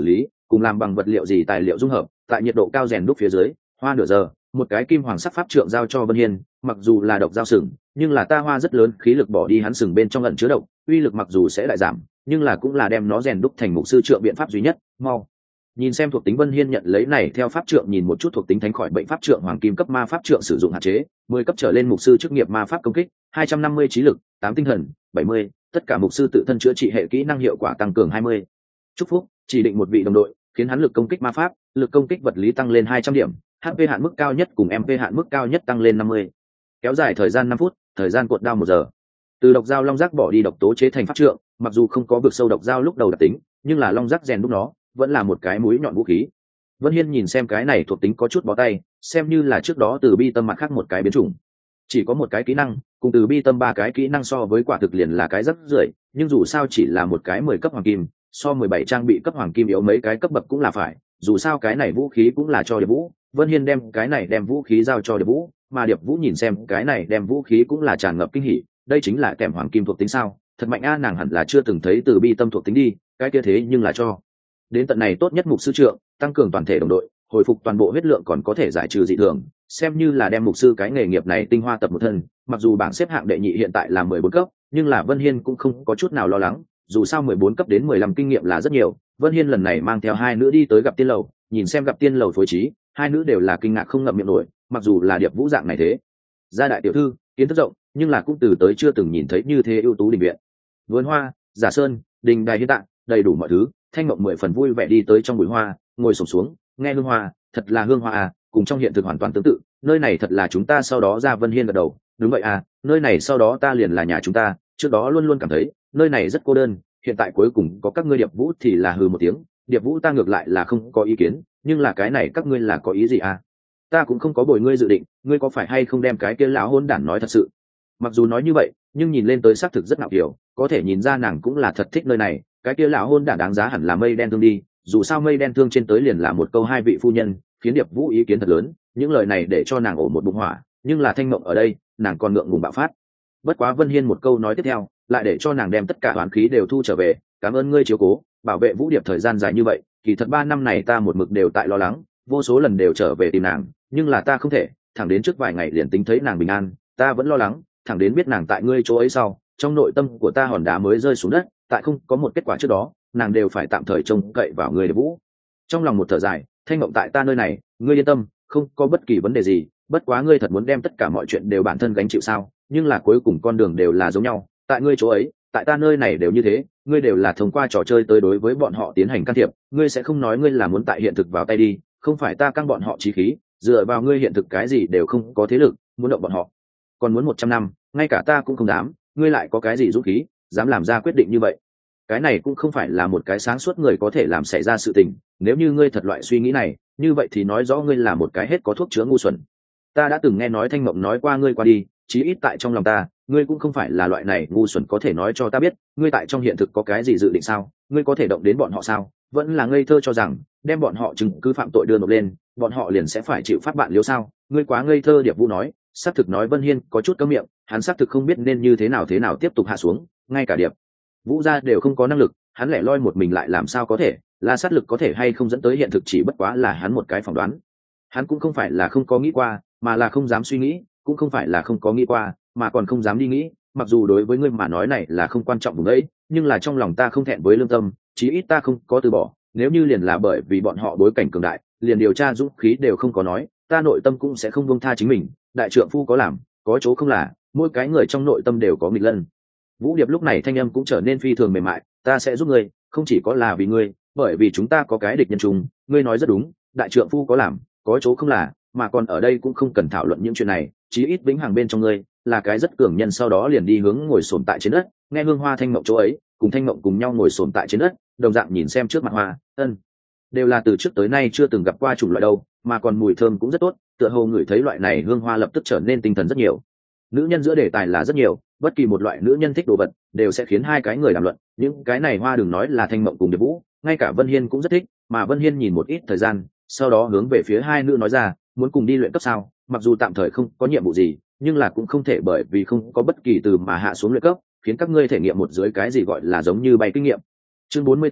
cùng làm bằng vật liệu gì tài liệu dung hợp, tại nhiệt độ cao rèn đúc phía dưới, hoa nửa giờ, một cái kim hoàng sắc pháp trượng giao cho Vân Hiên, mặc dù là độc giao sừng, nhưng là ta hoa rất lớn khí lực bỏ đi hắn sừng bên trong ẩn chứa độc, uy lực mặc dù sẽ đại giảm, nhưng là cũng là đem nó rèn đúc thành mục sư trượng biện pháp duy nhất. Mau nhìn xem thuộc tính. Vân Hiên nhận lấy này theo pháp trượng nhìn một chút thuộc tính thánh khỏi bệnh pháp trượng hoàng kim cấp ma pháp trượng sử dụng hạn chế, mười cấp trở lên mục sư chức nghiệp ma pháp công kích, hai trăm năm mươi trí lực, tám tinh thần, bảy mươi, tất cả mục sư tự thân chữa trị hệ kỹ năng hiệu quả tăng cường hai mươi. Chúc phúc, chỉ định một vị đồng đội, khiến hắn lực công kích ma pháp, lực công kích vật lý tăng lên hai trăm điểm, hát pê hạn mức cao nhất cùng em pê hạn mức cao nhất tăng lên năm mươi. Kéo dài thời gian năm phút, thời gian cuộn đao một giờ. Từ độc dao long giác bỏ đi độc tố chế thành pháp trượng, mặc dù không có vực sâu độc dao lúc đầu đặc tính, nhưng là long giác rèn đúc nó vẫn là một cái mũi nhọn vũ khí. Vân Hiên nhìn xem cái này thuộc tính có chút bó tay, xem như là trước đó từ bi tâm mặt khác một cái biến chủng. Chỉ có một cái kỹ năng, cùng từ bi tâm ba cái kỹ năng so với quả thực liền là cái rất rưởi, nhưng dù sao chỉ là một cái mười cấp hoàng kim, so mười bảy trang bị cấp hoàng kim yếu mấy cái cấp bậc cũng là phải, dù sao cái này vũ khí cũng là cho Điệp Vũ. Vân Hiên đem cái này đem vũ khí giao cho Điệp Vũ, mà Điệp Vũ nhìn xem cái này đem vũ khí cũng là tràn ngập kinh hỉ, đây chính là kèm hoàng kim thuộc tính sao? Thật mạnh a, nàng hẳn là chưa từng thấy từ bi tâm thuộc tính đi, cái kia thế nhưng là cho đến tận này tốt nhất mục sư trượng, tăng cường toàn thể đồng đội, hồi phục toàn bộ huyết lượng, còn có thể giải trừ dị thường, xem như là đem mục sư cái nghề nghiệp này tinh hoa tập một thân. Mặc dù bảng xếp hạng đệ nhị hiện tại là mười bốn cấp, nhưng là Vân Hiên cũng không có chút nào lo lắng, dù sao mười bốn cấp đến mười lăm kinh nghiệm là rất nhiều. Vân Hiên lần này mang theo hai nữ đi tới gặp tiên lầu, nhìn xem gặp tiên lầu phối trí, hai nữ đều là kinh ngạc không ngậm miệng nổi, mặc dù là Điệp Vũ dạng này thế gia đại tiểu thư, kiến thức rộng, nhưng là cũng từ tới chưa từng nhìn thấy như thế ưu tú đình viện, vườn hoa, giả sơn, đình đài hiến tạng, đầy đủ mọi thứ. Thanh Mộng mười phần vui vẻ đi tới trong bụi hoa, ngồi xổm xuống, nghe hương hoa, thật là hương hoa à, cùng trong hiện thực hoàn toàn tương tự, nơi này thật là chúng ta. Sau đó ra Vân Hiên gật đầu, đúng vậy à, nơi này sau đó ta liền là nhà chúng ta, trước đó luôn luôn cảm thấy nơi này rất cô đơn, hiện tại cuối cùng có các ngươi. Điệp Vũ thì là hừ một tiếng, Điệp Vũ ta ngược lại là không có ý kiến, nhưng là cái này các ngươi là có ý gì à? Ta cũng không có bồi ngươi dự định, ngươi có phải hay không đem cái kia lão hôn đản nói thật sự? Mặc dù nói như vậy, nhưng nhìn lên tới xác thực rất ngạo kiểu, có thể nhìn ra nàng cũng là thật thích nơi này. Cái kia lão hôn đản đáng giá hẳn là mây đen thương đi, dù sao mây đen thương trên tới liền là một câu hai vị phu nhân, khiến Điệp Vũ ý kiến thật lớn, những lời này để cho nàng ổ một bụng hỏa. Nhưng là Thanh Mộng ở đây, nàng còn ngượng ngùng bạo phát. Bất quá Vân Hiên một câu nói tiếp theo, lại để cho nàng đem tất cả oán khí đều thu trở về. Cảm ơn ngươi chiếu cố, bảo vệ Vũ Điệp thời gian dài như vậy, kỳ thật ba năm này ta một mực đều tại lo lắng, vô số lần đều trở về tìm nàng, nhưng là ta không thể, thẳng đến trước vài ngày liền tính thấy nàng bình an, ta vẫn lo lắng, thẳng đến biết nàng tại ngươi chỗ ấy sau, trong nội tâm của ta hòn đá mới rơi xuống đất. Tại không có một kết quả trước đó, nàng đều phải tạm thời trông cậy vào ngươi. Điệp Vũ trong lòng một thở dài, Thanh Mộng tại ta nơi này, ngươi yên tâm, không có bất kỳ vấn đề gì. Bất quá ngươi thật muốn đem tất cả mọi chuyện đều bản thân gánh chịu sao? Nhưng là cuối cùng con đường đều là giống nhau, tại ngươi chỗ ấy, tại ta nơi này đều như thế, ngươi đều là thông qua trò chơi tới đối với bọn họ tiến hành can thiệp, ngươi sẽ không nói ngươi là muốn tại hiện thực vào tay đi, không phải ta căng bọn họ chí khí, dựa vào ngươi hiện thực cái gì đều không có thế lực, muốn động bọn họ còn muốn một trăm năm, ngay cả ta cũng không dám, ngươi lại có cái gì dũng khí dám làm ra quyết định như vậy? Cái này cũng không phải là một cái sáng suốt người có thể làm xảy ra sự tình, nếu như ngươi thật loại suy nghĩ này, như vậy thì nói rõ ngươi là một cái hết có thuốc chữa ngu xuẩn. Ta đã từng nghe nói Thanh Mộng nói qua ngươi qua đi, chí ít tại trong lòng ta, ngươi cũng không phải là loại này ngu xuẩn. Có thể nói cho ta biết, ngươi tại trong hiện thực có cái gì dự định sao? Ngươi có thể động đến bọn họ sao? Vẫn là ngây thơ cho rằng đem bọn họ chứng cứ phạm tội đưa nộp lên, bọn họ liền sẽ phải chịu pháp bạn liếu sao? Ngươi quá ngây thơ. Điệp Vũ nói, xác thực nói. Vân Hiên có chút cấm miệng, hắn xác thực không biết nên như thế nào thế nào tiếp tục hạ xuống, ngay cả Điệp Vũ gia đều không có năng lực, hắn lẻ loi một mình lại làm sao có thể? La sát lực có thể hay không dẫn tới hiện thực chỉ bất quá là hắn một cái phỏng đoán. Hắn cũng không phải là không có nghĩ qua, mà là không dám suy nghĩ, cũng không phải là không có nghĩ qua, mà còn không dám đi nghĩ. Mặc dù đối với ngươi mà nói này là không quan trọng vùng ấy, nhưng là trong lòng ta không thẹn với lương tâm, chí ít ta không có từ bỏ. Nếu như liền là bởi vì bọn họ bối cảnh cường đại, liền điều tra dũng khí đều không có nói, ta nội tâm cũng sẽ không buông tha chính mình. Đại trượng phu có làm, có chỗ không là, mỗi cái người trong nội tâm đều có nghịch lân. Vũ Điệp lúc này thanh âm cũng trở nên phi thường mềm mại, ta sẽ giúp ngươi, không chỉ có là vì ngươi, bởi vì chúng ta có cái địch nhân chung. Ngươi nói rất đúng, đại trượng phu có làm, có chỗ không là, mà còn ở đây cũng không cần thảo luận những chuyện này, chí ít vĩnh hằng bên trong ngươi là cái rất cường nhân. Sau đó liền đi hướng ngồi xổm tại trên đất, nghe hương hoa Thanh Mộng chỗ ấy, cùng Thanh Mộng cùng nhau ngồi xổm tại trên đất, đồng dạng nhìn xem trước mặt hoa, ân, đều là từ trước tới nay chưa từng gặp qua chủng loại đâu, mà còn mùi thơm cũng rất tốt, tựa hồ ngửi thấy loại này hương hoa lập tức trở nên tinh thần rất nhiều. Nữ nhân giữa đề tài là rất nhiều, bất kỳ một loại nữ nhân thích đồ vật đều sẽ khiến hai cái người đàm luận, những cái này hoa đừng nói là Thanh Mộng cùng Điệp Vũ, ngay cả Vân Hiên cũng rất thích. Mà Vân Hiên nhìn một ít thời gian, sau đó hướng về phía hai nữ nói ra, muốn cùng đi luyện cấp sao? Mặc dù tạm thời không có nhiệm vụ gì, nhưng là cũng không thể bởi vì không có bất kỳ từ mà hạ xuống luyện cấp, khiến các ngươi thể nghiệm một dưới cái gì gọi là giống như bay kinh nghiệm. Chương bốn mươi 44,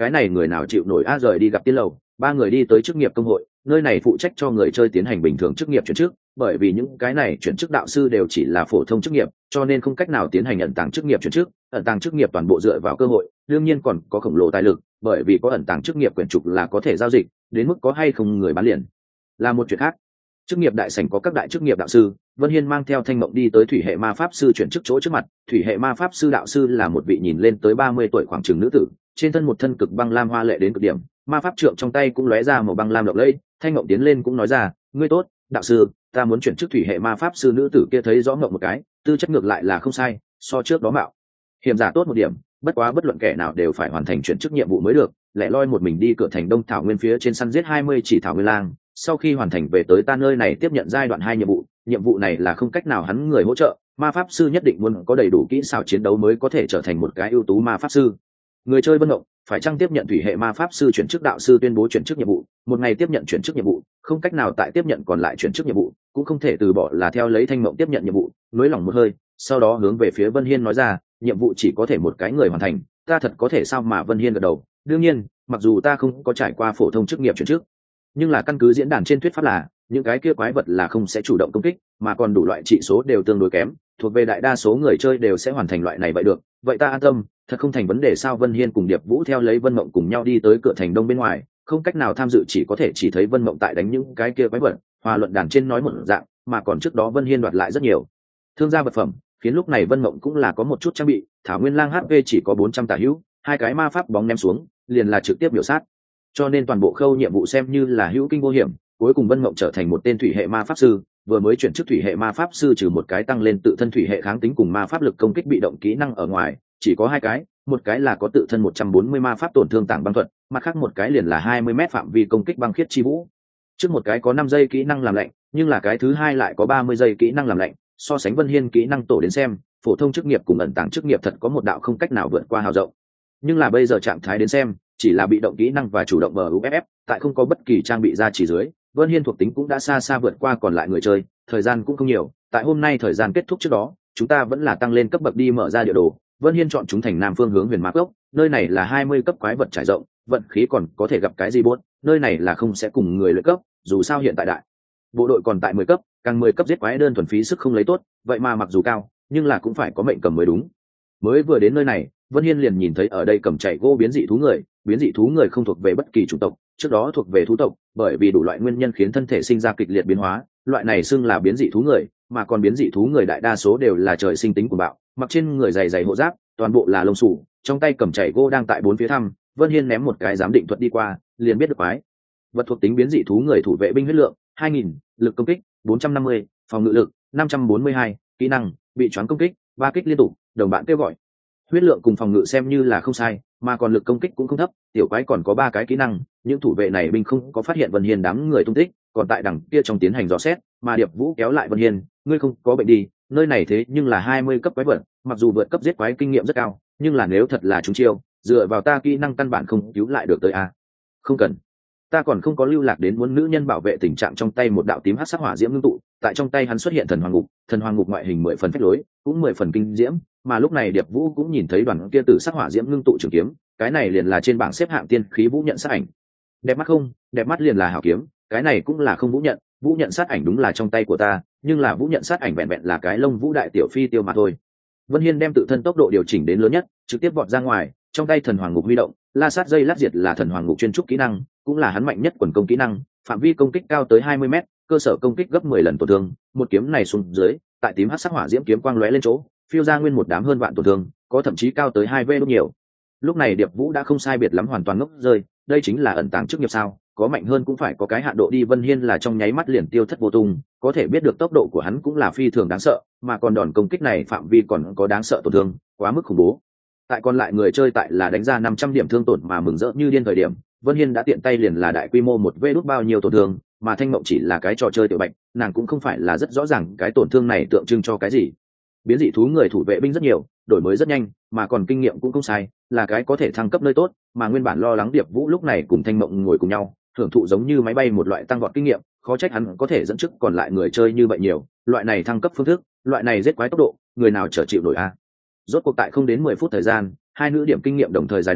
cái này người nào chịu nổi a. Rời đi gặp tiên lầu, ba người đi tới chức nghiệp công hội, nơi này phụ trách cho người chơi tiến hành bình thường chức nghiệp chuyển chức, bởi vì những cái này chuyển chức đạo sư đều chỉ là phổ thông chức nghiệp, cho nên không cách nào tiến hành ẩn tàng chức nghiệp chuyển chức. Ẩn tàng chức nghiệp toàn bộ dựa vào cơ hội, đương nhiên còn có khổng lồ tài lực, bởi vì có ẩn tàng chức nghiệp quyển trục là có thể giao dịch, đến mức có hay không người bán liền là một chuyện khác. Chức nghiệp đại sảnh có các đại chức nghiệp đạo sư, Vân Hiên mang theo Thanh Mộng đi tới thủy hệ ma pháp sư chuyển chức chỗ trước mặt. Thủy hệ ma pháp sư đạo sư là một vị nhìn lên tới ba mươi tuổi khoảng chừng nữ tử, trên thân một thân cực băng lam hoa lệ đến cực điểm, ma pháp trượng trong tay cũng lóe ra màu băng lam lộng lẫy. Thanh Mộng tiến lên cũng nói ra, ngươi tốt, đạo sư, ta muốn chuyển chức thủy hệ ma pháp sư. Nữ tử kia thấy rõ Mộng một cái, tư chất ngược lại là không sai, so trước đó mạo hiểm giả tốt một điểm, bất quá bất luận kẻ nào đều phải hoàn thành chuyển chức nhiệm vụ mới được. Lẻ loi một mình đi cửa thành Đông Thảo Nguyên phía trên săn giết hai mươi chỉ thảo nguyên lang, sau khi hoàn thành về tới ta nơi này tiếp nhận giai đoạn hai nhiệm vụ. Nhiệm vụ này là không cách nào hắn người hỗ trợ, ma pháp sư nhất định muốn có đầy đủ kỹ xảo chiến đấu mới có thể trở thành một cái ưu tú ma pháp sư. Người chơi Vân Mộng phải chăng tiếp nhận thủy hệ ma pháp sư chuyển chức đạo sư tuyên bố chuyển chức nhiệm vụ, một ngày tiếp nhận chuyển chức nhiệm vụ, không cách nào tại tiếp nhận còn lại chuyển chức nhiệm vụ, cũng không thể từ bỏ là theo lấy Thanh Mộng tiếp nhận nhiệm vụ. Nới lỏng một hơi, sau đó hướng về phía Vân Hiên nói ra, nhiệm vụ chỉ có thể một cái người hoàn thành, ta thật có thể sao? Mà Vân Hiên gật đầu, đương nhiên, mặc dù ta không có trải qua phổ thông chức nghiệp chuyển chức, nhưng là căn cứ diễn đàn trên thuyết pháp là những cái kia quái vật là không sẽ chủ động công kích, mà còn đủ loại trị số đều tương đối kém, thuộc về đại đa số người chơi đều sẽ hoàn thành loại này. Vậy được, vậy ta an tâm, thật không thành vấn đề sao? Vân Hiên cùng Điệp Vũ theo lấy Vân Mộng cùng nhau đi tới cửa thành Đông bên ngoài, không cách nào tham dự, chỉ có thể chỉ thấy Vân Mộng tại đánh những cái kia quái vật. Hòa luận đàn trên nói một dạng, mà còn trước đó Vân Hiên đoạt lại rất nhiều thương gia vật phẩm, khiến lúc này Vân Mộng cũng là có một chút trang bị. Thảo Nguyên Lang hát pê chỉ có bốn trăm tả hữu, hai cái ma pháp bóng ném xuống liền là trực tiếp biểu sát, cho nên toàn bộ khâu nhiệm vụ xem như là hữu kinh vô hiểm. Cuối cùng Vân Mộng trở thành một tên thủy hệ ma pháp sư, vừa mới chuyển chức thủy hệ ma pháp sư, trừ một cái tăng lên tự thân thủy hệ kháng tính cùng ma pháp lực công kích bị động kỹ năng ở ngoài, chỉ có hai cái, một cái là có tự thân một trăm bốn mươi ma pháp tổn thương tảng băng thuật, mặt khác một cái liền là hai mươi mét phạm vi công kích băng khiết chi vũ. Trước một cái có năm giây kỹ năng làm lạnh, nhưng là cái thứ hai lại có ba mươi giây kỹ năng làm lạnh. So sánh Vân Hiên kỹ năng tổ đến xem, phổ thông chức nghiệp cùng ẩn tàng chức nghiệp thật có một đạo không cách nào vượt qua hào rộng. Nhưng là bây giờ trạng thái đến xem, chỉ là bị động kỹ năng và chủ động bờ u ép ép, tại không có bất kỳ trang bị ra chỉ dưới, Vân Hiên thuộc tính cũng đã xa xa vượt qua còn lại người chơi. Thời gian cũng không nhiều, tại hôm nay thời gian kết thúc trước đó, chúng ta vẫn là tăng lên cấp bậc đi mở ra địa đồ. Vân Hiên chọn chúng thành nam phương hướng Huyền Ma Cốc, nơi này là hai mươi cấp quái vật trải rộng, vận khí còn có thể gặp cái gì bốt, nơi này là không sẽ cùng người luyện cấp, dù sao hiện tại đại bộ đội còn tại mười cấp, càng mười cấp giết quái đơn thuần phí sức không lấy tốt, vậy mà mặc dù cao, nhưng là cũng phải có mệnh cầm mới đúng. Mới vừa đến nơi này, Vân Hiên liền nhìn thấy ở đây cầm chạy gỗ biến dị thú người. Biến dị thú người không thuộc về bất kỳ chủng tộc, trước đó thuộc về thú tộc, bởi vì đủ loại nguyên nhân khiến thân thể sinh ra kịch liệt biến hóa, loại này xưng là biến dị thú người. Mà còn biến dị thú người đại đa số đều là trời sinh tính của bạo, mặc trên người dày dày hộ giáp, toàn bộ là lông sủ, trong tay cầm chạy gỗ đang tại bốn phía thăm. Vân Hiên ném một cái giám định thuật đi qua, liền biết được quái vật thuộc tính biến dị thú người thủ vệ binh huyết lượng hai nghìn, lực công kích bốn trăm năm mươi, phòng ngự lực năm trăm bốn mươi hai, kỹ năng bị choáng công kích ba kích liên tục, đồng bạn kêu gọi. Huyết lượng cùng phòng ngự xem như là không sai, mà còn lực công kích cũng không thấp. Tiểu quái còn có ba cái kỹ năng, những thủ vệ này binh không có phát hiện Vân Hiên đám người tung tích, còn tại đằng kia trong tiến hành dò xét. Mà Điệp Vũ kéo lại Vân Hiên, ngươi không có bệnh đi, nơi này thế nhưng là hai mươi cấp quái vật, mặc dù vượt cấp giết quái kinh nghiệm rất cao, nhưng là nếu thật là chúng chiêu, dựa vào ta kỹ năng căn bản không cứu lại được tới a. Không cần, ta còn không có lưu lạc đến muốn nữ nhân bảo vệ tình trạng. Trong tay một đạo tím hắc sắc hỏa diễm ngưng tụ, tại trong tay hắn xuất hiện thần hoàng ngục. Thần hoàng ngục ngoại hình mười phần phách lối, cũng mười phần kinh diễm. Mà lúc này Điệp Vũ cũng nhìn thấy đoàn kia tử sắc hỏa diễm ngưng tụ trường kiếm, cái này liền là trên bảng xếp hạng tiên khí vũ nhận sát ảnh. Đẹp mắt không? Đẹp mắt liền là hảo kiếm, cái này cũng là không vũ nhận. Vũ nhận sát ảnh đúng là trong tay của ta, nhưng là vũ nhận sát ảnh vẹn vẹn là cái lông vũ đại tiểu phi tiêu mà thôi. Vân Hiên đem tự thân tốc độ điều chỉnh đến lớn nhất, trực tiếp vọt ra ngoài, trong tay thần hoàng ngục huy động, la sát dây lát diệt là thần hoàng ngục chuyên trúc kỹ năng, cũng là hắn mạnh nhất quần công kỹ năng, phạm vi công kích cao tới hai mươi mét, cơ sở công kích gấp mười lần tổn thương. Một kiếm này xuống dưới, tại tím hắc sắc hỏa diễm kiếm quang lóe lên chỗ, phiêu ra nguyên một đám hơn vạn tổn thương, có thậm chí cao tới hai vê đốt nhiều. Lúc này Điệp Vũ đã không sai biệt lắm hoàn toàn ngốc rơi, đây chính là ẩn tàng chức nghiệp sao? Có mạnh hơn cũng phải có cái hạn độ đi. Vân Hiên là trong nháy mắt liền tiêu thất vô tung, có thể biết được tốc độ của hắn cũng là phi thường đáng sợ, mà còn đòn công kích này phạm vi còn có đáng sợ tổn thương, quá mức khủng bố. Tại còn lại người chơi tại là đánh ra năm trăm điểm thương tổn mà mừng rỡ như điên thời điểm, Vân Hiên đã tiện tay liền là đại quy mô một vê đốt bao nhiêu tổn thương, mà Thanh Mộng chỉ là cái trò chơi tiểu bạch, nàng cũng không phải là rất rõ ràng cái tổn thương này tượng trưng cho cái gì. Biến dị thú người thủ vệ binh rất nhiều, đổi mới rất nhanh, mà còn kinh nghiệm cũng không sai, là cái có thể thăng cấp nơi tốt. Mà nguyên bản lo lắng Điệp Vũ lúc này cùng Thanh Mộng ngồi cùng nhau, hưởng thụ giống như máy bay một loại tăng vọt kinh nghiệm, khó trách hắn có thể dẫn trước còn lại người chơi như vậy nhiều. Loại này thăng cấp phương thức, loại này giết quái tốc độ, người nào trở chịu nổi a? Rốt cuộc tại không đến mười phút thời gian, hai nữ điểm kinh nghiệm đồng thời dài đầy,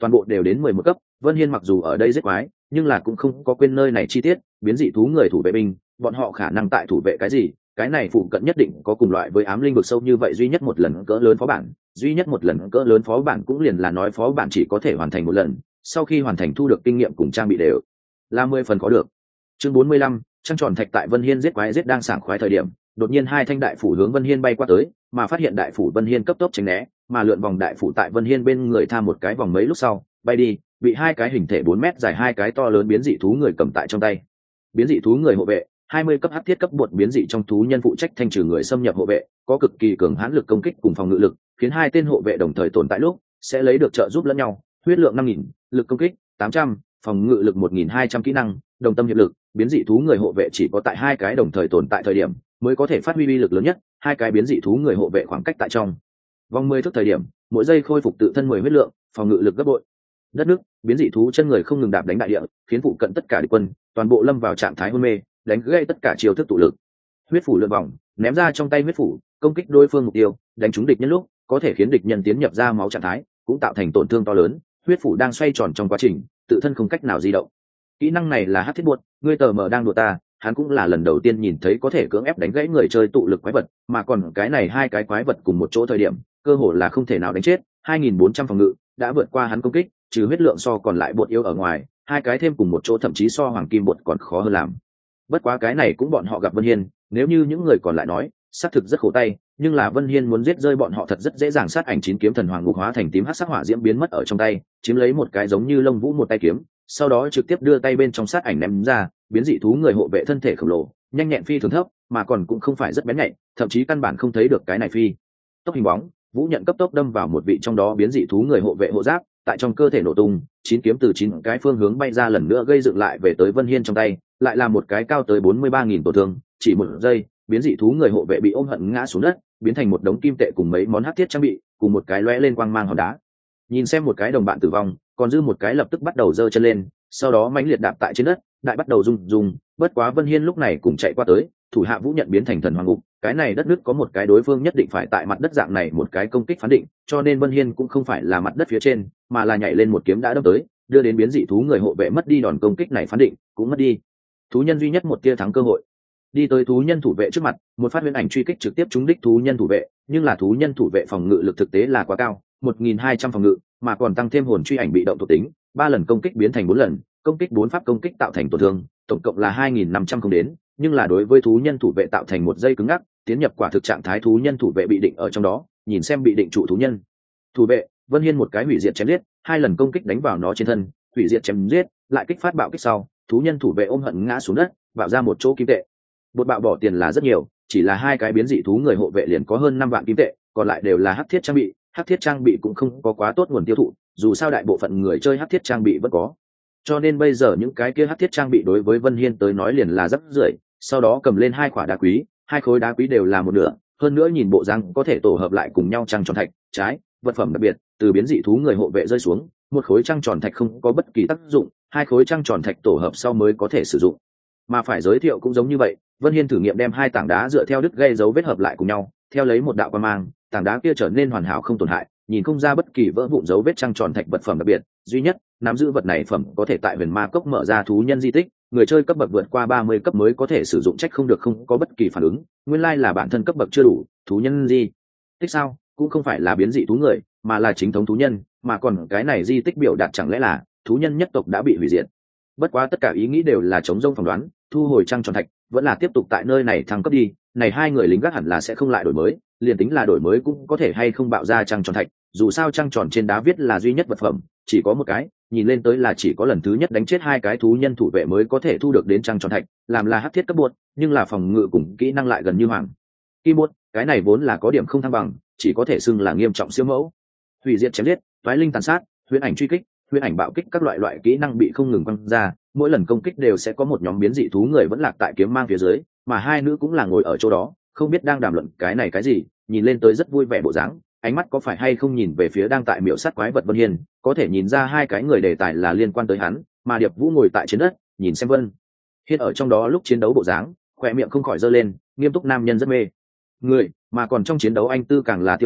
toàn bộ đều đến mười một cấp. Vân Hiên mặc dù ở đây giết quái nhưng là cũng không có quên nơi này chi tiết, biến dị thú người thủ vệ binh bọn họ khả năng tại thủ vệ cái gì, cái này phụ cận nhất định có cùng loại với ám linh vực sâu như vậy. Duy nhất một lần cỡ lớn phó bản duy nhất một lần cỡ lớn phó bản cũng liền là nói phó bản chỉ có thể hoàn thành một lần, sau khi hoàn thành thu được kinh nghiệm cùng trang bị đều là mười phần có được. Chương bốn mươi lăm, trăng tròn thạch. Tại Vân Hiên giết quái giết đang sảng khoái thời điểm, đột nhiên hai thanh đại phủ hướng Vân Hiên bay qua tới, mà phát hiện đại phủ Vân Hiên cấp tốc tránh né, mà lượn vòng đại phủ tại Vân Hiên bên người tham một cái vòng mấy lúc sau bay đi, bị hai cái hình thể bốn mét dài hai cái to lớn biến dị thú người cầm tại trong tay. Biến dị thú người hộ vệ hai mươi cấp hắc thiết cấp bột biến dị trong thú nhân phụ trách thanh trừ người xâm nhập hộ vệ, có cực kỳ cường hãn lực công kích cùng phòng ngự lực, khiến hai tên hộ vệ đồng thời tồn tại lúc sẽ lấy được trợ giúp lẫn nhau. Huyết lượng năm nghìn, lực công kích tám trăm, phòng ngự lực một nghìn hai trăm, kỹ năng đồng tâm hiệp lực. Biến dị thú người hộ vệ chỉ có tại hai cái đồng thời tồn tại thời điểm mới có thể phát huy uy lực lớn nhất, hai cái biến dị thú người hộ vệ khoảng cách tại trong vòng mười thước thời điểm mỗi giây khôi phục tự thân mười huyết lượng, phòng ngự lực gấp bội. Đất nước biến dị thú chân người không ngừng đạp đánh đại địa, khiến phụ cận tất cả địch quân toàn bộ lâm vào trạng thái hôn mê, đánh gãy tất cả chiêu thức tụ lực. Huyết phủ lượn vòng ném ra trong tay huyết phủ công kích đối phương mục tiêu, đánh trúng địch nhân lúc có thể khiến địch nhân tiến nhập ra máu trạng thái, cũng tạo thành tổn thương to lớn. Huyết phủ đang xoay tròn trong quá trình tự thân không cách nào di động. Kỹ năng này là hắc thiết buột, ngươi tờ mờ đang đùa ta. Hắn cũng là lần đầu tiên nhìn thấy có thể cưỡng ép đánh gãy người chơi tụ lực quái vật, mà còn cái này hai cái quái vật cùng một chỗ thời điểm cơ hồ là không thể nào đánh chết. hai nghìn bốn trăm phòng ngự đã vượt qua hắn công kích, trừ huyết lượng so còn lại bột yếu ở ngoài, hai cái thêm cùng một chỗ thậm chí so hoàng kim bột còn khó hơn làm. Bất quá cái này cũng bọn họ gặp Vân Hiên, nếu như những người còn lại nói xác thực rất khổ tay, nhưng là Vân Hiên muốn giết rơi bọn họ thật rất dễ dàng. Sát ảnh chín kiếm thần hoàng ngục hóa thành tím hắc sắc hỏa diễm biến mất ở trong tay, chiếm lấy một cái giống như lông vũ một tay kiếm, sau đó trực tiếp đưa tay bên trong sát ảnh ném ra. Biến dị thú người hộ vệ thân thể khổng lồ nhanh nhẹn phi thường thấp, mà còn cũng không phải rất bén nhạy, thậm chí căn bản không thấy được cái này phi tốc hình bóng. Vũ nhận cấp tốc đâm vào một vị trong đó biến dị thú người hộ vệ hộ giáp, tại trong cơ thể nổ tung, chín kiếm từ chín cái phương hướng bay ra, lần nữa gây dựng lại về tới Vân Hiên trong tay, lại là một cái cao tới bốn mươi ba nghìn tổn thương. Chỉ một giây, biến dị thú người hộ vệ bị ôm hận ngã xuống đất, biến thành một đống kim tệ cùng mấy món hắc thiết trang bị, cùng một cái lóe lên quang mang hòn đá. Nhìn xem một cái đồng bạn tử vong, còn dư một cái lập tức bắt đầu giơ chân lên, sau đó mãnh liệt đạp tại trên đất, đại bắt đầu rung rung. Bất quá Vân Hiên lúc này cũng chạy qua tới, thủ hạ vũ nhận biến thành thần hoàng ngục, cái này đất nước có một cái đối phương nhất định phải tại mặt đất dạng này một cái công kích phán định, cho nên Vân Hiên cũng không phải là mặt đất phía trên, mà là nhảy lên một kiếm đã đâm tới, đưa đến biến dị thú người hộ vệ mất đi đòn công kích này phán định, cũng mất đi thú nhân duy nhất một tia thắng cơ hội. Đi tới thú nhân thủ vệ trước mặt, một phát huyễn ảnh truy kích trực tiếp trúng đích thú nhân thủ vệ, nhưng là thú nhân thủ vệ phòng ngự lực thực tế là quá cao, một nghìn hai trăm phòng ngự, mà còn tăng thêm hồn truy ảnh bị động thuộc tính, ba lần công kích biến thành bốn lần công kích, bốn pháp công kích tạo thành tổn thương tổng cộng là hai nghìn năm trăm không đến, nhưng là đối với thú nhân thủ vệ tạo thành một giây cứng ngắc, tiến nhập quả thực trạng thái. Thú nhân thủ vệ bị định ở trong đó, nhìn xem bị định trụ thú nhân thủ vệ, Vân Hiên một cái hủy diệt chém giết, hai lần công kích đánh vào nó trên thân, hủy diệt chém giết, lại kích phát bạo kích sau, thú nhân thủ vệ ôm hận ngã xuống đất, bạo ra một chỗ kim tệ. Bột bạo bỏ tiền là rất nhiều, chỉ là hai cái biến dị thú người hộ vệ liền có hơn năm vạn kim tệ, còn lại đều là hắc thiết trang bị. Hắc thiết trang bị cũng không có quá tốt nguồn tiêu thụ, dù sao đại bộ phận người chơi hắc thiết trang bị vẫn có, cho nên bây giờ những cái kia hắc thiết trang bị đối với Vân Hiên tới nói liền là rất rưởi. Sau đó cầm lên hai quả đá quý, hai khối đá quý đều là một nửa, hơn nữa nhìn bộ răng có thể tổ hợp lại cùng nhau trăng tròn thạch. Trái vật phẩm đặc biệt từ biến dị thú người hộ vệ rơi xuống, một khối trăng tròn thạch không có bất kỳ tác dụng, hai khối trăng tròn thạch tổ hợp sau mới có thể sử dụng. Mà phải giới thiệu cũng giống như vậy, Vân Hiên thử nghiệm đem hai tảng đá dựa theo đứt gây dấu vết hợp lại cùng nhau, theo lấy một đạo quang mang, tảng đá kia trở nên hoàn hảo không tổn hại, nhìn không ra bất kỳ vỡ vụn dấu vết. trăng tròn thạch vật phẩm đặc biệt duy nhất, nắm giữ vật này phẩm có thể tại huyền ma cốc mở ra thú nhân di tích, người chơi cấp bậc vượt qua ba mươi cấp mới có thể sử dụng, trách không được không có bất kỳ phản ứng, nguyên lai là bản thân cấp bậc chưa đủ. Thú nhân di tích sao? Cũng không phải là biến dị thú người, mà là chính thống thú nhân, mà còn cái này di tích biểu đạt chẳng lẽ là thú nhân nhất tộc đã bị hủy diệt. Bất quá tất cả ý nghĩ đều là chống rông phỏng đoán, thu hồi trăng tròn thạch, vẫn là tiếp tục tại nơi này thăng cấp đi. Này hai người lính gác hẳn là sẽ không lại đổi mới, liền tính là đổi mới cũng có thể hay không bạo ra trăng tròn thạch, dù sao trăng tròn trên đá viết là duy nhất vật phẩm, chỉ có một cái, nhìn lên tới là chỉ có lần thứ nhất đánh chết hai cái thú nhân thủ vệ mới có thể thu được đến trăng tròn thạch, làm là hắc thiết cấp buột, nhưng là phòng ngự cùng kỹ năng lại gần như hoàng kim buột, cái này vốn là có điểm không thăng bằng, chỉ có thể xưng là nghiêm trọng siêu mẫu. Hủy diệt chém giết, toái linh tàn sát, huyễn ảnh truy kích, huyễn ảnh bạo kích, các loại loại kỹ năng bị không ngừng quăng ra, mỗi lần công kích đều sẽ có một nhóm biến dị thú người vẫn lạc tại kiếm mang phía dưới, mà hai nữ cũng là ngồi ở chỗ đó, không biết đang đàm luận cái này cái gì, nhìn lên tới rất vui vẻ bộ dáng, ánh mắt có phải hay không nhìn về phía đang tại miểu sát quái vật Vân Hiên, có thể nhìn ra hai cái người đề tài là liên quan tới hắn, mà Điệp Vũ ngồi tại trên đất, nhìn xem Vân Hiên ở trong đó lúc chiến đấu bộ dáng, khỏe miệng không khỏi giơ lên, nghiêm túc nam nhân rất mê người, mà còn trong chiến đấu anh tư càng là tiêu sái,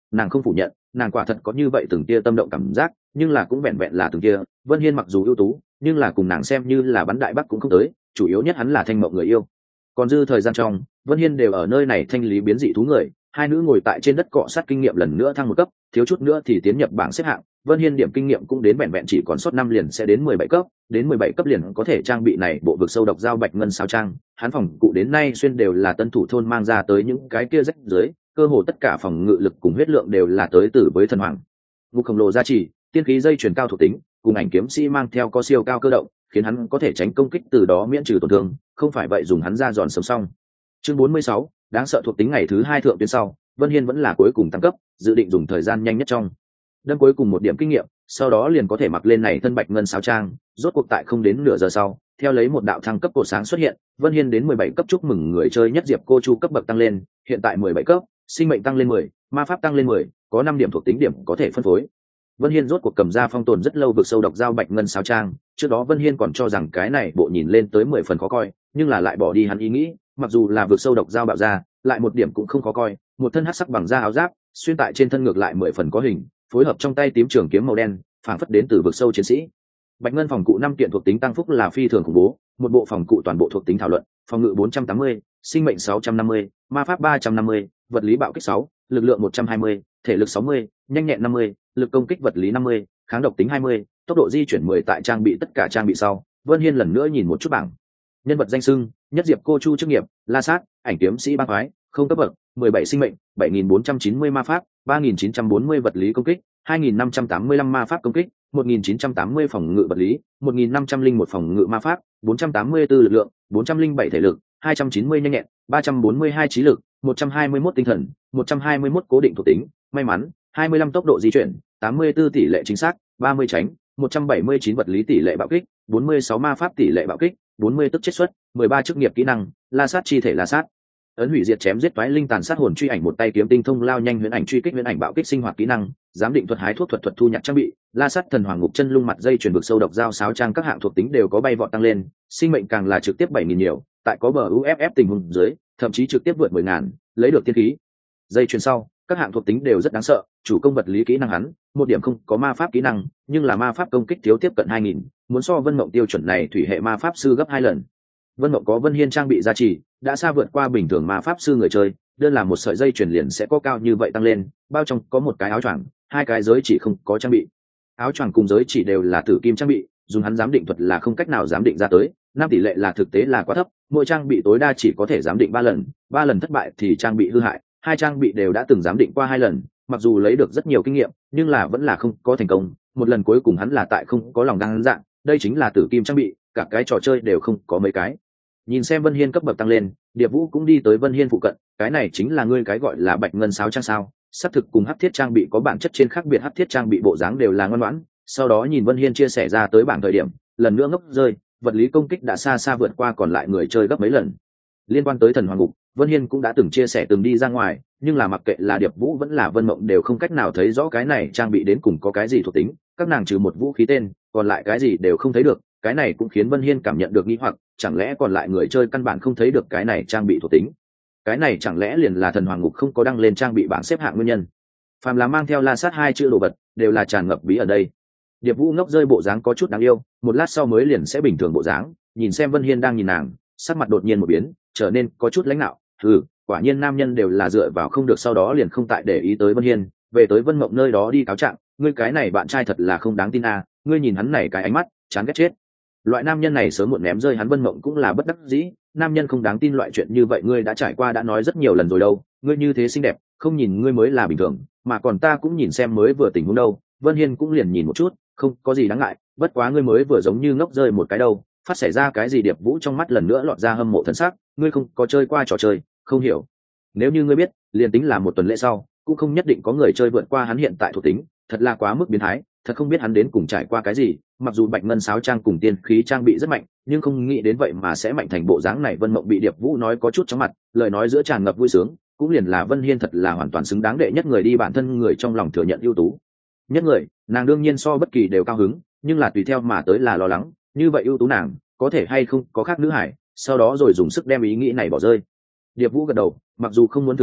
nàng không phủ nhận, nàng quả thật có như vậy từng tia tâm động cảm giác, nhưng là cũng vẹn vẹn là từng tia. Vân Hiên mặc dù ưu tú, nhưng là cùng nàng xem như là bắn đại bắc cũng không tới, chủ yếu nhất hắn là Thanh Mộng người yêu. Còn dư thời gian trong, Vân Hiên đều ở nơi này thanh lý biến dị thú người, hai nữ ngồi tại trên đất cọ sát kinh nghiệm lần nữa thăng một cấp, thiếu chút nữa thì tiến nhập bảng xếp hạng. Vân Hiên điểm kinh nghiệm cũng đến vẹn vẹn chỉ còn sót năm liền sẽ đến mười bảy cấp, đến mười bảy cấp liền có thể trang bị này bộ vực sâu độc dao bạch ngân sao trang. Hắn phòng cụ đến nay xuyên đều là tân thủ thôn mang ra tới những cái kia rách dưới, cơ hồ tất cả phòng ngự lực cùng huyết lượng đều là tới từ với thần hoàng. Ngục khổng lồ gia trì, tiên khí dây chuyển cao thuộc tính, cùng ảnh kiếm sĩ mang theo có siêu cao cơ động, khiến hắn có thể tránh công kích từ đó miễn trừ tổn thương, không phải vậy dùng hắn ra giòn sớm xong. Chương bốn mươi sáu, đáng sợ thuộc tính ngày thứ hai thượng tuyến sau, Vân Hiên vẫn là cuối cùng tăng cấp, dự định dùng thời gian nhanh nhất trong đâm cuối cùng một điểm kinh nghiệm, sau đó liền có thể mặc lên này thân bạch ngân sáo trang. Rốt cuộc tại không đến nửa giờ sau, theo lấy một đạo thăng cấp cột sáng xuất hiện, Vân Hiên đến mười bảy cấp, chúc mừng người chơi nhất Diệp Cô Chu cấp bậc tăng lên, hiện tại mười bảy cấp, sinh mệnh tăng lên mười, ma pháp tăng lên mười, có năm điểm thuộc tính điểm có thể phân phối. Vân Hiên rốt cuộc cầm ra phong tồn rất lâu vực sâu độc dao bạch ngân sáo trang, trước đó Vân Hiên còn cho rằng cái này bộ nhìn lên tới mười phần khó coi, nhưng là lại bỏ đi hắn ý nghĩ, mặc dù là vực sâu độc dao bạo ra, lại một điểm cũng không khó coi, một thân hắc sắc bằng da áo giáp, xuyên tại trên thân ngược lại mười phần có hình, phối hợp trong tay tím trường kiếm màu đen, phảng phất đến từ vực sâu chiến sĩ. Bạch ngân phòng cụ năm kiện thuộc tính tăng phúc là phi thường khủng bố, một bộ phòng cụ toàn bộ thuộc tính thảo luận, phòng ngự bốn trăm tám mươi, sinh mệnh sáu trăm năm mươi, ma pháp ba trăm năm mươi, vật lý bạo kích sáu, lực lượng một trăm hai mươi, thể lực sáu mươi, nhanh nhẹn năm mươi, lực công kích vật lý năm mươi, kháng độc tính hai mươi, tốc độ di chuyển mười. Tại trang bị tất cả trang bị sau, Vân Hiên lần nữa nhìn một chút bảng. Nhân vật danh xưng: nhất Diệp Cô Chu, chức nghiệp La Sát, ảnh kiếm sĩ băng phái, không cấp bậc, mười bảy sinh mệnh, bảy nghìn bốn trăm chín mươi ma pháp, ba nghìn chín trăm bốn mươi vật lý công kích, hai nghìn năm trăm tám mươi lăm ma pháp công kích, một nghìn chín trăm tám mươi phòng ngự vật lý, một nghìn năm trăm lẻ một phòng ngự ma pháp, bốn trăm tám mươi tư lực lượng, bốn trăm lẻ bảy thể lực, hai trăm chín mươi nhanh nhẹn, ba trăm bốn mươi hai trí lực, một trăm hai mươi mốt tinh thần, một trăm hai mươi mốt cố định thuộc tính, may mắn, hai mươi lăm tốc độ di chuyển, tám mươi tư tỷ lệ chính xác, ba mươi tránh, một trăm bảy mươi chín vật lý tỷ lệ bạo kích, bốn mươi sáu ma pháp tỷ lệ bạo kích, bốn mươi tức chết xuất, mười ba chức nghiệp kỹ năng, La Sát chi thể La Sát. Ấn hủy diệt chém giết toái linh tàn sát hồn truy ảnh một tay kiếm tinh thông lao nhanh huyễn ảnh truy kích huyễn ảnh bạo kích sinh hoạt kỹ năng, giám định thuật hái thuốc thuật thuật thu nhặt trang bị, La Sát thần hoàng ngục chân lung mặt dây chuyển vực sâu độc dao sáo trang các hạng thuộc tính đều có bay vọt tăng lên, sinh mệnh càng là trực tiếp bảy nghìn nhiều, tại có bờ u ép ép tình huống dưới, thậm chí trực tiếp vượt mười ngàn, lấy được tiên khí. Dây chuyển sau, các hạng thuộc tính đều rất đáng sợ, chủ công vật lý kỹ năng hắn, một điểm không có ma pháp kỹ năng, nhưng là ma pháp công kích thiếu tiếp cận hai nghìn, muốn so Vân Mộng tiêu chuẩn này thủy hệ ma pháp sư gấp hai lần. Vân Mộng có Vân Hiên trang bị gia trì, đã xa vượt qua bình thường ma pháp sư người chơi, đơn là một sợi dây chuyền liền sẽ có cao như vậy tăng lên, bao trong có một cái áo choàng, hai cái giới chỉ không có trang bị. Áo choàng cùng giới chỉ đều là tử kim trang bị, dùng hắn giám định thuật là không cách nào giám định ra tới, năm tỷ lệ là thực tế là quá thấp, mỗi trang bị tối đa chỉ có thể giám định ba lần, ba lần thất bại thì trang bị hư hại, hai trang bị đều đã từng giám định qua hai lần, mặc dù lấy được rất nhiều kinh nghiệm, nhưng là vẫn là không có thành công, một lần cuối cùng hắn là tại không có lòng đăng dạng, đây chính là tử kim trang bị, cả cái trò chơi đều không có mấy cái. Nhìn xem Vân Hiên cấp bậc tăng lên, Điệp Vũ cũng đi tới Vân Hiên phụ cận, cái này chính là ngươi cái gọi là bạch ngân sáo trang sao? Sắp thực cùng hắc thiết trang bị có bản chất trên khác biệt, hắc thiết trang bị bộ dáng đều là ngoan ngoãn. Sau đó nhìn Vân Hiên chia sẻ ra tới bảng thời điểm, lần nữa ngốc rơi, vật lý công kích đã xa xa vượt qua còn lại người chơi gấp mấy lần. Liên quan tới thần hoàng ngục, Vân Hiên cũng đã từng chia sẻ từng đi ra ngoài, nhưng là mặc kệ là Điệp Vũ vẫn là Vân Mộng đều không cách nào thấy rõ cái này trang bị đến cùng có cái gì thuộc tính, các nàng trừ một vũ khí tên, còn lại cái gì đều không thấy được. Cái này cũng khiến Vân Hiên cảm nhận được nghi hoặc, chẳng lẽ còn lại người chơi căn bản không thấy được cái này trang bị thuộc tính? Cái này chẳng lẽ liền là thần hoàng ngục không có đăng lên trang bị bảng xếp hạng nguyên nhân? Phàm là mang theo La Sát hai chữ đồ vật, đều là tràn ngập bí ở đây. Điệp Vũ ngốc rơi bộ dáng có chút đáng yêu, một lát sau mới liền sẽ bình thường bộ dáng, nhìn xem Vân Hiên đang nhìn nàng, sắc mặt đột nhiên một biến, trở nên có chút lãnh nạo. Ừ, quả nhiên nam nhân đều là dựa vào không được, sau đó liền không tại để ý tới Vân Hiên, về tới Vân Mộng nơi đó đi cáo trạng, ngươi cái này bạn trai thật là không đáng tin à, ngươi nhìn hắn này cái ánh mắt, chán ghét chết. Loại nam nhân này sớm muộn ném rơi hắn. Vân Mộng cũng là bất đắc dĩ, nam nhân không đáng tin loại chuyện như vậy ngươi đã trải qua đã nói rất nhiều lần rồi đâu, ngươi như thế xinh đẹp, không nhìn ngươi mới là bình thường, mà còn ta cũng nhìn xem mới vừa tình huống đâu. Vân Hiên cũng liền nhìn một chút, không có gì đáng ngại, bất quá ngươi mới vừa giống như ngốc rơi một cái đâu, phát xảy ra cái gì? Điệp Vũ trong mắt lần nữa lọt ra hâm mộ thần sắc, ngươi không có chơi qua trò chơi, không hiểu. Nếu như ngươi biết, liền tính là một tuần lễ sau, cũng không nhất định có người chơi vượt qua hắn hiện tại thuộc tính, thật là quá mức biến thái, thật không biết hắn đến cùng trải qua cái gì. Mặc dù bạch ngân sáo trang cùng tiên khí trang bị rất mạnh, nhưng không nghĩ đến vậy mà sẽ mạnh thành bộ dáng này. Vân Mộng bị Điệp Vũ nói có chút chóng mặt, lời nói giữa tràn ngập vui sướng, cũng liền là Vân Hiên thật là hoàn toàn xứng đáng đệ nhất người đi, bản thân người trong lòng thừa nhận ưu tú nhất người, nàng đương nhiên so bất kỳ đều cao hứng, nhưng là tùy theo mà tới là lo lắng, như vậy ưu tú nàng có thể hay không có khác nữ hải, sau đó rồi dùng sức đem ý nghĩ này bỏ rơi. Điệp Vũ gật đầu, mặc dù không muốn thừa nhận,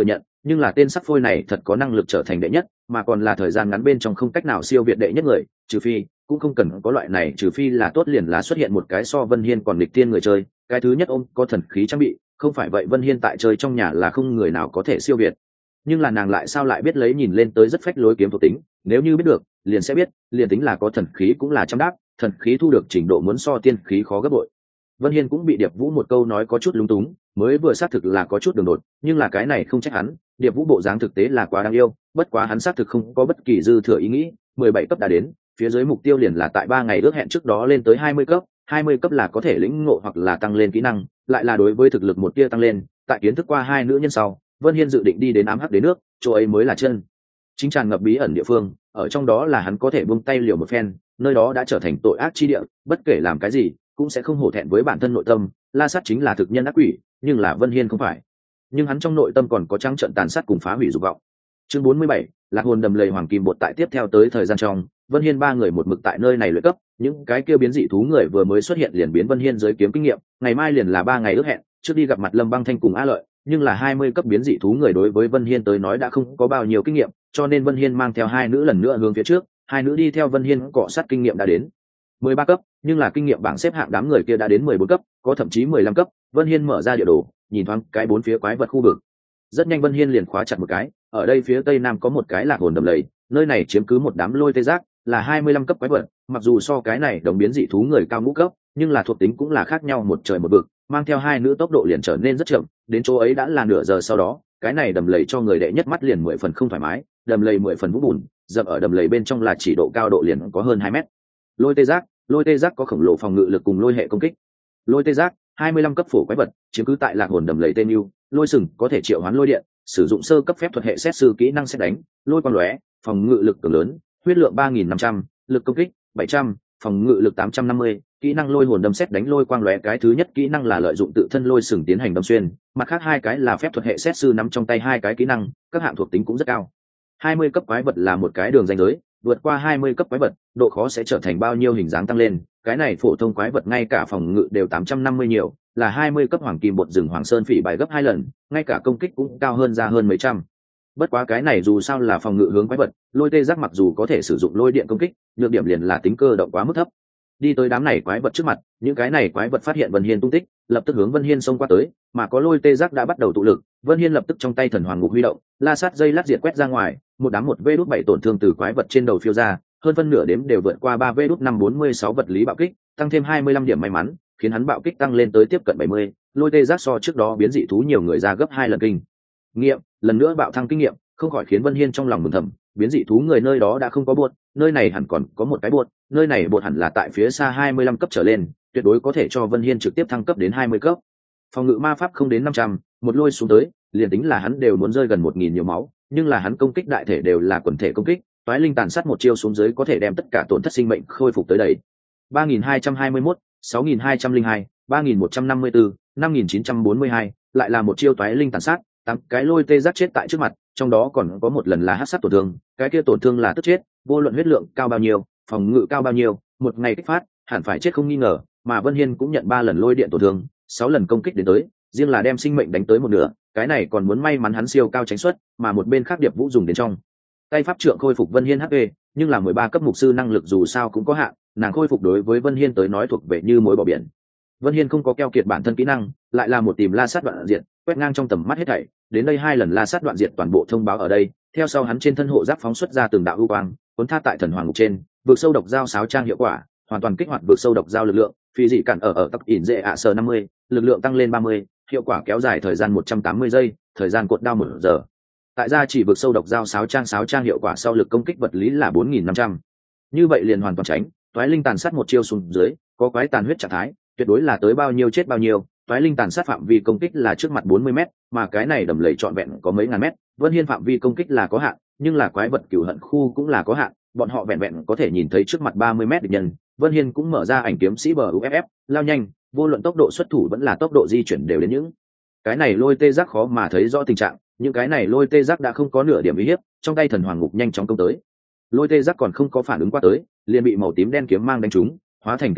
nhưng là tên sắc phôi này thật có năng lực trở thành đệ nhất, mà còn là thời gian ngắn bên trong không cách nào siêu việt đệ nhất người, trừ phi cũng không cần có loại này, trừ phi là tốt liền là xuất hiện một cái so Vân Hiên còn nghịch tiên người chơi, cái thứ nhất ôm có thần khí trang bị, không phải vậy Vân Hiên tại chơi trong nhà là không người nào có thể siêu việt. Nhưng là nàng lại sao lại biết lấy nhìn lên tới rất phách lối kiếm thuộc tính, nếu như biết được liền sẽ biết, liền tính là có thần khí cũng là trăm đáp, thần khí thu được trình độ muốn so tiên khí khó gấp bội. Vân Hiên cũng bị Điệp Vũ một câu nói có chút lúng túng, mới vừa xác thực là có chút đường đột, nhưng là cái này không trách hắn, Điệp Vũ bộ dáng thực tế là quá đáng yêu, bất quá hắn xác thực không có bất kỳ dư thừa ý nghĩ, mười bảy cấp đã đến, phía dưới mục tiêu liền là tại ba ngày ước hẹn trước đó lên tới hai mươi cấp, hai mươi cấp là có thể lĩnh ngộ hoặc là tăng lên kỹ năng, lại là đối với thực lực một tia tăng lên, tại kiến thức qua hai nữ nhân sau, Vân Hiên dự định đi đến ám hắc đế nước, chỗ ấy mới là chân chính tràn ngập bí ẩn địa phương, ở trong đó là hắn có thể buông tay liều một phen, nơi đó đã trở thành tội ác chi địa, bất kể làm cái gì cũng sẽ không hổ thẹn với bản thân nội tâm. La Sát chính là thực nhân ác quỷ, nhưng là Vân Hiên không phải, nhưng hắn trong nội tâm còn có trắng trợn tàn sát cùng phá hủy dục vọng. Chương bốn mươi bảy, Lạc hồn đầm lầy hoàng kim bột. Tại tiếp theo tới thời gian trong, Vân Hiên ba người một mực tại nơi này luyện cấp, những cái kia biến dị thú người vừa mới xuất hiện liền biến Vân Hiên giới kiếm kinh nghiệm, ngày mai liền là ba ngày ước hẹn, trước đi gặp mặt Lâm Băng Thanh cùng A Lợi, nhưng là hai mươi cấp biến dị thú người đối với Vân Hiên tới nói đã không có bao nhiêu kinh nghiệm, cho nên Vân Hiên mang theo hai nữ lần nữa hướng phía trước, hai nữ đi theo Vân Hiên cọ sát kinh nghiệm đã đến mười ba cấp, nhưng là kinh nghiệm bảng xếp hạng đám người kia đã đến mười bốn cấp, có thậm chí mười lăm cấp. Vân Hiên mở ra địa đồ, nhìn thoáng cái bốn phía quái vật khu vực. Rất nhanh Vân Hiên liền khóa chặt một cái, ở đây phía tây nam có một cái lạc hồn đầm lầy, nơi này chiếm cứ một đám lôi tê giác, là hai mươi lăm cấp quái vật, mặc dù so cái này đồng biến dị thú người cao ngũ cấp, nhưng là thuộc tính cũng là khác nhau một trời một vực, mang theo hai nữ tốc độ liền trở nên rất chậm, đến chỗ ấy đã là nửa giờ sau đó, cái này đầm lầy cho người đệ nhất mắt liền mười phần không thoải mái, đầm lầy mười phần vũng bùn, dập ở đầm lầy bên trong là chỉ độ cao độ liền có hơn hai mét. Lôi tê giác, lôi tê giác có khổng lồ phòng ngự lực cùng lôi hệ công kích. Lôi tê giác, hai mươi lăm cấp phổ quái vật, chiếm cứ tại lạc hồn đầm lầy tên yêu, lôi sừng có thể triệu hoán lôi điện, sử dụng sơ cấp phép thuật hệ xét sư kỹ năng xét đánh, lôi quang lóe, phòng ngự lực cường lớn, huyết lượng ba nghìn năm trăm, lực công kích bảy trăm, phòng ngự lực tám trăm năm mươi, kỹ năng lôi hồn đâm xét đánh lôi quang lóe. Cái thứ nhất kỹ năng là lợi dụng tự thân lôi sừng tiến hành đâm xuyên, mặt khác hai cái là phép thuật hệ xét sư nắm trong tay hai cái kỹ năng, các hạng thuộc tính cũng rất cao. hai mươi cấp quái vật là một cái đường ranh giới, vượt qua hai mươi cấp quái vật, độ khó sẽ trở thành bao nhiêu hình dáng tăng lên, cái này phổ thông quái vật ngay cả phòng ngự đều tám trăm năm mươi nhiều, là hai mươi cấp hoàng kim bột rừng hoàng sơn phỉ bài gấp hai lần, ngay cả công kích cũng cao hơn ra hơn mấy trăm. Bất quá cái này dù sao là phòng ngự hướng quái vật, lôi tê giác mặc dù có thể sử dụng lôi điện công kích, nhược điểm liền là tính cơ động quá mức thấp. Đi tới đám này quái vật trước mặt, những cái này quái vật phát hiện Vân Hiên tung tích, lập tức hướng Vân Hiên xông qua tới, mà có lôi tê giác đã bắt đầu tụ lực, Vân Hiên lập tức trong tay thần hoàng ngục huy động, La Sát dây lát diệt quét ra ngoài, một đám một vê đút bảy tổn thương từ quái vật trên đầu phiêu ra, hơn phân nửa đếm đều vượt qua ba vê đút năm bốn mươi sáu vật lý bạo kích, tăng thêm hai mươi lăm điểm may mắn, khiến hắn bạo kích tăng lên tới tiếp cận bảy mươi. Lôi tê giác so trước đó biến dị thú nhiều người ra gấp hai lần kinh nghiệm, lần nữa bạo thăng kinh nghiệm, không khỏi khiến Vân Hiên trong lòng mừng thầm, biến dị thú người nơi đó đã không có buột, nơi này hẳn còn có một cái buột, nơi này buột hẳn là tại phía xa hai mươi lăm cấp trở lên, tuyệt đối có thể cho Vân Hiên trực tiếp thăng cấp đến hai mươi cấp. Phòng ngự ma pháp không đến năm trăm, một lôi xuống tới, liền tính là hắn đều muốn rơi gần một nghìn nhiều máu, nhưng là hắn công kích đại thể đều là quần thể công kích, toái linh tàn sát một chiêu xuống dưới có thể đem tất cả tổn thất sinh mệnh khôi phục tới đầy. ba nghìn hai trăm hai mươi mốt, sáu nghìn hai trăm lẻ hai, ba nghìn một trăm năm mươi tư, năm nghìn chín trăm bốn mươi hai, lại là một chiêu toái linh tàn sát, tám cái lôi tê giác chết tại trước mặt, trong đó còn có một lần là hắc sát tổn thương, cái kia tổn thương là tức chết, vô luận huyết lượng cao bao nhiêu, phòng ngự cao bao nhiêu, một ngày kích phát, hẳn phải chết không nghi ngờ, mà Vân Hiên cũng nhận ba lần lôi điện tổn thương, sáu lần công kích đến tới, riêng là đem sinh mệnh đánh tới một nửa, cái này còn muốn may mắn hắn siêu cao tránh xuất, mà một bên khác Điệp Vũ dùng đến trong tay pháp trượng khôi phục Vân Hiên hát pê, nhưng là mười ba cấp mục sư năng lực dù sao cũng có hạn, nàng khôi phục đối với Vân Hiên tới nói thuộc về như muối bỏ biển. Vân Hiên không có keo kiệt bản thân kỹ năng, lại là một tìm La Sát đoạn diện, quét ngang trong tầm mắt hết thảy, đến đây hai lần La Sát đoạn diện toàn bộ thông báo ở đây, theo sau hắn trên thân hộ giáp phóng xuất ra từng đạo ưu quang, cuốn tha tại thần hoàng ngục trên, vượt sâu độc dao sáo trang hiệu quả, hoàn toàn kích hoạt vượt sâu độc dao lực lượng, phi dị cản ở ở tốc ỉn dễ ạ sờ năm mươi, lực lượng tăng lên ba mươi, hiệu quả kéo dài thời gian một trăm tám mươi giây, thời gian cột đao một giờ. Tại gia chỉ vượt sâu độc dao sáo trang sáo trang hiệu quả sau lực công kích vật lý là bốn nghìn năm trăm. Như vậy liền hoàn toàn tránh, toái linh tàn sát một chiêu xuống dưới, có quái tàn huyết trạng thái, tuyệt đối là tới bao nhiêu chết bao nhiêu. Toái linh tàn sát phạm vi công kích là trước mặt bốn mươi mét, mà cái này đầm lầy trọn vẹn có mấy ngàn mét, Vân Hiên phạm vi công kích là có hạn, nhưng là quái vật cửu hận khu cũng là có hạn, bọn họ vẹn vẹn có thể nhìn thấy trước mặt ba mươi mét địch nhân. Vân Hiên cũng mở ra ảnh kiếm sĩ bờ u ép ép, lao nhanh, vô luận tốc độ xuất thủ vẫn là tốc độ di chuyển đều đến những cái này lôi tê giác khó mà thấy rõ tình trạng, những cái này lôi tê giác đã không có nửa điểm uy hiếp, trong tay thần hoàng ngục nhanh chóng công tới. Lôi tê giác còn không có phản ứng qua tới, liền bị màu tím đen kiếm mang đánh trúng, hóa thành kinh nghiệm,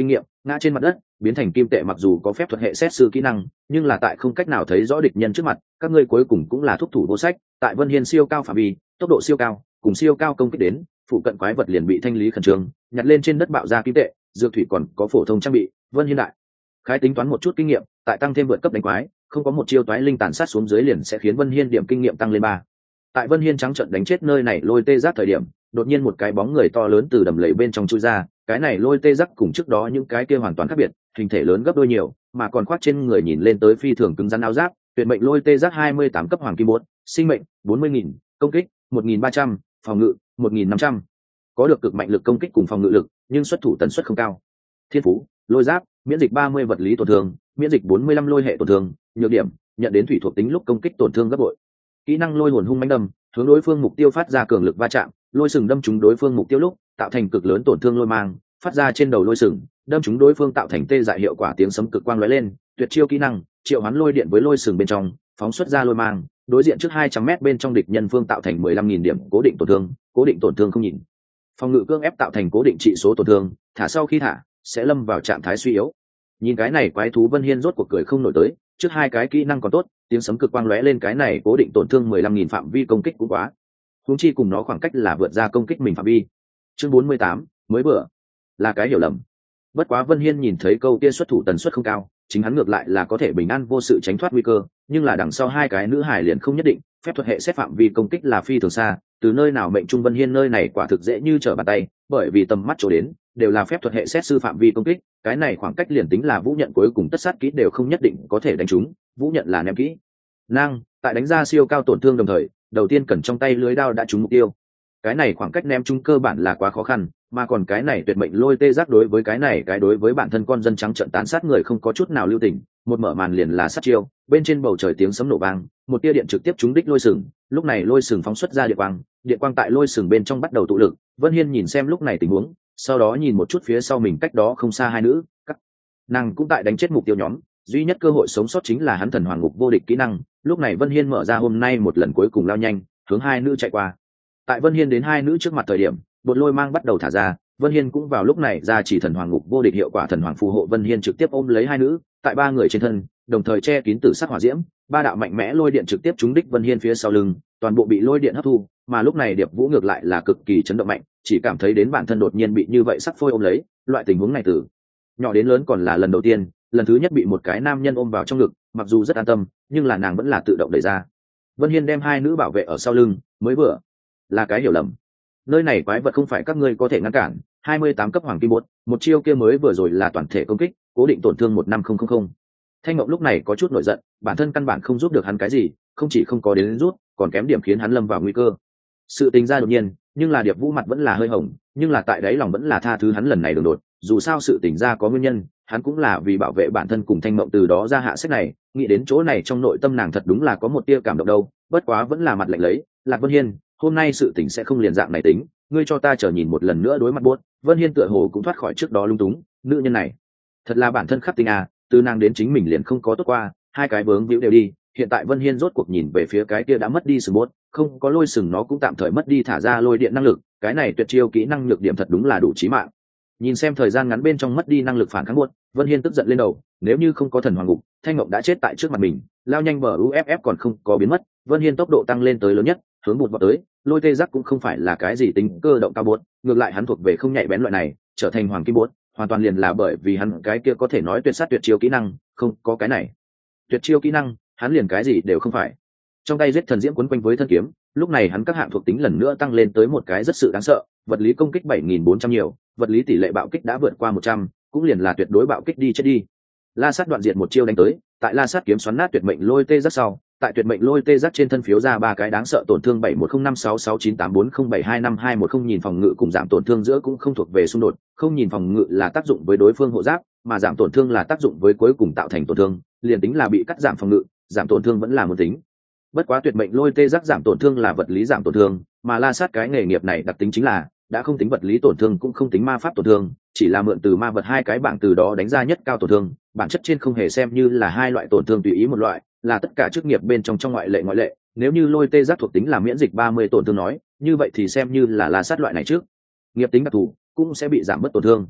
ngã trên mặt đất biến thành kim tệ. Mặc dù có phép thuật hệ xét sư kỹ năng, nhưng là tại không cách nào thấy rõ địch nhân trước mặt, các ngươi cuối cùng cũng là thúc thủ vô sách. Tại Vân Hiên siêu cao phạm vi, tốc độ siêu cao cùng siêu cao công kích đến, phụ cận quái vật liền bị thanh lý khẩn trương, nhặt lên trên đất bạo ra kim tệ, dược thủy còn có phổ thông trang bị. Vân Hiên đại khái tính toán một chút kinh nghiệm, tại tăng thêm vượt cấp đánh quái, không có một chiêu toái linh tàn sát xuống dưới liền sẽ khiến Vân Hiên điểm kinh nghiệm tăng lên ba. Tại Vân Hiên trắng trận đánh chết nơi này lôi tê giác thời điểm, đột nhiên một cái bóng người to lớn từ đầm lầy bên trong chui ra. Cái này lôi tê giác cùng trước đó những cái kia hoàn toàn khác biệt, hình thể lớn gấp đôi nhiều, mà còn khoác trên người nhìn lên tới phi thường cứng rắn áo giáp. Tuyệt mệnh lôi tê giác hai mươi tám cấp hoàng kim bốt, sinh mệnh bốn mươi nghìn, công kích một nghìn ba trăm, phòng ngự một nghìn năm trăm. Có được cực mạnh lực công kích cùng phòng ngự lực, nhưng xuất thủ tần suất không cao. Thiên phú lôi giáp, miễn dịch ba mươi vật lý tổn thương, miễn dịch bốn mươi lăm lôi hệ tổn thương. Nhược điểm, nhận đến thủy thuộc tính lúc công kích tổn thương gấp bội. Kỹ năng lôi hồn hung mãnh đâm, hướng đối phương mục tiêu phát ra cường lực va chạm, lôi sừng đâm trúng đối phương mục tiêu lúc tạo thành cực lớn tổn thương lôi mang, phát ra trên đầu lôi sừng đâm trúng đối phương tạo thành tê dại hiệu quả. Tiếng sấm cực quang lóe lên. Tuyệt chiêu kỹ năng triệu hoán lôi điện với lôi sừng bên trong, phóng xuất ra lôi mang, đối diện trước hai trăm mét bên trong địch nhân phương tạo thành mười lăm nghìn điểm cố định tổn thương. Cố định tổn thương không nhìn phòng ngự, cưỡng ép tạo thành cố định trị số tổn thương, thả sau khi thả sẽ lâm vào trạng thái suy yếu. Nhìn cái này quái thú, Vân Hiên rốt cuộc cười không nổi tới. Trước hai cái kỹ năng còn tốt, tiếng sấm cực quang lóe lên, cái này cố định tổn thương mười lăm nghìn phạm vi công kích cũng quá, huống chi cùng nó khoảng cách là vượt ra công kích mình phạm vi. Chương bốn mươi tám, mới bữa là cái hiểu lầm. Bất quá Vân Hiên nhìn thấy câu kia xuất thủ tần suất không cao, chính hắn ngược lại là có thể bình an vô sự tránh thoát nguy cơ, nhưng là đằng sau hai cái nữ hải liền không nhất định. Phép thuật hệ xét phạm vi công kích là phi thường xa, từ nơi nào mệnh trung Vân Hiên nơi này quả thực dễ như trở bàn tay, bởi vì tầm mắt chỗ đến đều là phép thuật hệ xét sư phạm vi công kích. Cái này khoảng cách liền tính là vũ nhận cuối cùng tất sát kỹ đều không nhất định có thể đánh trúng. Vũ nhận là ném kỹ năng, tại đánh ra siêu cao tổn thương đồng thời, đầu tiên cần trong tay lưới đao đã trúng mục tiêu. Cái này khoảng cách ném trúng cơ bản là quá khó khăn, mà còn cái này tuyệt mệnh lôi tê giác đối với cái này cái đối với bản thân con dân trắng trợn tán sát người không có chút nào lưu tình. Một mở màn liền là sát chiêu, bên trên bầu trời tiếng sấm nổ vang, một tia điện trực tiếp trúng đích lôi sừng. Lúc này lôi sừng phóng xuất ra điện quang, điện quang tại lôi sừng bên trong bắt đầu tụ lực. Vân Hiên nhìn xem lúc này tình huống, sau đó nhìn một chút phía sau mình cách đó không xa hai nữ, các nàng cũng tại đánh chết mục tiêu nhóm. Duy nhất cơ hội sống sót chính là hắn thần hoàng ngục vô địch kỹ năng. Lúc này Vân Hiên mở ra hôm nay một lần cuối cùng lao nhanh hướng hai nữ chạy qua. Tại Vân Hiên đến hai nữ trước mặt thời điểm, bột lôi mang bắt đầu thả ra. Vân Hiên cũng vào lúc này ra chỉ thần hoàng ngục vô địch hiệu quả, thần hoàng phù hộ. Vân Hiên trực tiếp ôm lấy hai nữ, tại ba người trên thân đồng thời che kín tử sắc hỏa diễm, ba đạo mạnh mẽ lôi điện trực tiếp trúng đích Vân Hiên phía sau lưng, toàn bộ bị lôi điện hấp thu. Mà lúc này Điệp Vũ ngược lại là cực kỳ chấn động mạnh, chỉ cảm thấy đến bản thân đột nhiên bị như vậy sắc phôi ôm lấy. Loại tình huống này từ nhỏ đến lớn còn là lần đầu tiên, lần thứ nhất bị một cái nam nhân ôm vào trong ngực, mặc dù rất an tâm, nhưng là nàng vẫn là tự động đẩy ra. Vân Hiên đem hai nữ bảo vệ ở sau lưng, mới vừa là cái hiểu lầm. Nơi này quái vật không phải các ngươi có thể ngăn cản. Hai mươi tám cấp hoàng kim bột, một chiêu kia mới vừa rồi là toàn thể công kích, cố định tổn thương một năm không không không. Thanh Ngọc lúc này có chút nổi giận, bản thân căn bản không giúp được hắn cái gì, không chỉ không có đến rút, còn kém điểm khiến hắn lâm vào nguy cơ. Sự tình ra đột nhiên, nhưng là Điệp Vũ mặt vẫn là hơi hồng, nhưng là tại đáy lòng vẫn là tha thứ hắn lần này đường đột. Dù sao sự tình ra có nguyên nhân, hắn cũng là vì bảo vệ bản thân cùng Thanh Mộng, từ đó ra hạ sách này. Nghĩ đến chỗ này trong nội tâm nàng thật đúng là có một tia cảm động đâu. Bất quá vẫn là mặt lạnh lấy, Lạc Vân Hiên, hôm nay sự tình sẽ không liền dạng này tính, ngươi cho ta chờ nhìn một lần nữa đối mặt buốt. Vân Hiên tựa hồ cũng thoát khỏi trước đó lung túng, nữ nhân này thật là bản thân khắc tinh à, từ nàng đến chính mình liền không có tốt qua, hai cái vướng víu đều đi. Hiện tại Vân Hiên rốt cuộc nhìn về phía cái kia đã mất đi sừng buốt, không có lôi sừng nó cũng tạm thời mất đi thả ra lôi điện năng lực, cái này tuyệt chiêu kỹ năng nhược điểm thật đúng là đủ chí mạng. Nhìn xem thời gian ngắn bên trong mất đi năng lực phản kháng buốt, Vân Hiên tức giận lên đầu, nếu như không có thần hoàng ngục, Thanh Ngọc đã chết tại trước mặt mình. Lao nhanh bờ u ép ép còn không có biến mất, Vân Hiên tốc độ tăng lên tới lớn nhất, hướng bụt vào tới. Lôi tê giác cũng không phải là cái gì tính cơ động cao buốt, ngược lại hắn thuộc về không nhạy bén loại này, trở thành hoàng kim buốt hoàn toàn liền là bởi vì hắn cái kia có thể nói tuyệt sát tuyệt chiêu kỹ năng, không có cái này tuyệt chiêu kỹ năng, hắn liền cái gì đều không phải. Trong tay giết thần diễm quấn quanh với thân kiếm, lúc này hắn các hạng thuộc tính lần nữa tăng lên tới một cái rất sự đáng sợ, vật lý công kích bảy nghìn bốn trăm nhiều, vật lý tỷ lệ bạo kích đã vượt qua một trăm, cũng liền là tuyệt đối bạo kích đi chết đi. La sát đoạn diệt một chiêu đánh tới, tại La sát kiếm xoắn nát tuyệt mệnh lôi tê giác sau, tại tuyệt mệnh lôi tê giác trên thân phiếu ra ba cái đáng sợ tổn thương bảy một không năm sáu sáu chín tám bốn không bảy hai năm hai một không. Nhìn phòng ngự cùng giảm tổn thương giữa cũng không thuộc về xung đột, không nhìn phòng ngự là tác dụng với đối phương hộ giáp, mà giảm tổn thương là tác dụng với cuối cùng tạo thành tổn thương, liền tính là bị cắt giảm phòng ngự, giảm tổn thương vẫn là một tính. Bất quá tuyệt mệnh lôi tê giác giảm tổn thương là vật lý giảm tổn thương, mà La sát cái nghề nghiệp này đặc tính chính là đã không tính vật lý tổn thương cũng không tính ma pháp tổn thương, chỉ là mượn từ ma vật hai cái bảng từ đó đánh ra nhất cao tổn thương, bản chất trên không hề xem như là hai loại tổn thương tùy ý một loại, là tất cả chức nghiệp bên trong trong ngoại lệ ngoại lệ. Nếu như lôi tê giác thuộc tính là miễn dịch ba mươi tổn thương nói, như vậy thì xem như là La sát loại này trước nghiệp tính đặc thù cũng sẽ bị giảm bớt tổn thương.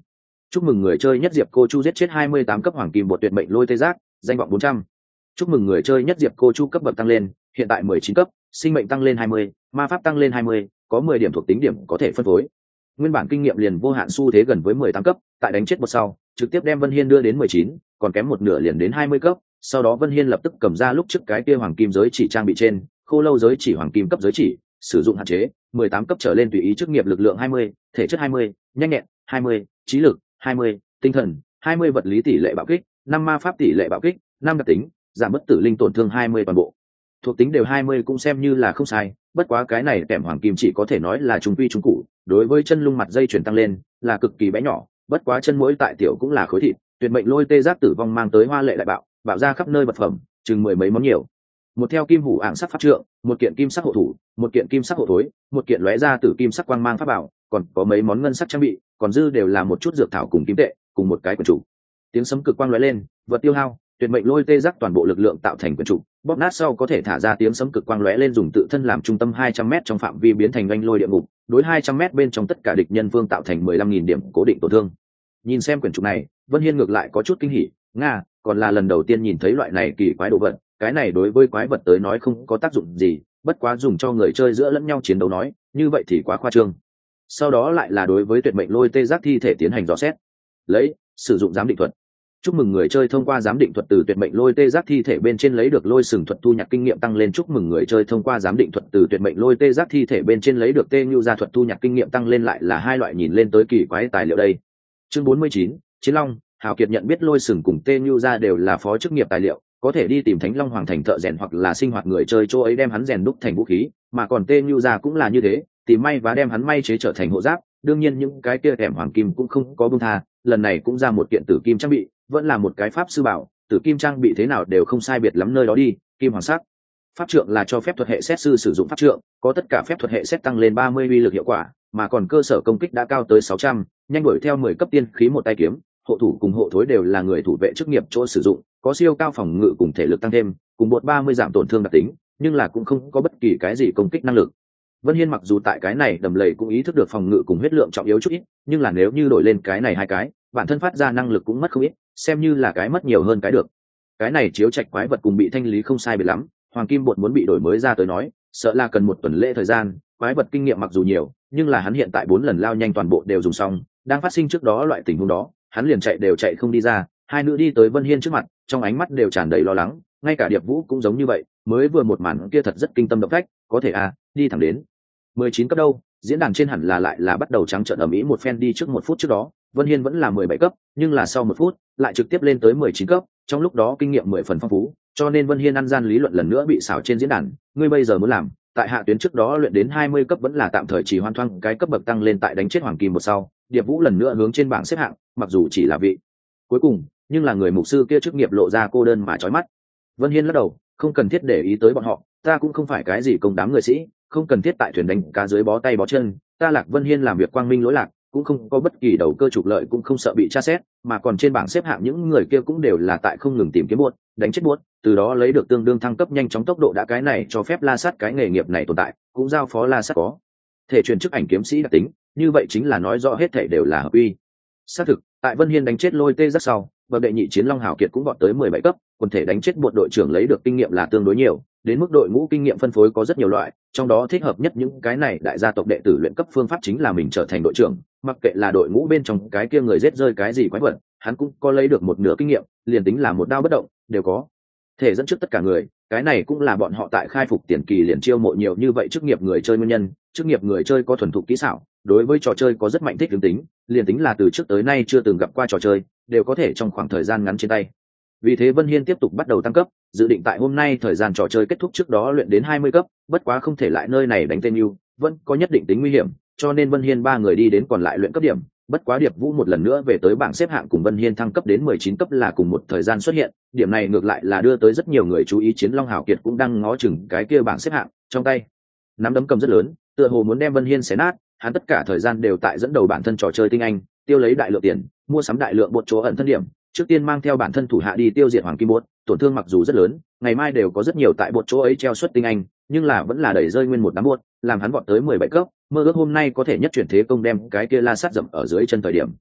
Chúc mừng người chơi nhất Diệp Cô Chu giết chết hai mươi tám cấp hoàng kim bột tuyệt mệnh lôi tê giác, danh vọng bốn trăm. Chúc mừng người chơi nhất Diệp Cô Chu cấp bậc tăng lên, hiện tại mười chín cấp, sinh mệnh tăng lên hai mươi, ma pháp tăng lên hai mươi, có mười điểm thuộc tính điểm có thể phân phối. Nguyên bản kinh nghiệm liền vô hạn xu thế gần với mười tám cấp, tại đánh chết một sau, trực tiếp đem Vân Hiên đưa đến mười chín, còn kém một nửa liền đến hai mươi cấp, sau đó Vân Hiên lập tức cầm ra lúc trước cái kia hoàng kim giới chỉ trang bị trên, khô lâu giới chỉ hoàng kim cấp giới chỉ, sử dụng hạn chế, mười tám cấp trở lên tùy ý chức nghiệp lực lượng hai mươi, thể chất hai mươi, nhanh nhẹn hai mươi, trí lực hai mươi, tinh thần hai mươi, vật lý tỷ lệ bạo kích, năm ma pháp tỷ lệ bạo kích, năm đặc tính, giảm bất tử linh tổn thương hai mươi toàn bộ. Thuộc tính đều hai mươi cũng xem như là không sai, bất quá cái này kèm hoàng kim chỉ có thể nói là trung quy trung cụ, đối với chân lung mặt dây chuyển tăng lên là cực kỳ bé nhỏ, bất quá chân mũi tại tiểu cũng là khối thịt, tuyệt mệnh lôi tê giác tử vong mang tới hoa lệ đại bạo, bạo ra khắp nơi vật phẩm, chừng mười mấy món nhiều. Một theo kim hủ ảng sắc pháp trượng, một kiện kim sắc hộ thủ, một kiện kim sắc hộ thối, một kiện lóe ra tử kim sắc quang mang pháp bảo, còn có mấy món ngân sắc trang bị, còn dư đều là một chút dược thảo cùng kim tệ, cùng một cái quyển trục. Tiếng sấm cực quang lóe lên, vật tiêu hao, tuyệt mệnh lôi tê giác toàn bộ lực lượng tạo thành quyển trục, bóp nát sau có thể thả ra tiếng sấm cực quang lóe lên, dùng tự thân làm trung tâm hai trăm mét trong phạm vi biến thành oanh lôi địa ngục, đối hai trăm mét bên trong tất cả địch nhân phương tạo thành mười lăm nghìn điểm cố định tổn thương. Nhìn xem quyển trục này, Vân Hiên ngược lại có chút kinh hỉ, nga, còn là lần đầu tiên nhìn thấy loại này kỳ quái đồ vật, cái này đối với quái vật tới nói không có tác dụng gì, bất quá dùng cho người chơi giữa lẫn nhau chiến đấu nói, như vậy thì quá khoa trương. Sau đó lại là đối với tuyệt mệnh lôi tê giác thi thể tiến hành dò xét, lấy sử dụng giám định thuật. Chúc mừng người chơi thông qua giám định thuật từ tuyệt mệnh lôi tê giác thi thể bên trên lấy được lôi sừng thuật thu nhặt kinh nghiệm tăng lên. Chúc mừng người chơi thông qua giám định thuật từ tuyệt mệnh lôi tê giác thi thể bên trên lấy được tê nhu gia thuật thu nhặt kinh nghiệm tăng lên, lại là hai loại nhìn lên tới kỳ quái tài liệu đây. Chương bốn mươi chín, Chiến Long. Hào Kiệt nhận biết lôi sừng cùng tê nhu gia đều là phó chức nghiệp tài liệu, có thể đi tìm Thánh Long Hoàng thành thợ rèn hoặc là sinh hoạt người chơi chỗ ấy đem hắn rèn đúc thành vũ khí, mà còn tê nhu gia cũng là như thế, tìm may và đem hắn may chế trở thành hộ giáp. Đương nhiên những cái kia kèm hoàng kim cũng không có buông tha, lần này cũng ra một kiện tử kim trang bị, vẫn là một cái pháp sư bảo, tử kim trang bị thế nào đều không sai biệt lắm nơi đó đi. Kim hoàng sắc pháp trượng là cho phép thuật hệ xét sư sử dụng pháp trượng, có tất cả phép thuật hệ xét tăng lên ba mươi uy lực hiệu quả, mà còn cơ sở công kích đã cao tới sáu trăm, nhanh đuổi theo mười cấp tiên khí một tay kiếm. Hộ thủ cùng hộ thối đều là người thủ vệ chức nghiệp chỗ sử dụng, có siêu cao phòng ngự cùng thể lực tăng thêm, cùng bột ba mươi giảm tổn thương đặc tính, nhưng là cũng không có bất kỳ cái gì công kích năng lực. Vân Hiên mặc dù tại cái này đầm lầy cũng ý thức được phòng ngự cùng huyết lượng trọng yếu chút ít, nhưng là nếu như đổi lên cái này hai cái, bản thân phát ra năng lực cũng mất không ít, xem như là cái mất nhiều hơn cái được. Cái này chiếu trạch quái vật cùng bị thanh lý không sai biệt lắm, hoàng kim bột muốn bị đổi mới ra tới nói, sợ là cần một tuần lễ thời gian. Quái vật kinh nghiệm mặc dù nhiều, nhưng là hắn hiện tại bốn lần lao nhanh toàn bộ đều dùng xong, đang phát sinh trước đó loại tình huống đó, hắn liền chạy đều chạy không đi ra. Hai nữ đi tới Vân Hiên trước mặt, trong ánh mắt đều tràn đầy lo lắng, ngay cả Điệp Vũ cũng giống như vậy, mới vừa một màn kia thật rất kinh tâm động phách, có thể à, đi thẳng đến mười chín cấp đâu. Diễn đàn trên hẳn là lại là bắt đầu trắng trợn ầm ĩ một phen. Đi trước một phút trước đó, Vân Hiên vẫn là mười bảy cấp, nhưng là sau một phút lại trực tiếp lên tới mười chín cấp, trong lúc đó kinh nghiệm mười phần phong phú, cho nên Vân Hiên ăn gian lý luận lần nữa bị xảo trên diễn đàn. Ngươi bây giờ muốn làm, tại hạ tuyến trước đó luyện đến hai mươi cấp vẫn là tạm thời chỉ hoàn thoang cái cấp bậc tăng lên tại đánh chết hoàng kim một sau. Điệp Vũ lần nữa hướng trên bảng xếp hạng, mặc dù chỉ là vị cuối cùng, nhưng là người mục sư kia chức nghiệp lộ ra cô đơn mà chói mắt. Vân Hiên lắc đầu, không cần thiết để ý tới bọn họ, ta cũng không phải cái gì công đám người sĩ, không cần thiết tại thuyền đánh cá dưới bó tay bó chân. Ta Lạc Vân Hiên làm việc quang minh lỗi lạc, cũng không có bất kỳ đầu cơ trục lợi, cũng không sợ bị tra xét, mà còn trên bảng xếp hạng những người kia cũng đều là tại không ngừng tìm kiếm buốt, đánh chết buốt, từ đó lấy được tương đương thăng cấp nhanh chóng tốc độ. Đã cái này cho phép La Sát cái nghề nghiệp này tồn tại, cũng giao phó La Sát có thể truyền chức ảnh kiếm sĩ đặc tính, như vậy chính là nói rõ hết thảy đều là hợp uy. Xác thực, tại Vân Hiên đánh chết lôi tê rất sau, bậc đệ nhị chiến long hào kiệt cũng vọt tới mười bảy cấp, quần thể đánh chết bộ đội trưởng lấy được kinh nghiệm là tương đối nhiều, đến mức đội ngũ kinh nghiệm phân phối có rất nhiều loại, trong đó thích hợp nhất những cái này đại gia tộc đệ tử luyện cấp phương pháp chính là mình trở thành đội trưởng, mặc kệ là đội ngũ bên trong cái kia người giết rơi cái gì quái vật, hắn cũng có lấy được một nửa kinh nghiệm, liền tính là một đao bất động, đều có thể dẫn trước tất cả người. Cái này cũng là bọn họ tại khai phục tiền kỳ liền chiêu mộ nhiều như vậy chức nghiệp người chơi nguyên nhân. Chức nghiệp người chơi có thuần thục kỹ xảo, đối với trò chơi có rất mạnh thích ứng tính, liền tính là từ trước tới nay chưa từng gặp qua trò chơi, đều có thể trong khoảng thời gian ngắn trên tay. Vì thế Vân Hiên tiếp tục bắt đầu tăng cấp, dự định tại hôm nay thời gian trò chơi kết thúc trước đó luyện đến hai mươi cấp, bất quá không thể lại nơi này đánh tên yêu, vẫn có nhất định tính nguy hiểm, cho nên Vân Hiên ba người đi đến còn lại luyện cấp điểm. Bất quá Điệp Vũ một lần nữa về tới bảng xếp hạng cùng Vân Hiên thăng cấp đến mười chín cấp là cùng một thời gian xuất hiện, điểm này ngược lại là đưa tới rất nhiều người chú ý. Chiến Long Hào Kiệt cũng đang ngó chừng cái kia bảng xếp hạng, trong tay nắm đấm cầm rất lớn, tựa hồ muốn đem Vân Hiên xé nát. Hắn tất cả thời gian đều tại dẫn đầu bản thân trò chơi tinh anh, tiêu lấy đại lượng tiền, mua sắm đại lượng bột chỗ ẩn thân điểm, trước tiên mang theo bản thân thủ hạ đi tiêu diệt hoàng kim bột, tổn thương mặc dù rất lớn, ngày mai đều có rất nhiều tại bột chỗ ấy treo xuất tinh anh, nhưng là vẫn là đẩy rơi nguyên một đám bột, làm hắn vọt tới mười bảy cấp, mơ ước hôm nay có thể nhất chuyển thế công đem cái kia La Sát dậm ở dưới chân thời điểm.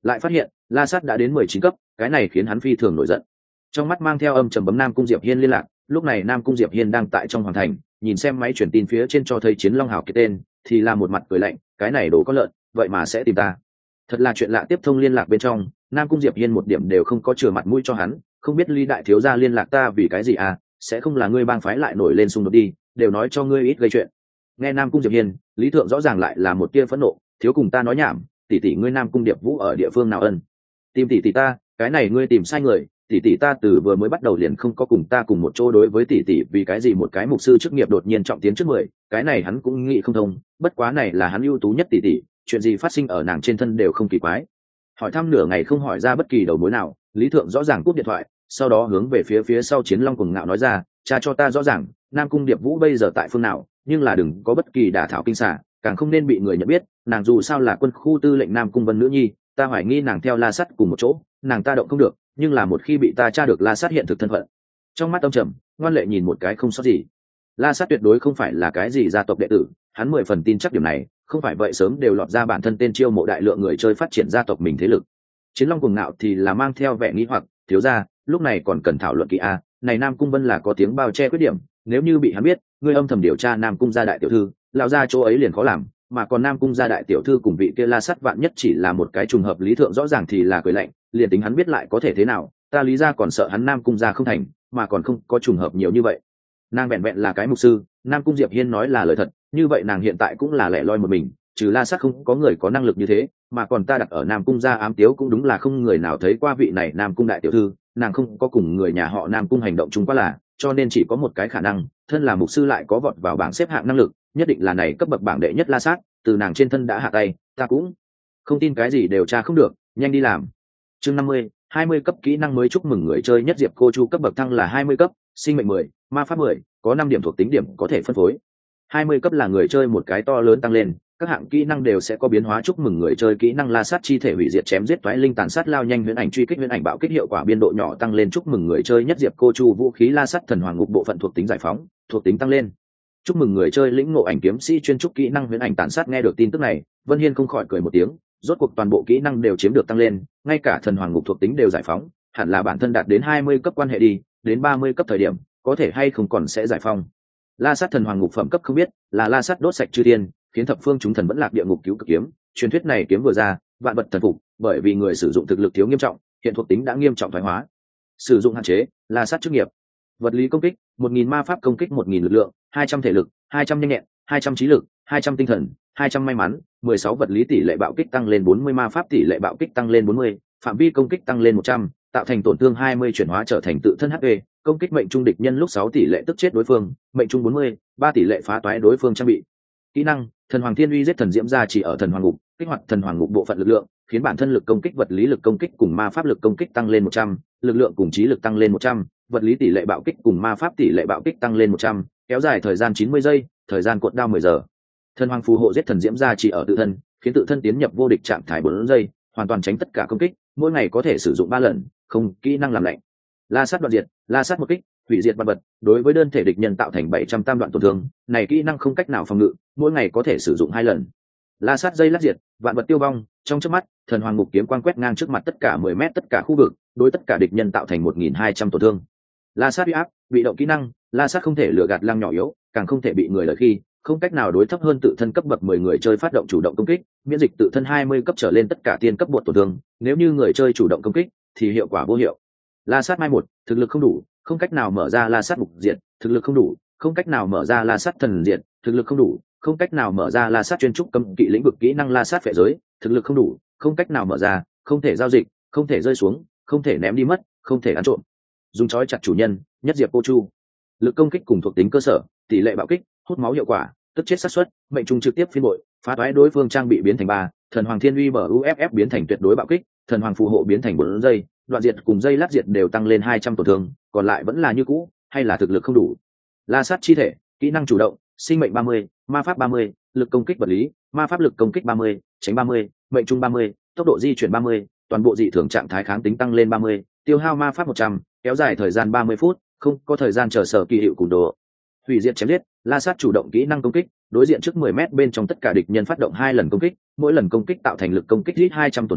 lại phát hiện la sát đã đến mười chín cấp, cái này khiến hắn phi thường nổi giận. Trong mắt mang theo âm trầm bấm Nam Cung Diệp Hiên liên lạc. Lúc này Nam Cung Diệp Hiên đang tại trong hoàng thành, nhìn xem máy truyền tin phía trên cho thấy Chiến Long Hào cái tên, thì là một mặt cười lạnh, cái này đồ có lợn, vậy mà sẽ tìm ta. Thật là chuyện lạ. Tiếp thông liên lạc bên trong, Nam Cung Diệp Hiên một điểm đều không có chừa mặt mũi cho hắn, không biết Lý đại thiếu gia liên lạc ta vì cái gì à, sẽ không là ngươi bang phái lại nổi lên xung đột đi, đều nói cho ngươi ít gây chuyện. Nghe Nam Cung Diệp Hiên, Lý Thượng rõ ràng lại là một tia phẫn nộ, thiếu cùng ta nói nhảm, tỷ tỷ ngươi Nam Cung Điệp Vũ ở địa phương nào ân? Tìm tỷ tỷ ta, cái này ngươi tìm sai người, tỷ tỷ ta từ vừa mới bắt đầu liền không có cùng ta cùng một chỗ đối với tỷ tỷ, vì cái gì một cái mục sư chức nghiệp đột nhiên trọng tiến trước mười, cái này hắn cũng nghĩ không thông, bất quá này là hắn ưu tú nhất tỷ tỷ, chuyện gì phát sinh ở nàng trên thân đều không kỳ quái. Hỏi thăm nửa ngày không hỏi ra bất kỳ đầu mối nào, Lý Thượng rõ ràng cúp điện thoại, sau đó hướng về phía phía sau Chiến Long cuồng ngạo nói ra, cha cho ta rõ ràng, Nam Cung Điệp Vũ bây giờ tại phương nào, nhưng là đừng có bất kỳ đả thảo kinh xả, càng không nên bị người nhận biết, nàng dù sao là quân khu tư lệnh Nam Cung Vân nữ nhi, ta hoài nghi nàng theo La Sắt cùng một chỗ, nàng ta động không được, nhưng là một khi bị ta tra được La Sắt hiện thực thân phận. Trong mắt ông trầm, ngoan lệ nhìn một cái không sót gì. La Sắt tuyệt đối không phải là cái gì gia tộc đệ tử, hắn mười phần tin chắc điểm này, không phải vậy sớm đều lọt ra bản thân tên chiêu mộ đại lượng người chơi phát triển gia tộc mình thế lực. Chiến Long cuồng ngạo thì là mang theo vẻ nghi hoặc, thiếu gia, lúc này còn cần thảo luận kỹ a, này Nam Cung Vân là có tiếng bao che khuyết điểm, nếu như bị hắn biết, ngươi âm thầm điều tra Nam Cung gia đại tiểu thư, lão gia chỗ ấy liền khó làm, mà còn Nam Cung gia đại tiểu thư cùng vị kia La Sắt vạn nhất chỉ là một cái trùng hợp. Lý Thượng rõ ràng thì là cười lạnh, liền tính hắn biết lại có thể thế nào, ta Lý gia còn sợ hắn Nam Cung gia không thành, mà còn không có trùng hợp nhiều như vậy. Nàng vẹn vẹn là cái mục sư, Nam Cung Diệp Hiên nói là lời thật, như vậy nàng hiện tại cũng là lẻ loi một mình, trừ La Sắt không có người có năng lực như thế, mà còn ta đặt ở Nam Cung gia ám tiếu cũng đúng là không người nào thấy qua vị này Nam Cung đại tiểu thư, nàng không có cùng người nhà họ Nam Cung hành động chung quá là, cho nên chỉ có một cái khả năng, thân là mục sư lại có vọt vào bảng xếp hạng năng lực, nhất định là này cấp bậc bảng đệ nhất La Sát, từ nàng trên thân đã hạ tay, ta cũng không tin cái gì đều tra không được, nhanh đi làm. Chương năm mươi, hai mươi cấp kỹ năng mới. Chúc mừng người chơi nhất Diệp Cô Chu cấp bậc thăng là hai mươi cấp, sinh mệnh mười, ma pháp mười, có năm điểm thuộc tính điểm có thể phân phối. hai mươi cấp là người chơi một cái to lớn tăng lên, các hạng kỹ năng đều sẽ có biến hóa. Chúc mừng người chơi kỹ năng La Sát chi thể hủy diệt chém giết toái linh tàn sát lao nhanh huyễn ảnh truy kích huyễn ảnh bạo kích hiệu quả biên độ nhỏ tăng lên. Chúc mừng người chơi nhất Diệp Cô Chu vũ khí La Sát thần hoàng ngục bộ phận thuộc tính giải phóng, thuộc tính tăng lên. Chúc mừng người chơi lĩnh ngộ ảnh kiếm sĩ chuyên trúc kỹ năng huyễn ảnh tàn sát. Nghe được tin tức này, Vân Hiên không khỏi cười một tiếng, rốt cuộc toàn bộ kỹ năng đều chiếm được tăng lên, ngay cả thần hoàng ngục thuộc tính đều giải phóng, hẳn là bản thân đạt đến hai mươi cấp quan hệ đi, đến ba mươi cấp thời điểm, có thể hay không còn sẽ giải phóng. La Sát thần hoàng ngục phẩm cấp không biết, là La Sát đốt sạch chư thiên, khiến thập phương chúng thần vẫn lạc địa ngục cứu cực kiếm, truyền thuyết này kiếm vừa ra, vạn vật thần phục, bởi vì người sử dụng thực lực thiếu nghiêm trọng, hiện thuộc tính đã nghiêm trọng thoái hóa. Sử dụng hạn chế, La Sát chức nghiệp. Vật lý công kích, một nghìn ma pháp công kích, một nghìn lực lượng, hai trăm thể lực, hai trăm nhanh nhẹn, hai trăm trí lực, hai trăm tinh thần, hai trăm may mắn, mười sáu vật lý tỷ lệ bạo kích tăng lên bốn mươi, ma pháp tỷ lệ bạo kích tăng lên bốn mươi, phạm vi công kích tăng lên một trăm, tạo thành tổn thương hai mươi chuyển hóa trở thành tự thân hát pê, công kích mệnh trung địch nhân lúc sáu tỷ lệ tức chết đối phương, mệnh trung bốn mươi, ba tỷ lệ phá toái đối phương trang bị. Kỹ năng, thần hoàng thiên uy giết thần diễm gia chỉ ở thần hoàng ngục, kích hoạt thần hoàng ngục bộ phận lực lượng, khiến bản thân lực công kích vật lý lực công kích cùng ma pháp lực công kích tăng lên một trăm, lực lượng cùng trí lực tăng lên một trăm, vật lý tỷ lệ bạo kích cùng ma pháp tỷ lệ bạo kích tăng lên một trăm, kéo dài thời gian chín mươi giây, thời gian cuộn đao mười giờ. Thần hoàng phù hộ giết thần diễm gia chỉ ở tự thân, khiến tự thân tiến nhập vô địch trạng thái bốn giây, hoàn toàn tránh tất cả công kích, mỗi ngày có thể sử dụng ba lần, không kỹ năng làm lạnh. La Sát đoạn diệt, La Sát một kích, hủy diệt vật vật, đối với đơn thể địch nhân tạo thành bảy trăm tam đoạn tổn thương, này kỹ năng không cách nào phòng ngự, mỗi ngày có thể sử dụng hai lần. La Sát dây lát diệt, vạn vật tiêu vong, trong chớp mắt, thần hoàng ngục kiếm quang quét ngang trước mặt tất cả mười mét tất cả khu vực, đối tất cả địch nhân tạo thành một nghìn hai trăm tổn thương. La Sát uy áp, bị động kỹ năng, La Sát không thể lừa gạt lăng nhỏ yếu, càng không thể bị người lợi khi, không cách nào đối thấp hơn tự thân cấp bậc mười người chơi phát động chủ động công kích, miễn dịch tự thân hai mươi cấp trở lên tất cả tiên cấp bột tổn thương, nếu như người chơi chủ động công kích thì hiệu quả vô hiệu. La Sát mai một, thực lực không đủ, không cách nào mở ra La Sát mục diện, thực lực không đủ, không cách nào mở ra La Sát thần diện, thực lực không đủ, không cách nào mở ra La Sát chuyên trúc cấm kỵ lĩnh vực kỹ năng La Sát phệ giới, thực lực không đủ, không cách nào mở ra, không thể giao dịch, không thể rơi xuống, không thể ném đi mất, không thể ăn trộm. Dùng chói chặt chủ nhân, nhất Diệp Cô Chu. Lực công kích cùng thuộc tính cơ sở, tỷ lệ bạo kích, hút máu hiệu quả, tức chết sát suất, mệnh trung trực tiếp phiên bội, phá toái đối phương trang bị biến thành ba, thần hoàng thiên uy bờ u ép ép biến thành tuyệt đối bạo kích, thần hoàng phù hộ biến thành bốn giây, đoạn diệt cùng dây lát diệt đều tăng lên hai trăm tổn thương, còn lại vẫn là như cũ, hay là thực lực không đủ. La Sát chi thể, kỹ năng chủ động, sinh mệnh ba mươi, ma pháp ba mươi, lực công kích vật lý, ma pháp lực công kích ba mươi, tránh ba mươi, mệnh trung ba mươi, tốc độ di chuyển ba mươi, toàn bộ dị thường trạng thái kháng tính tăng lên ba mươi, tiêu hao ma pháp một trăm, kéo dài thời gian ba mươi phút, không có thời gian chờ sở kỳ hiệu cùn đồ. Hủy diệt chém giết, La Sát chủ động kỹ năng công kích, đối diện trước mười mét bên trong tất cả địch nhân phát động hai lần công kích, mỗi lần công kích tạo thành lực công kích ít hai trăm tổn thương,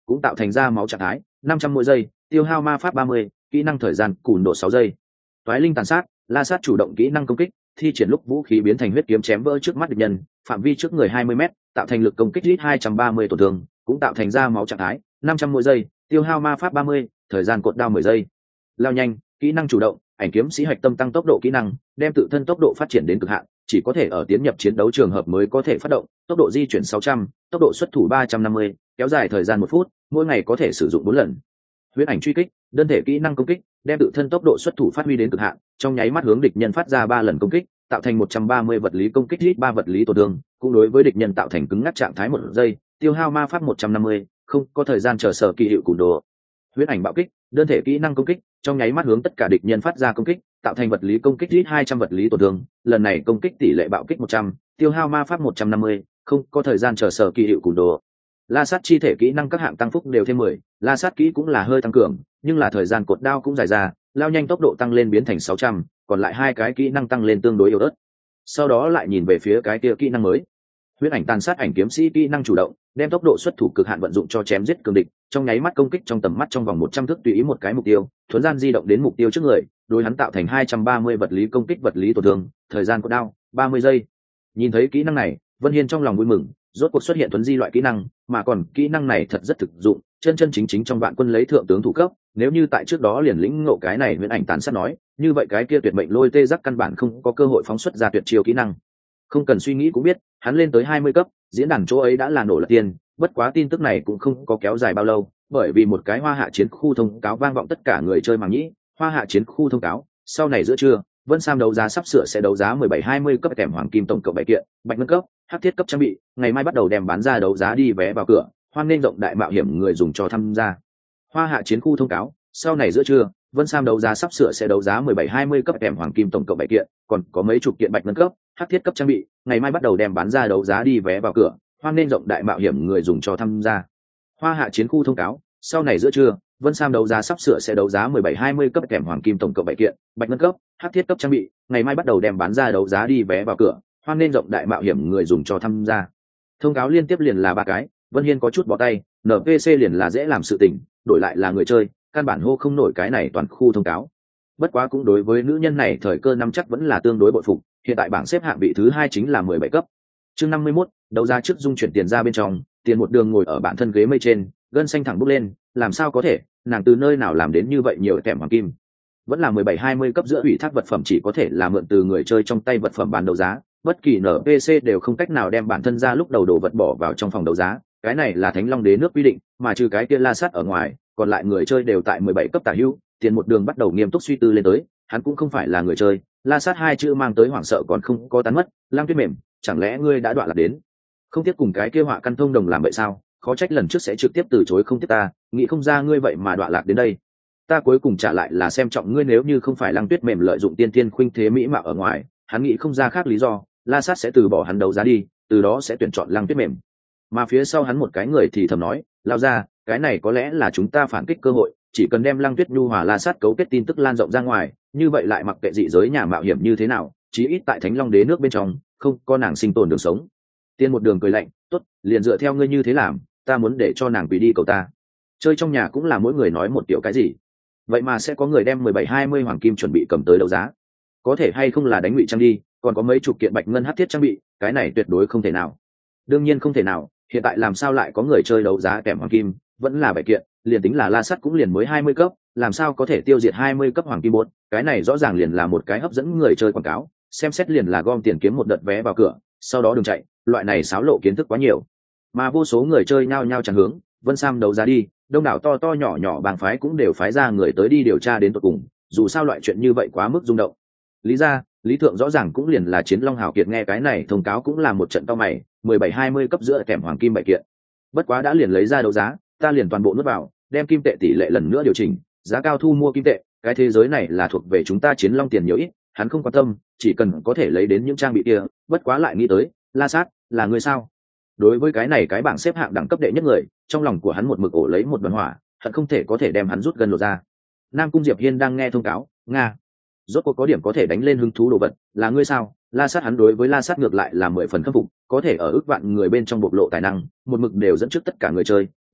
cũng tạo thành ra máu trạng thái năm trăm mỗi giây, tiêu hao ma pháp ba mươi, kỹ năng thời gian cùn độ sáu giây. Toái linh tàn sát, la sát chủ động kỹ năng công kích, thi triển lúc vũ khí biến thành huyết kiếm chém vỡ trước mắt địch nhân, phạm vi trước người hai mươi mét, tạo thành lực công kích ít hai trăm ba mươi tổn thương, cũng tạo thành ra máu trạng thái năm trăm mỗi giây, tiêu hao ma pháp ba mươi, thời gian cột đao mười giây. Lao nhanh, kỹ năng chủ động, ảnh kiếm sĩ hạch tâm tăng tốc độ kỹ năng, đem tự thân tốc độ phát triển đến cực hạn, chỉ có thể ở tiến nhập chiến đấu trường hợp mới có thể phát động, tốc độ di chuyển sáu trăm, tốc độ xuất thủ ba trăm năm mươi, kéo dài thời gian một phút, mỗi ngày có thể sử dụng bốn lần. Huyễn ảnh truy kích, đơn thể kỹ năng công kích, đem tự thân tốc độ xuất thủ phát huy đến cực hạn, trong nháy mắt hướng địch nhân phát ra ba lần công kích, tạo thành một trăm ba mươi vật lý công kích ít ba vật lý tổn thương, cũng đối với địch nhân tạo thành cứng ngắc trạng thái một giây, tiêu hao ma pháp một trăm năm mươi, không có thời gian chờ sở kỳ hiệu cùn đồ. Huyễn ảnh bạo kích, đơn thể kỹ năng công kích, trong nháy mắt hướng tất cả địch nhân phát ra công kích, tạo thành vật lý công kích ít hai trăm vật lý tổn thương, lần này công kích tỷ lệ bạo kích một trăm, tiêu hao ma pháp một trăm năm mươi, không có thời gian chờ sở kỳ hiệu cùn đồ. La sát chi thể kỹ năng các hạng tăng phúc đều thêm mười, la sát kỹ cũng là hơi tăng cường, nhưng là thời gian cột đao cũng dài ra, lao nhanh tốc độ tăng lên biến thành sáu trăm, còn lại hai cái kỹ năng tăng lên tương đối yếu ớt. Sau đó lại nhìn về phía cái kia kỹ năng mới. Huyễn ảnh tàn sát ảnh kiếm sĩ kỹ năng chủ động, đem tốc độ xuất thủ cực hạn vận dụng cho chém giết cường địch, trong nháy mắt công kích trong tầm mắt trong vòng một trăm thước tùy ý một cái mục tiêu, thuấn gian di động đến mục tiêu trước người, đối hắn tạo thành hai trăm ba mươi vật lý công kích vật lý tổn thương, thời gian cột đao ba mươi giây. Nhìn thấy kỹ năng này, Vân Hiên trong lòng vui mừng, rốt cuộc xuất hiện thuấn di loại kỹ năng, mà còn kỹ năng này thật rất thực dụng, chân chân chính chính trong vạn quân lấy thượng tướng thủ cấp, nếu như tại trước đó liền lĩnh ngộ cái này huyễn ảnh tàn sát nói, như vậy cái kia tuyệt mệnh lôi tê giác căn bản không có cơ hội phóng xuất ra tuyệt chiêu kỹ năng. Không cần suy nghĩ cũng biết, hắn lên tới hai mươi cấp, diễn đàn chỗ ấy đã là nổ lật tiền, bất quá tin tức này cũng không có kéo dài bao lâu, bởi vì một cái hoa hạ chiến khu thông cáo vang vọng tất cả người chơi màng nhĩ, hoa hạ chiến khu thông cáo, sau này giữa trưa, Vân Sam đấu giá sắp sửa sẽ đấu giá mười bảy hai mươi cấp kèm hoàng kim tổng cộng bảy kiện, bạch ngân cấp, hắc thiết cấp trang bị, ngày mai bắt đầu đem bán ra đấu giá đi vé vào cửa, hoan nghênh rộng đại mạo hiểm người dùng cho tham gia. Hoa hạ chiến khu thông cáo, sau này giữa trưa, Vân Sam đấu giá sắp sửa sẽ đấu giá mười bảy hai mươi cấp kèm hoàng kim tổng cộng bảy kiện, còn có mấy chục kiện bạch ngân cấp, hắc thiết cấp trang bị, ngày mai bắt đầu đem bán ra đấu giá đi vé vào cửa, hoan nghênh rộng đại mạo hiểm người dùng cho tham gia. Hoa hạ chiến khu thông cáo, sau này giữa trưa, Vân Sam đấu giá sắp sửa sẽ đấu giá mười bảy hai mươi cấp kèm hoàng kim tổng cộng bảy kiện, bạch ngân cấp, hắc thiết cấp trang bị, ngày mai bắt đầu đem bán ra đấu giá đi vé vào cửa, hoan nên rộng đại mạo hiểm người dùng cho tham gia. Thông cáo liên tiếp liền là ba cái, Vân Hiên có chút bó tay, en pê xê liền là dễ làm sự tình, đổi lại là người chơi, căn bản hô không nổi cái này toàn khu thông cáo. Bất quá cũng đối với nữ nhân này thời cơ năm chắc vẫn là tương đối bội phục, hiện tại bảng xếp hạng vị thứ hai chính là mười bảy cấp. Chương năm mươi mốt, đấu giá trước dung chuyển tiền ra bên trong, tiền một đường ngồi ở bản thân ghế mây trên, gân xanh thẳng bốc lên, làm sao có thể, nàng từ nơi nào làm đến như vậy nhiều kèm hoàng kim. Vẫn là mười bảy hai mươi cấp giữa ủy thác vật phẩm chỉ có thể là mượn từ người chơi trong tay vật phẩm bán đấu giá, bất kỳ en pê xê đều không cách nào đem bản thân ra lúc đầu đồ vật bỏ vào trong phòng đấu giá, cái này là Thánh Long Đế nước quy định, mà trừ cái kia La Sát ở ngoài, còn lại người chơi đều tại mười bảy cấp tả hữu, tiền một đường bắt đầu nghiêm túc suy tư lên tới, hắn cũng không phải là người chơi, La Sát hai chữ mang tới hoảng sợ còn không có tán mất, Lam Tuyết mềm, chẳng lẽ ngươi đã đoạn lạc đến? Không tiếp cùng cái kia họa căn thông đồng làm vậy sao? Khó trách lần trước sẽ trực tiếp từ chối không tiếp ta, nghĩ không ra ngươi vậy mà đoạn lạc đến đây. Ta cuối cùng trả lại là xem trọng ngươi, nếu như không phải Lăng Tuyết mềm lợi dụng tiên tiên khuynh thế mỹ mạo ở ngoài, hắn nghĩ không ra khác lý do, La Sát sẽ từ bỏ hắn đấu giá đi, từ đó sẽ tuyển chọn Lăng Tuyết mềm. Mà phía sau hắn một cái người thì thầm nói, lao ra, cái này có lẽ là chúng ta phản kích cơ hội, chỉ cần đem Lăng Tuyết Nhu hòa La Sát cấu kết tin tức lan rộng ra ngoài, như vậy lại mặc kệ dị giới nhà mạo hiểm như thế nào, chí ít tại Thánh Long Đế nước bên trong, không có nàng sinh tồn đường sống. Tiên một đường cười lạnh, tốt, liền dựa theo ngươi như thế làm, ta muốn để cho nàng quỳ đi cầu ta. Chơi trong nhà cũng là mỗi người nói một tiểu cái gì, vậy mà sẽ có người đem mười bảy hai mươi hoàng kim chuẩn bị cầm tới đấu giá, có thể hay không là đánh ngụy trang đi, còn có mấy chục kiện bạch ngân hắc thiết trang bị, cái này tuyệt đối không thể nào. Đương nhiên không thể nào, hiện tại làm sao lại có người chơi đấu giá kèm hoàng kim, vẫn là bảy kiện, liền tính là La Sắt cũng liền mới hai mươi cấp, làm sao có thể tiêu diệt hai mươi cấp hoàng kim bột, cái này rõ ràng liền là một cái hấp dẫn người chơi quảng cáo, xem xét liền là gom tiền kiếm một đợt vé vào cửa, sau đó đừng chạy, loại này xáo lộ kiến thức quá nhiều. Mà vô số người chơi nhao nhao tràn hướng Vân Sam đấu giá đi, đông đảo to to nhỏ nhỏ bang phái cũng đều phái ra người tới đi điều tra đến tận cùng, dù sao loại chuyện như vậy quá mức rung động. Lý ra, Lý Thượng rõ ràng cũng liền là Chiến Long Hào Kiệt, nghe cái này thông cáo cũng là một trận to mày, mười bảy hai mươi cấp giữa kèm hoàng kim bảy kiện. Bất quá đã liền lấy ra đấu giá, ta liền toàn bộ nuốt vào, đem kim tệ tỷ lệ lần nữa điều chỉnh, giá cao thu mua kim tệ, cái thế giới này là thuộc về chúng ta Chiến Long tiền nhiều ít, hắn không quan tâm, chỉ cần có thể lấy đến những trang bị kia, bất quá lại nghĩ tới, La Sát, là người sao? Đối với cái này cái bảng xếp hạng đẳng cấp đệ nhất người, trong lòng của hắn một mực ổ lấy một đoàn hỏa, thật không thể có thể đem hắn rút gần lột ra. Nam Cung Diệp Hiên đang nghe thông cáo, nga, rốt cuộc có điểm có thể đánh lên hứng thú đồ vật, là ngươi sao? La Sát, hắn đối với La Sát ngược lại là mười phần khâm phục, có thể ở ước vạn người bên trong bộc lộ tài năng, một mực đều dẫn trước tất cả người chơi,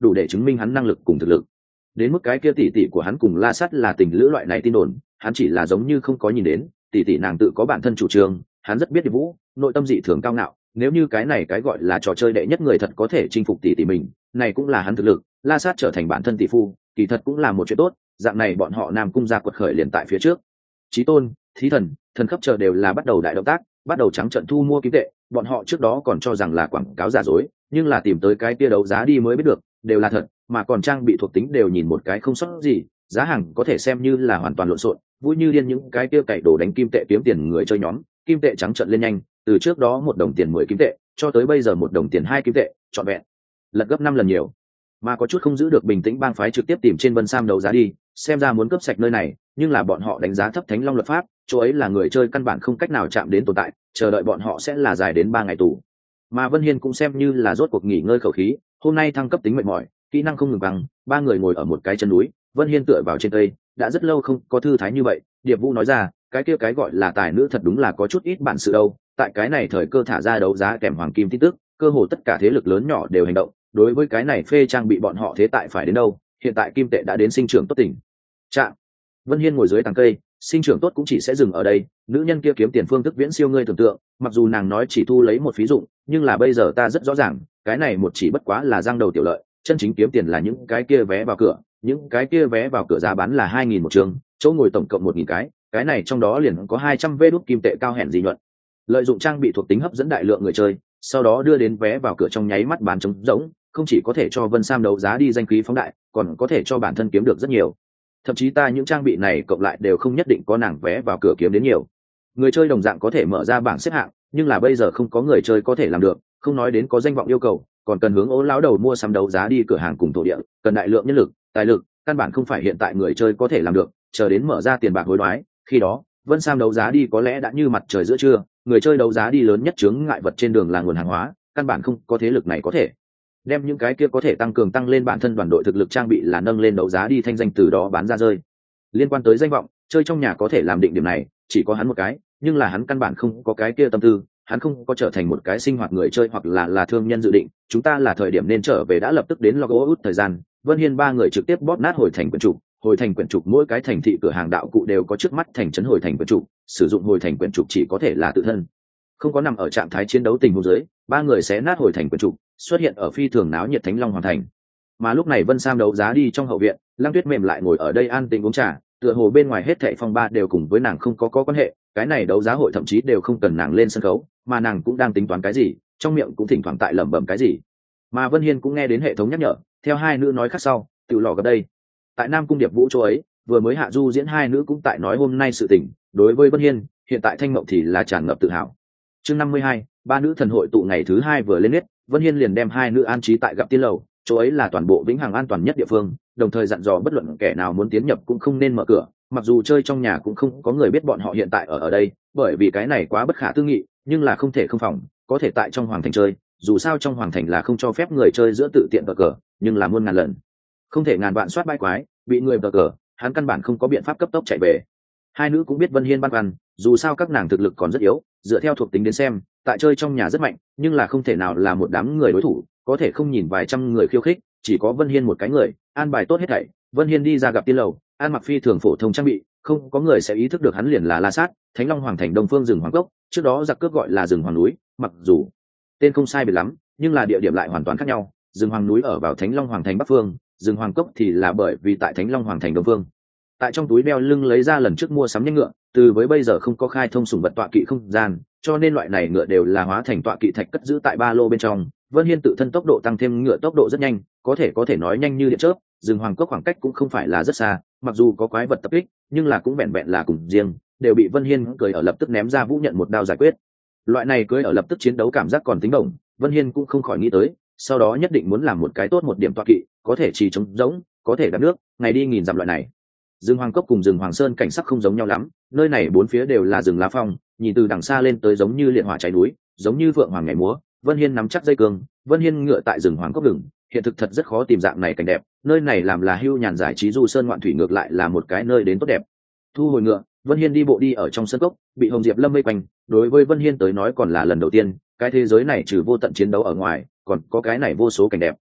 đủ để chứng minh hắn năng lực cùng thực lực. Đến mức cái kia tỷ tỷ của hắn cùng La Sát là tình lữ loại này tin đồn, hắn chỉ là giống như không có nhìn đến, tỷ tỷ nàng tự có bản thân chủ trương, hắn rất biết Điệp Vũ, nội tâm dị thường cao ngạo, nếu như cái này cái gọi là trò chơi đệ nhất người thật có thể chinh phục tỷ tỷ mình, này cũng là hắn thực lực, La Sát trở thành bản thân tỷ phu, kỳ thật cũng là một chuyện tốt, dạng này bọn họ Nam cung gia quật khởi liền tại phía trước. Chí Tôn, Thí Thần, Thần Cấp chờ đều là bắt đầu đại động tác, bắt đầu trắng trận thu mua kim tệ, bọn họ trước đó còn cho rằng là quảng cáo giả dối, nhưng là tìm tới cái kia đấu giá đi mới biết được, đều là thật, mà còn trang bị thuộc tính đều nhìn một cái không sót gì, giá hàng có thể xem như là hoàn toàn lộn xộn, vui như điên những cái kia cày đồ đánh kim tệ kiếm tiền người chơi nhóm, kim tệ trắng trận lên nhanh, từ trước đó một đồng tiền mười kim tệ, cho tới bây giờ một đồng tiền hai kim tệ, trọn vẹn lật gấp năm lần nhiều. Mà có chút không giữ được bình tĩnh bang phái trực tiếp tìm trên Vân Sam đấu giá đi, xem ra muốn cướp sạch nơi này, nhưng là bọn họ đánh giá thấp Thánh Long luật pháp, chỗ ấy là người chơi căn bản không cách nào chạm đến tồn tại, chờ đợi bọn họ sẽ là dài đến ba ngày tù. Mà Vân Hiên cũng xem như là rốt cuộc nghỉ ngơi khẩu khí, hôm nay thăng cấp tính mệt mỏi, kỹ năng không ngừng bằng, ba người ngồi ở một cái chân núi, Vân Hiên tựa vào trên cây, đã rất lâu không có thư thái như vậy. Điệp Vũ nói ra, cái kia cái gọi là tài nữ thật đúng là có chút ít bản sự đâu, tại cái này thời cơ thả ra đấu giá kèm hoàng kim tin tức, cơ hồ tất cả thế lực lớn nhỏ đều hành động, đối với cái này phê trang bị bọn họ thế tại phải đến đâu, hiện tại kim tệ đã đến sinh trưởng tốt tỉnh. Chạm. Vân Hiên ngồi dưới tàng cây, sinh trưởng tốt cũng chỉ sẽ dừng ở đây, nữ nhân kia kiếm tiền phương thức viễn siêu ngươi tưởng tượng, mặc dù nàng nói chỉ thu lấy một phí dụng, nhưng là bây giờ ta rất rõ ràng, cái này một chỉ bất quá là giang đầu tiểu lợi, chân chính kiếm tiền là những cái kia vé vào cửa, những cái kia vé vào cửa giá bán là hai nghìn một trường, chỗ ngồi tổng cộng một nghìn cái, cái này trong đó liền có hai trăm vê đút kim tệ cao hẹn gì nhuận. Lợi dụng trang bị thuộc tính hấp dẫn đại lượng người chơi, sau đó đưa đến vé vào cửa trong nháy mắt bán trống rỗng, không chỉ có thể cho Vân Sam đấu giá đi danh khí phóng đại, còn có thể cho bản thân kiếm được rất nhiều. Thậm chí ta những trang bị này cộng lại đều không nhất định có nàng vé vào cửa kiếm đến nhiều. Người chơi đồng dạng có thể mở ra bảng xếp hạng, nhưng là bây giờ không có người chơi có thể làm được, không nói đến có danh vọng yêu cầu, còn cần hướng Ố lão đầu mua sắm đấu giá đi cửa hàng cùng thổ địa, cần đại lượng nhân lực, tài lực, căn bản không phải hiện tại người chơi có thể làm được, chờ đến mở ra tiền bạc hối đoái, khi đó, Vân Sam đấu giá đi có lẽ đã như mặt trời giữa trưa, người chơi đấu giá đi lớn nhất chướng ngại vật trên đường là nguồn hàng hóa, căn bản không có thế lực này có thể đem những cái kia có thể tăng cường tăng lên bản thân đoàn đội thực lực trang bị là nâng lên đấu giá đi thanh danh từ đó bán ra rơi. Liên quan tới danh vọng, chơi trong nhà có thể làm định điểm này, chỉ có hắn một cái, nhưng là hắn căn bản không có cái kia tâm tư, hắn không có trở thành một cái sinh hoạt người chơi hoặc là là thương nhân dự định, chúng ta là thời điểm nên trở về đã lập tức đến logo út thời gian. Vân Hiên ba người trực tiếp bóp nát hồi thành quyển trục, hồi thành quyển trục mỗi cái thành thị cửa hàng đạo cụ đều có trước mắt thành trấn hồi thành quyển trục, sử dụng hồi thành quyển trục chỉ có thể là tự thân, không có nằm ở trạng thái chiến đấu tình huống dưới, ba người sẽ nát hồi thành quyển trục, xuất hiện ở phi thường náo nhiệt Thánh Long Hoàng thành. Mà lúc này Vân Sam đấu giá đi trong hậu viện, Lăng Tuyết mềm lại ngồi ở đây an tĩnh uống trà, tựa hồ bên ngoài hết thảy phong ba đều cùng với nàng không có có quan hệ, cái này đấu giá hội thậm chí đều không cần nàng lên sân khấu, mà nàng cũng đang tính toán cái gì, trong miệng cũng thỉnh thoảng tại lẩm bẩm cái gì. Mà Vân Hiên cũng nghe đến hệ thống nhắc nhở, theo hai nữ nói khác sau, tự lò gặp đây. Tại Nam cung Điệp Vũ chỗ ấy, vừa mới hạ du diễn hai nữ cũng tại nói hôm nay sự tình, đối với Vân Hiên, hiện tại Thanh Mộng thì là tràn ngập tự hào. Chương năm mươi hai, ba nữ thần hội tụ ngày thứ hai vừa lên nét, Vân Hiên liền đem hai nữ an trí tại Gặp Tiên lầu, chỗ ấy là toàn bộ vĩnh hằng an toàn nhất địa phương, đồng thời dặn dò bất luận kẻ nào muốn tiến nhập cũng không nên mở cửa, mặc dù chơi trong nhà cũng không có người biết bọn họ hiện tại ở ở đây, bởi vì cái này quá bất khả tư nghị, nhưng là không thể không phòng, có thể tại trong hoàng thành chơi, dù sao trong hoàng thành là không cho phép người chơi giữa tự tiện mở cửa, nhưng là muôn ngàn lần không thể ngàn vạn soát bãi quái, bị người mở cửa, hắn căn bản không có biện pháp cấp tốc chạy về. Hai nữ cũng biết Vân Hiên băn khoăn, dù sao các nàng thực lực còn rất yếu, dựa theo thuộc tính đến xem, tại chơi trong nhà rất mạnh, nhưng là không thể nào là một đám người đối thủ, có thể không nhìn vài trăm người khiêu khích, chỉ có Vân Hiên một cái người, an bài tốt hết thảy. Vân Hiên đi ra Gặp Tiên lầu, an mặc phi thường phổ thông trang bị, không có người sẽ ý thức được hắn liền là La Sát, Thánh Long Hoàng thành Đông Phương rừng Hoàng Cốc, trước đó giặc cướp gọi là rừng Hoàng núi, mặc dù tên không sai biệt lắm, nhưng là địa điểm lại hoàn toàn khác nhau, rừng Hoàng núi ở vào Thánh Long Hoàng thành Bắc phương, rừng Hoàng Cốc thì là bởi vì tại Thánh Long Hoàng thành Đông phương. Tại trong túi đeo lưng lấy ra lần trước mua sắm nhanh ngựa, từ với bây giờ không có khai thông sủng vật tọa kỵ không gian, cho nên loại này ngựa đều là hóa thành tọa kỵ thạch cất giữ tại ba lô bên trong. Vân Hiên tự thân tốc độ tăng thêm ngựa tốc độ rất nhanh, có thể có thể nói nhanh như điện chớp, rừng Hoàng Cốc khoảng cách cũng không phải là rất xa, mặc dù có quái vật tập kích, nhưng là cũng vẹn vẹn là cùng riêng, đều bị Vân Hiên cười ở lập tức ném ra vũ nhận một đao giải quyết. Loại này cưới ở lập tức chiến đấu cảm giác còn tính động, Vân Hiên cũng không khỏi nghĩ tới, sau đó nhất định muốn làm một cái tốt một điểm tọa kỵ, có thể trì chống giống, có thể đạp nước, ngày đi nghìn dặm loại này. Rừng Hoàng Cốc cùng rừng Hoàng Sơn cảnh sắc không giống nhau lắm, nơi này bốn phía đều là rừng lá phong, nhìn từ đằng xa lên tới giống như liệt hỏa cháy núi, giống như vượng hoàng nhảy múa. Vân Hiên nắm chắc dây cương, Vân Hiên ngựa tại rừng Hoàng Cốc rừng, hiện thực thật rất khó tìm dạng này cảnh đẹp, nơi này làm là hưu nhàn giải trí du sơn ngoạn thủy ngược lại là một cái nơi đến tốt đẹp. Thu hồi ngựa, Vân Hiên đi bộ đi ở trong sân cốc, bị Hồng Diệp Lâm vây quanh, đối với Vân Hiên tới nói còn là lần đầu tiên, cái thế giới này trừ vô tận chiến đấu ở ngoài, còn có cái này vô số cảnh đẹp.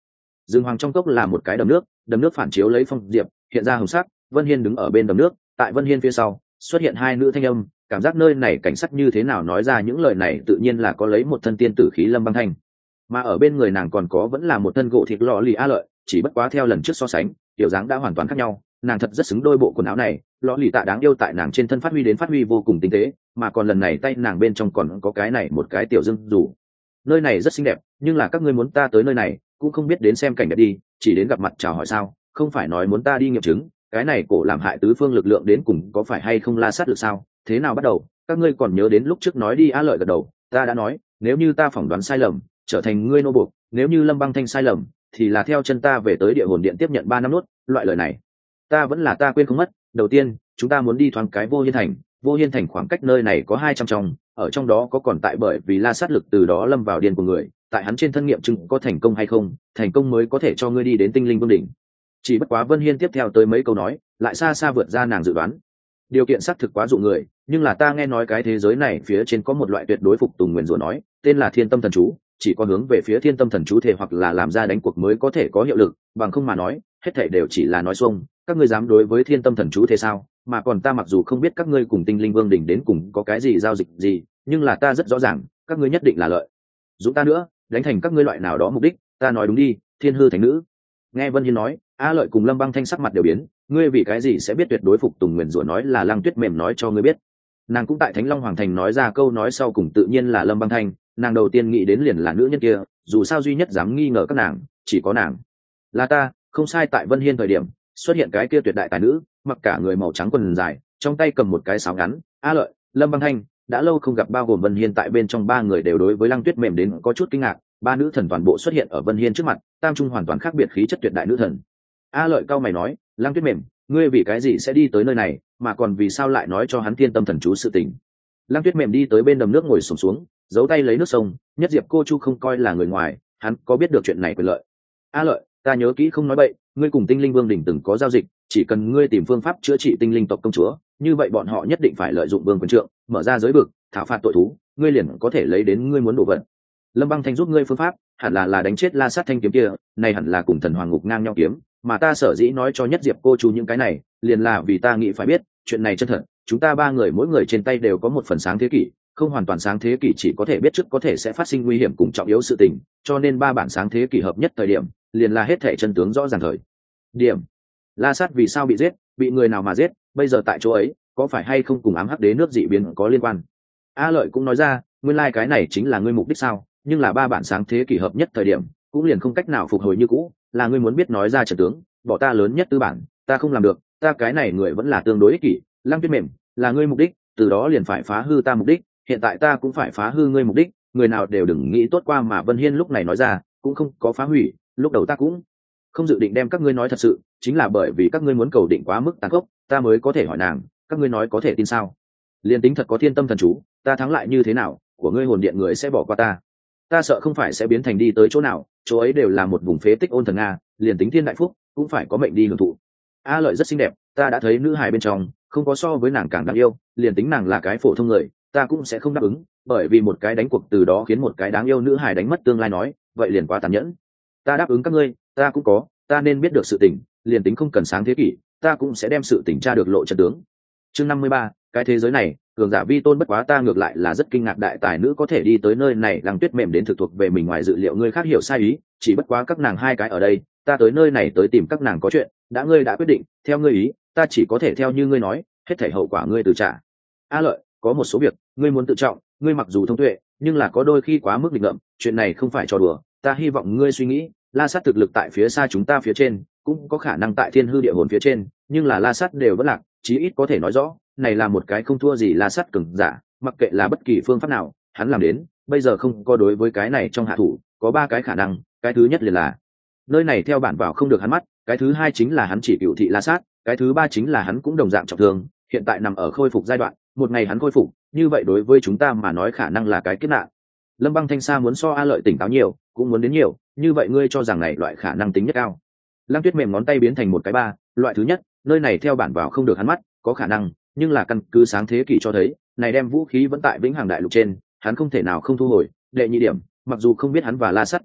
rừng hoàng trong cốc là một cái đầm nước, đầm nước phản chiếu lấy phong diệp hiện ra hồng sắc. Vân Hiên đứng ở bên đầm nước, tại Vân Hiên phía sau xuất hiện hai nữ thanh âm, cảm giác nơi này cảnh sắc như thế nào, nói ra những lời này tự nhiên là có lấy một thân tiên tử khí Lâm Băng Thanh, mà ở bên người nàng còn có vẫn là một thân gỗ thịt lò lì A Lợi, chỉ bất quá theo lần trước so sánh tiểu dáng đã hoàn toàn khác nhau. Nàng thật rất xứng đôi bộ quần áo này, lò lì tạ đáng yêu tại nàng trên thân phát huy đến phát huy vô cùng tinh tế, mà còn lần này tay nàng bên trong còn có cái này một cái tiểu dương dù. Nơi này rất xinh đẹp, nhưng là các ngươi muốn ta tới nơi này cũng không biết đến xem cảnh đẹp đi, chỉ đến gặp mặt chào hỏi sao, không phải nói muốn ta đi nghiệm chứng cái này cổ làm hại tứ phương lực lượng đến cùng có phải hay không La Sát được sao? Thế nào bắt đầu, các ngươi còn nhớ đến lúc trước nói đi. A Lợi gật đầu, ta đã nói nếu như ta phỏng đoán sai lầm trở thành ngươi nô buộc, nếu như Lâm Băng Thanh sai lầm thì là theo chân ta về tới địa hồn điện tiếp nhận ba năm nốt. Loại lời này ta vẫn là ta quên không mất. Đầu tiên chúng ta muốn đi thoáng cái Vô Hiên Thành. Vô Hiên Thành khoảng cách nơi này có hai trăm trong, ở trong đó có còn tại bởi vì La Sát lực từ đó lâm vào điên của người, tại hắn trên thân nghiệm chứng có thành công hay không, thành công mới có thể cho ngươi đi đến Tinh Linh Vương đỉnh. Chỉ bất quá Vân Hiên tiếp theo tới mấy câu nói lại xa xa vượt ra nàng dự đoán. Điều kiện xác thực quá dụ người, nhưng là ta nghe nói cái thế giới này phía trên có một loại tuyệt đối phục tùng nguyền rủa nói, tên là Thiên Tâm Thần Chú, chỉ có hướng về phía Thiên Tâm Thần Chú thể hoặc là làm ra đánh cuộc mới có thể có hiệu lực, bằng không mà nói hết thảy đều chỉ là nói xuông. Các ngươi dám đối với Thiên Tâm Thần Chú thể sao? Mà còn ta mặc dù không biết các ngươi cùng Tinh Linh Vương đỉnh đến cùng có cái gì giao dịch gì, nhưng là ta rất rõ ràng các ngươi nhất định là lợi dụng ta nữa, đánh thành các ngươi loại nào đó mục đích. Ta nói đúng đi, Thiên Hư Thánh Nữ? Nghe Vân Hiên nói, A Lợi cùng Lâm Băng Thanh sắc mặt đều biến. Ngươi vì cái gì sẽ biết tuyệt đối phục tùng nguyền rủa nói là Lăng Tuyết Mềm nói cho ngươi biết? Nàng cũng tại Thánh Long Hoàng Thành nói ra câu nói sau cùng tự nhiên là Lâm Băng Thanh. Nàng đầu tiên nghĩ đến liền là nữ nhân kia, dù sao duy nhất dám nghi ngờ các nàng chỉ có nàng. Là ta không sai. Tại Vân Hiên thời điểm xuất hiện cái kia tuyệt đại tài nữ, mặc cả người màu trắng quần dài, trong tay cầm một cái sáo ngắn. A Lợi, Lâm Băng Thanh đã lâu không gặp, bao gồm Vân Hiên tại bên trong ba người đều đối với Lăng Tuyết Mềm đến có chút kinh ngạc. Ba nữ thần toàn bộ xuất hiện ở Vân Hiên trước mặt, tam trung hoàn toàn khác biệt khí chất tuyệt đại nữ thần. A Lợi cao mày nói, Lăng Tuyết Mềm, ngươi vì cái gì sẽ đi tới nơi này, mà còn vì sao lại nói cho hắn Thiên Tâm Thần Chú sự tình? Lăng Tuyết Mềm đi tới bên đầm nước ngồi xổm xuống, giấu tay lấy nước sông. Nhất Diệp cô Chu không coi là người ngoài, hắn có biết được chuyện này quyền lợi. A Lợi, ta nhớ kỹ không nói bậy, ngươi cùng Tinh Linh Vương đỉnh từng có giao dịch, chỉ cần ngươi tìm phương pháp chữa trị tinh linh tộc công chúa, như vậy bọn họ nhất định phải lợi dụng vương quyền trượng, mở ra giới vực, thảo phạt tội thú, ngươi liền có thể lấy đến ngươi muốn đồ vật. Lâm Băng Thanh giúp ngươi phương pháp hẳn là là đánh chết La Sát thanh kiếm kia, này hẳn là cùng thần hoàng ngục ngang nhau kiếm, mà ta sở dĩ nói cho Nhất Diệp cô Chu những cái này, liền là vì ta nghĩ phải biết chuyện này chân thật. Chúng ta ba người mỗi người trên tay đều có một phần sáng thế kỷ, không hoàn toàn sáng thế kỷ chỉ có thể biết trước có thể sẽ phát sinh nguy hiểm cùng trọng yếu sự tình, cho nên ba bản sáng thế kỷ hợp nhất thời điểm, liền là hết thể chân tướng rõ ràng thời điểm. La Sát vì sao bị giết, bị người nào mà giết, bây giờ tại chỗ ấy có phải hay không cùng ám hắc đế nước dị biến có liên quan? A Lợi cũng nói ra, nguyên lai like cái này chính là ngươi mục đích sao? Nhưng là ba bản sáng thế kỷ hợp nhất thời điểm cũng liền không cách nào phục hồi như cũ, là ngươi muốn biết nói ra trận tướng, bỏ ta lớn nhất tư bản, ta không làm được, ta cái này người vẫn là tương đối ích kỷ. Lăng Tuyết Mềm, là ngươi mục đích, từ đó liền phải phá hư ta mục đích, hiện tại ta cũng phải phá hư ngươi mục đích, người nào đều đừng nghĩ tốt qua. Mà Vân Hiên lúc này nói ra, cũng không có phá hủy, lúc đầu ta cũng không dự định đem các ngươi nói thật sự, chính là bởi vì các ngươi muốn cầu định quá mức tàn khốc, ta mới có thể hỏi nàng, các ngươi nói có thể tin sao? Liên tính thật có Thiên Tâm Thần Chú, ta thắng lại như thế nào, của ngươi hồn điện người sẽ bỏ qua ta? Ta sợ không phải sẽ biến thành đi tới chỗ nào, chỗ ấy đều là một vùng phế tích ôn thần nga, liền tính thiên đại phúc cũng phải có mệnh đi hưởng thụ. A Lợi rất xinh đẹp, ta đã thấy nữ hài bên trong không có so với nàng càng đáng yêu, liền tính nàng là cái phổ thông người ta cũng sẽ không đáp ứng, bởi vì một cái đánh cuộc từ đó khiến một cái đáng yêu nữ hài đánh mất tương lai nói, vậy liền quá tàn nhẫn. Ta đáp ứng các ngươi, ta cũng có, ta nên biết được sự tình, liền tính không cần sáng thế kỷ ta cũng sẽ đem sự tình tra được lộ trận tướng. Chương năm mươi ba, cái thế giới này cường giả vi tôn bất quá. Ta ngược lại là rất kinh ngạc đại tài nữ có thể đi tới nơi này. Lăng Tuyết Mềm đến thực thuộc về mình ngoài dự liệu, ngươi khác hiểu sai ý, chỉ bất quá các nàng hai cái ở đây, ta tới nơi này tới tìm các nàng có chuyện, đã ngươi đã quyết định theo ngươi ý, ta chỉ có thể theo như ngươi nói, hết thảy hậu quả ngươi tự trả. A Lợi, có một số việc ngươi muốn tự trọng, ngươi mặc dù thông tuệ nhưng là có đôi khi quá mức nghịch ngợm, chuyện này không phải trò đùa, ta hy vọng ngươi suy nghĩ. La Sát thực lực tại phía xa chúng ta phía trên, cũng có khả năng tại Thiên Hư địa hồn phía trên, nhưng là La Sát đều vẫn lạc, chí ít có thể nói rõ này là một cái không thua gì La Sát cường giả, mặc kệ là bất kỳ phương pháp nào hắn làm đến bây giờ không có đối với cái này trong hạ thủ. Có ba cái khả năng, cái thứ nhất liền là nơi này theo bản vào không được hắn mắt, cái thứ hai chính là hắn chỉ cựu thị La Sát, cái thứ ba chính là hắn cũng đồng dạng trọng thương, hiện tại nằm ở khôi phục giai đoạn, một ngày hắn khôi phục, như vậy đối với chúng ta mà nói khả năng là cái kết nạn. Lâm Băng Thanh Sa muốn so A Lợi tỉnh táo nhiều, cũng muốn đến nhiều, như vậy ngươi cho rằng này loại khả năng tính nhất cao? Lăng Tuyết Mềm ngón tay biến thành một cái ba, loại thứ nhất, nơi này theo bản vào không được hắn mắt, có khả năng, nhưng là căn cứ sáng thế kỷ cho thấy, này đem vũ khí vẫn tại Vĩnh Hằng Đại Lục trên, hắn không thể nào không thu hồi. Đệ nhị điểm, mặc dù không biết hắn và La Sát qua đi,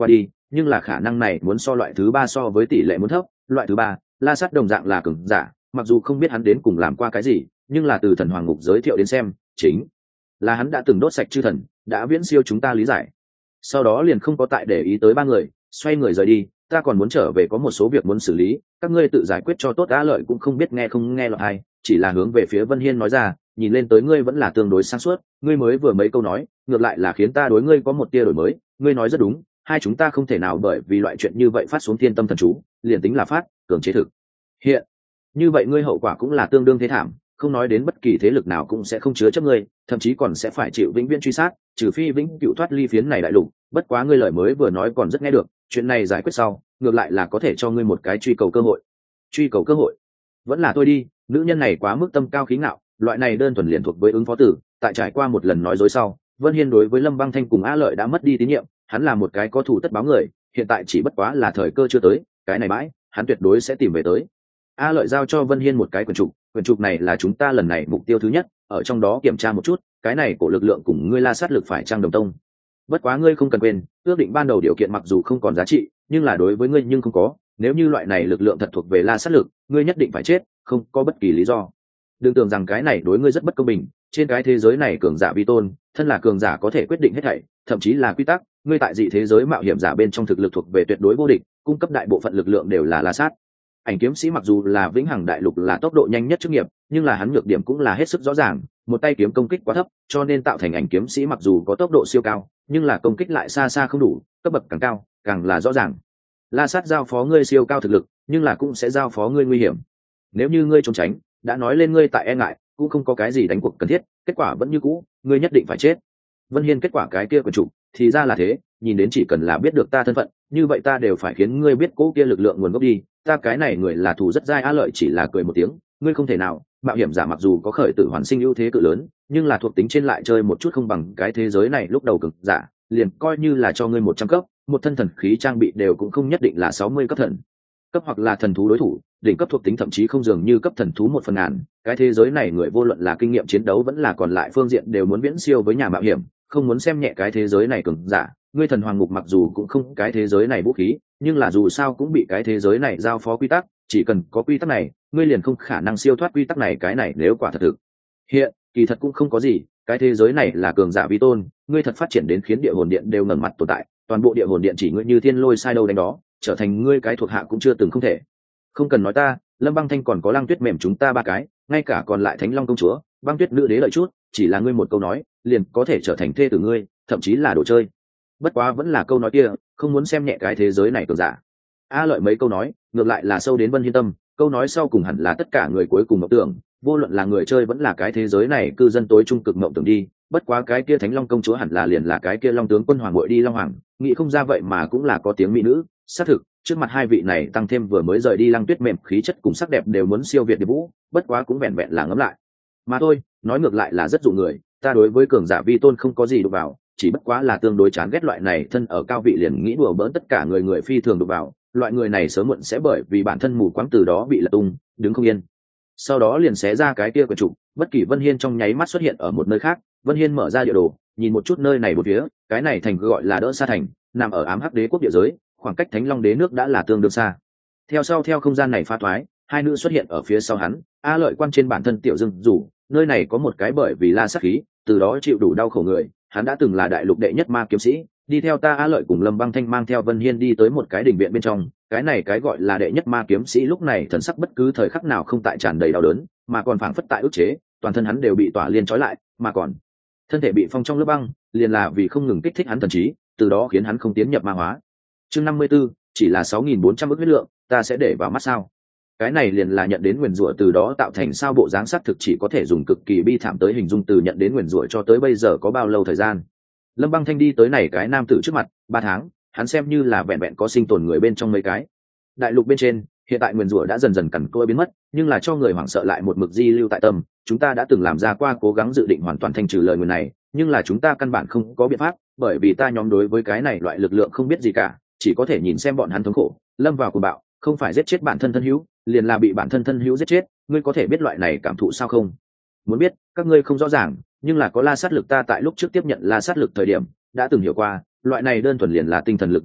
nhưng là khả năng này muốn so loại thứ ba so với tỷ lệ muốn thấp. Loại thứ ba, La Sát đồng dạng là cường giả, mặc dù không biết hắn đến cùng làm qua cái gì, nhưng là từ thần hoàng ngục giới thiệu đến xem, chính là hắn đã từng đốt sạch chư thần, đã viễn siêu chúng ta lý giải. Sau đó liền không có tại để ý tới ba người, xoay người rời đi. Ta còn muốn trở về có một số việc muốn xử lý, các ngươi tự giải quyết cho tốt. Á Lợi cũng không biết nghe không nghe lọt hay, chỉ là hướng về phía Vân Hiên nói ra, nhìn lên tới ngươi vẫn là tương đối sáng suốt, ngươi mới vừa mấy câu nói ngược lại là khiến ta đối ngươi có một tia đổi mới. Ngươi nói rất đúng, hai chúng ta không thể nào bởi vì loại chuyện như vậy phát xuống thiên tâm thần chú, liền tính là phát cường chế thực hiện như vậy, ngươi hậu quả cũng là tương đương thế thảm, không nói đến bất kỳ thế lực nào cũng sẽ không chứa chấp ngươi, thậm chí còn sẽ phải chịu vĩnh viễn truy sát, trừ phi vĩnh cựu thoát ly phiến này đại lục. Bất quá ngươi lời mới vừa nói còn rất nghe được, chuyện này giải quyết sau ngược lại là có thể cho ngươi một cái truy cầu cơ hội. Truy cầu cơ hội? Vẫn là tôi đi, nữ nhân này quá mức tâm cao khí ngạo, loại này đơn thuần liền thuộc với ứng phó tử. Tại trải qua một lần nói dối sau, Vân Hiên đối với Lâm Băng Thanh cùng Á Lợi đã mất đi tín nhiệm. Hắn là một cái có thủ tất báo người, hiện tại chỉ bất quá là thời cơ chưa tới, cái này bãi hắn tuyệt đối sẽ tìm về tới. A Lợi giao cho Vân Hiên một cái quyển trục, quyển trục này là chúng ta lần này mục tiêu thứ nhất, ở trong đó kiểm tra một chút cái này của lực lượng cùng ngươi La Sát lực phải trang đồng tông. Bất quá ngươi không cần quên, ước định ban đầu điều kiện mặc dù không còn giá trị, nhưng là đối với ngươi nhưng không có, nếu như loại này lực lượng thật thuộc về La Sát lực, ngươi nhất định phải chết, không có bất kỳ lý do. Đừng tưởng rằng cái này đối ngươi rất bất công bình, trên cái thế giới này cường giả vi tôn, thân là cường giả có thể quyết định hết thảy, thậm chí là quy tắc, ngươi tại dị thế giới mạo hiểm giả bên trong thực lực thuộc về tuyệt đối vô địch, cung cấp đại bộ phận lực lượng đều là La Sát. Ảnh kiếm sĩ mặc dù là vĩnh hằng đại lục là tốc độ nhanh nhất chức nghiệp, nhưng là hắn nhược điểm cũng là hết sức rõ ràng, một tay kiếm công kích quá thấp, cho nên tạo thành ảnh kiếm sĩ mặc dù có tốc độ siêu cao, nhưng là công kích lại xa xa không đủ, cấp bậc càng cao càng là rõ ràng. La Sát giao phó ngươi siêu cao thực lực, nhưng là cũng sẽ giao phó ngươi nguy hiểm. Nếu như ngươi trốn tránh, đã nói lên ngươi tại e ngại, cũng không có cái gì đánh cuộc cần thiết, kết quả vẫn như cũ, ngươi nhất định phải chết. Vân Hiên kết quả cái kia của chủ, thì ra là thế, nhìn đến chỉ cần là biết được ta thân phận, như vậy ta đều phải khiến ngươi biết cố kia lực lượng nguồn gốc đi. Ta cái này người là thù rất dai. Á Lợi chỉ là cười một tiếng, ngươi không thể nào, mạo hiểm giả mặc dù có khởi tử hoàn sinh ưu thế cự lớn, nhưng là thuộc tính trên lại chơi một chút không bằng cái thế giới này lúc đầu cực giả, liền coi như là cho ngươi một trăm cấp, một thân thần khí trang bị đều cũng không nhất định là sáu mươi cấp thần cấp hoặc là thần thú đối thủ, đỉnh cấp thuộc tính thậm chí không dường như cấp thần thú một phần ngàn. Cái thế giới này người vô luận là kinh nghiệm chiến đấu vẫn là còn lại phương diện đều muốn viễn siêu với nhà mạo hiểm, không muốn xem nhẹ cái thế giới này cường giả. Ngươi thần hoàng ngục mặc dù cũng không cái thế giới này vũ khí, nhưng là dù sao cũng bị cái thế giới này giao phó quy tắc, chỉ cần có quy tắc này, ngươi liền không khả năng siêu thoát quy tắc này. Cái này nếu quả thật thực hiện, kỳ thật cũng không có gì, cái thế giới này là cường giả vi tôn, ngươi thật phát triển đến khiến địa hồn điện đều ngẩng mặt tồn tại, toàn bộ địa hồn điện chỉ ngươi như thiên lôi sai đâu đánh đó, trở thành ngươi cái thuộc hạ cũng chưa từng không thể. Không cần nói ta, Lâm Băng Thanh còn có Lăng Tuyết mềm chúng ta ba cái, ngay cả còn lại Thánh Long công chúa, Băng Tuyết nữ đế lợi chút, chỉ là ngươi một câu nói, liền có thể trở thành thê tử ngươi, thậm chí là đồ chơi. Bất quá vẫn là câu nói kia, không muốn xem nhẹ cái thế giới này cường giả. A Lợi mấy câu nói, ngược lại là sâu đến Vân Hiên tâm, câu nói sau cùng hẳn là tất cả người cuối cùng mộng tưởng, vô luận là người chơi vẫn là cái thế giới này cư dân tối trung cực mộng tưởng đi. Bất quá cái kia Thánh Long công chúa hẳn là liền là cái kia Long tướng quân hoàng muội đi Long Hoàng, nghĩ không ra vậy mà cũng là có tiếng mỹ nữ. Xác thực, trước mặt hai vị này tăng thêm vừa mới rời đi Lăng Tuyết mềm khí chất cùng sắc đẹp đều muốn siêu việt Điệp Vũ, bất quá cũng vẹn vẹn là ngẫm lại mà thôi. Nói ngược lại là rất dụ người, ta đối với cường giả vi tôn không có gì đụng vào, chỉ bất quá là tương đối chán ghét loại này thân ở cao vị liền nghĩ đùa bỡn tất cả người người phi thường đụng vào. Loại người này sớm muộn sẽ bởi vì bản thân mù quáng từ đó bị lật tung, đứng không yên, sau đó liền xé ra cái kia quyển trục. Bất kỳ Vân Hiên trong nháy mắt xuất hiện ở một nơi khác. Vân Hiên mở ra địa đồ, nhìn một chút nơi này một phía, cái này thành gọi là Đỡ Sa thành, nằm ở ám hắc đế quốc địa giới, khoảng cách Thánh Long đế nước đã là tương đương xa. Theo sau theo không gian này pha thoái, hai nữ xuất hiện ở phía sau hắn. A Lợi quan trên bản thân tiểu dưng rủ, nơi này có một cái bởi vì La Sát khí, từ đó chịu đủ đau khổ người, hắn đã từng là đại lục đệ nhất ma kiếm sĩ. Đi theo ta. A Lợi cùng Lâm Băng Thanh mang theo Vân Hiên đi tới một cái đình viện bên trong, cái này cái gọi là đệ nhất ma kiếm sĩ lúc này thần sắc bất cứ thời khắc nào không tại tràn đầy đau đớn, mà còn phảng phất tại ức chế, toàn thân hắn đều bị tỏa liên trói lại, mà còn thân thể bị phong trong lớp băng, liền là vì không ngừng kích thích hắn thần trí, từ đó khiến hắn không tiến nhập ma hóa. Chương năm mươi 54, chỉ là sáu nghìn bốn trăm ức huyết lượng, ta sẽ để vào mắt sao? Cái này liền là nhận đến nguyền rủa từ đó tạo thành sao. Bộ dáng sắc thực chỉ có thể dùng cực kỳ bi thảm tới hình dung từ nhận đến nguyền rủa cho tới bây giờ có bao lâu thời gian. Lâm Băng Thanh đi tới này cái nam tử trước mặt, ba tháng, hắn xem như là vẹn vẹn có sinh tồn người bên trong mấy cái. Đại lục bên trên, hiện tại nguyền rủa đã dần dần cằn cỗi biến mất, nhưng là cho người hoảng sợ lại một mực di lưu tại tâm. Chúng ta đã từng làm ra qua cố gắng dự định hoàn toàn thanh trừ lời nguyền này, nhưng là chúng ta căn bản không có biện pháp, bởi vì ta nhóm đối với cái này loại lực lượng không biết gì cả, chỉ có thể nhìn xem bọn hắn thống khổ, lâm vào cuồng bạo, không phải giết chết bản thân thân hữu, liền là bị bản thân thân hữu giết chết. Ngươi có thể biết loại này cảm thụ sao không? Muốn biết, các ngươi không rõ ràng, nhưng là có La Sát lực. Ta tại lúc trước tiếp nhận La Sát lực thời điểm đã từng hiểu qua, loại này đơn thuần liền là tinh thần lực vấn đề,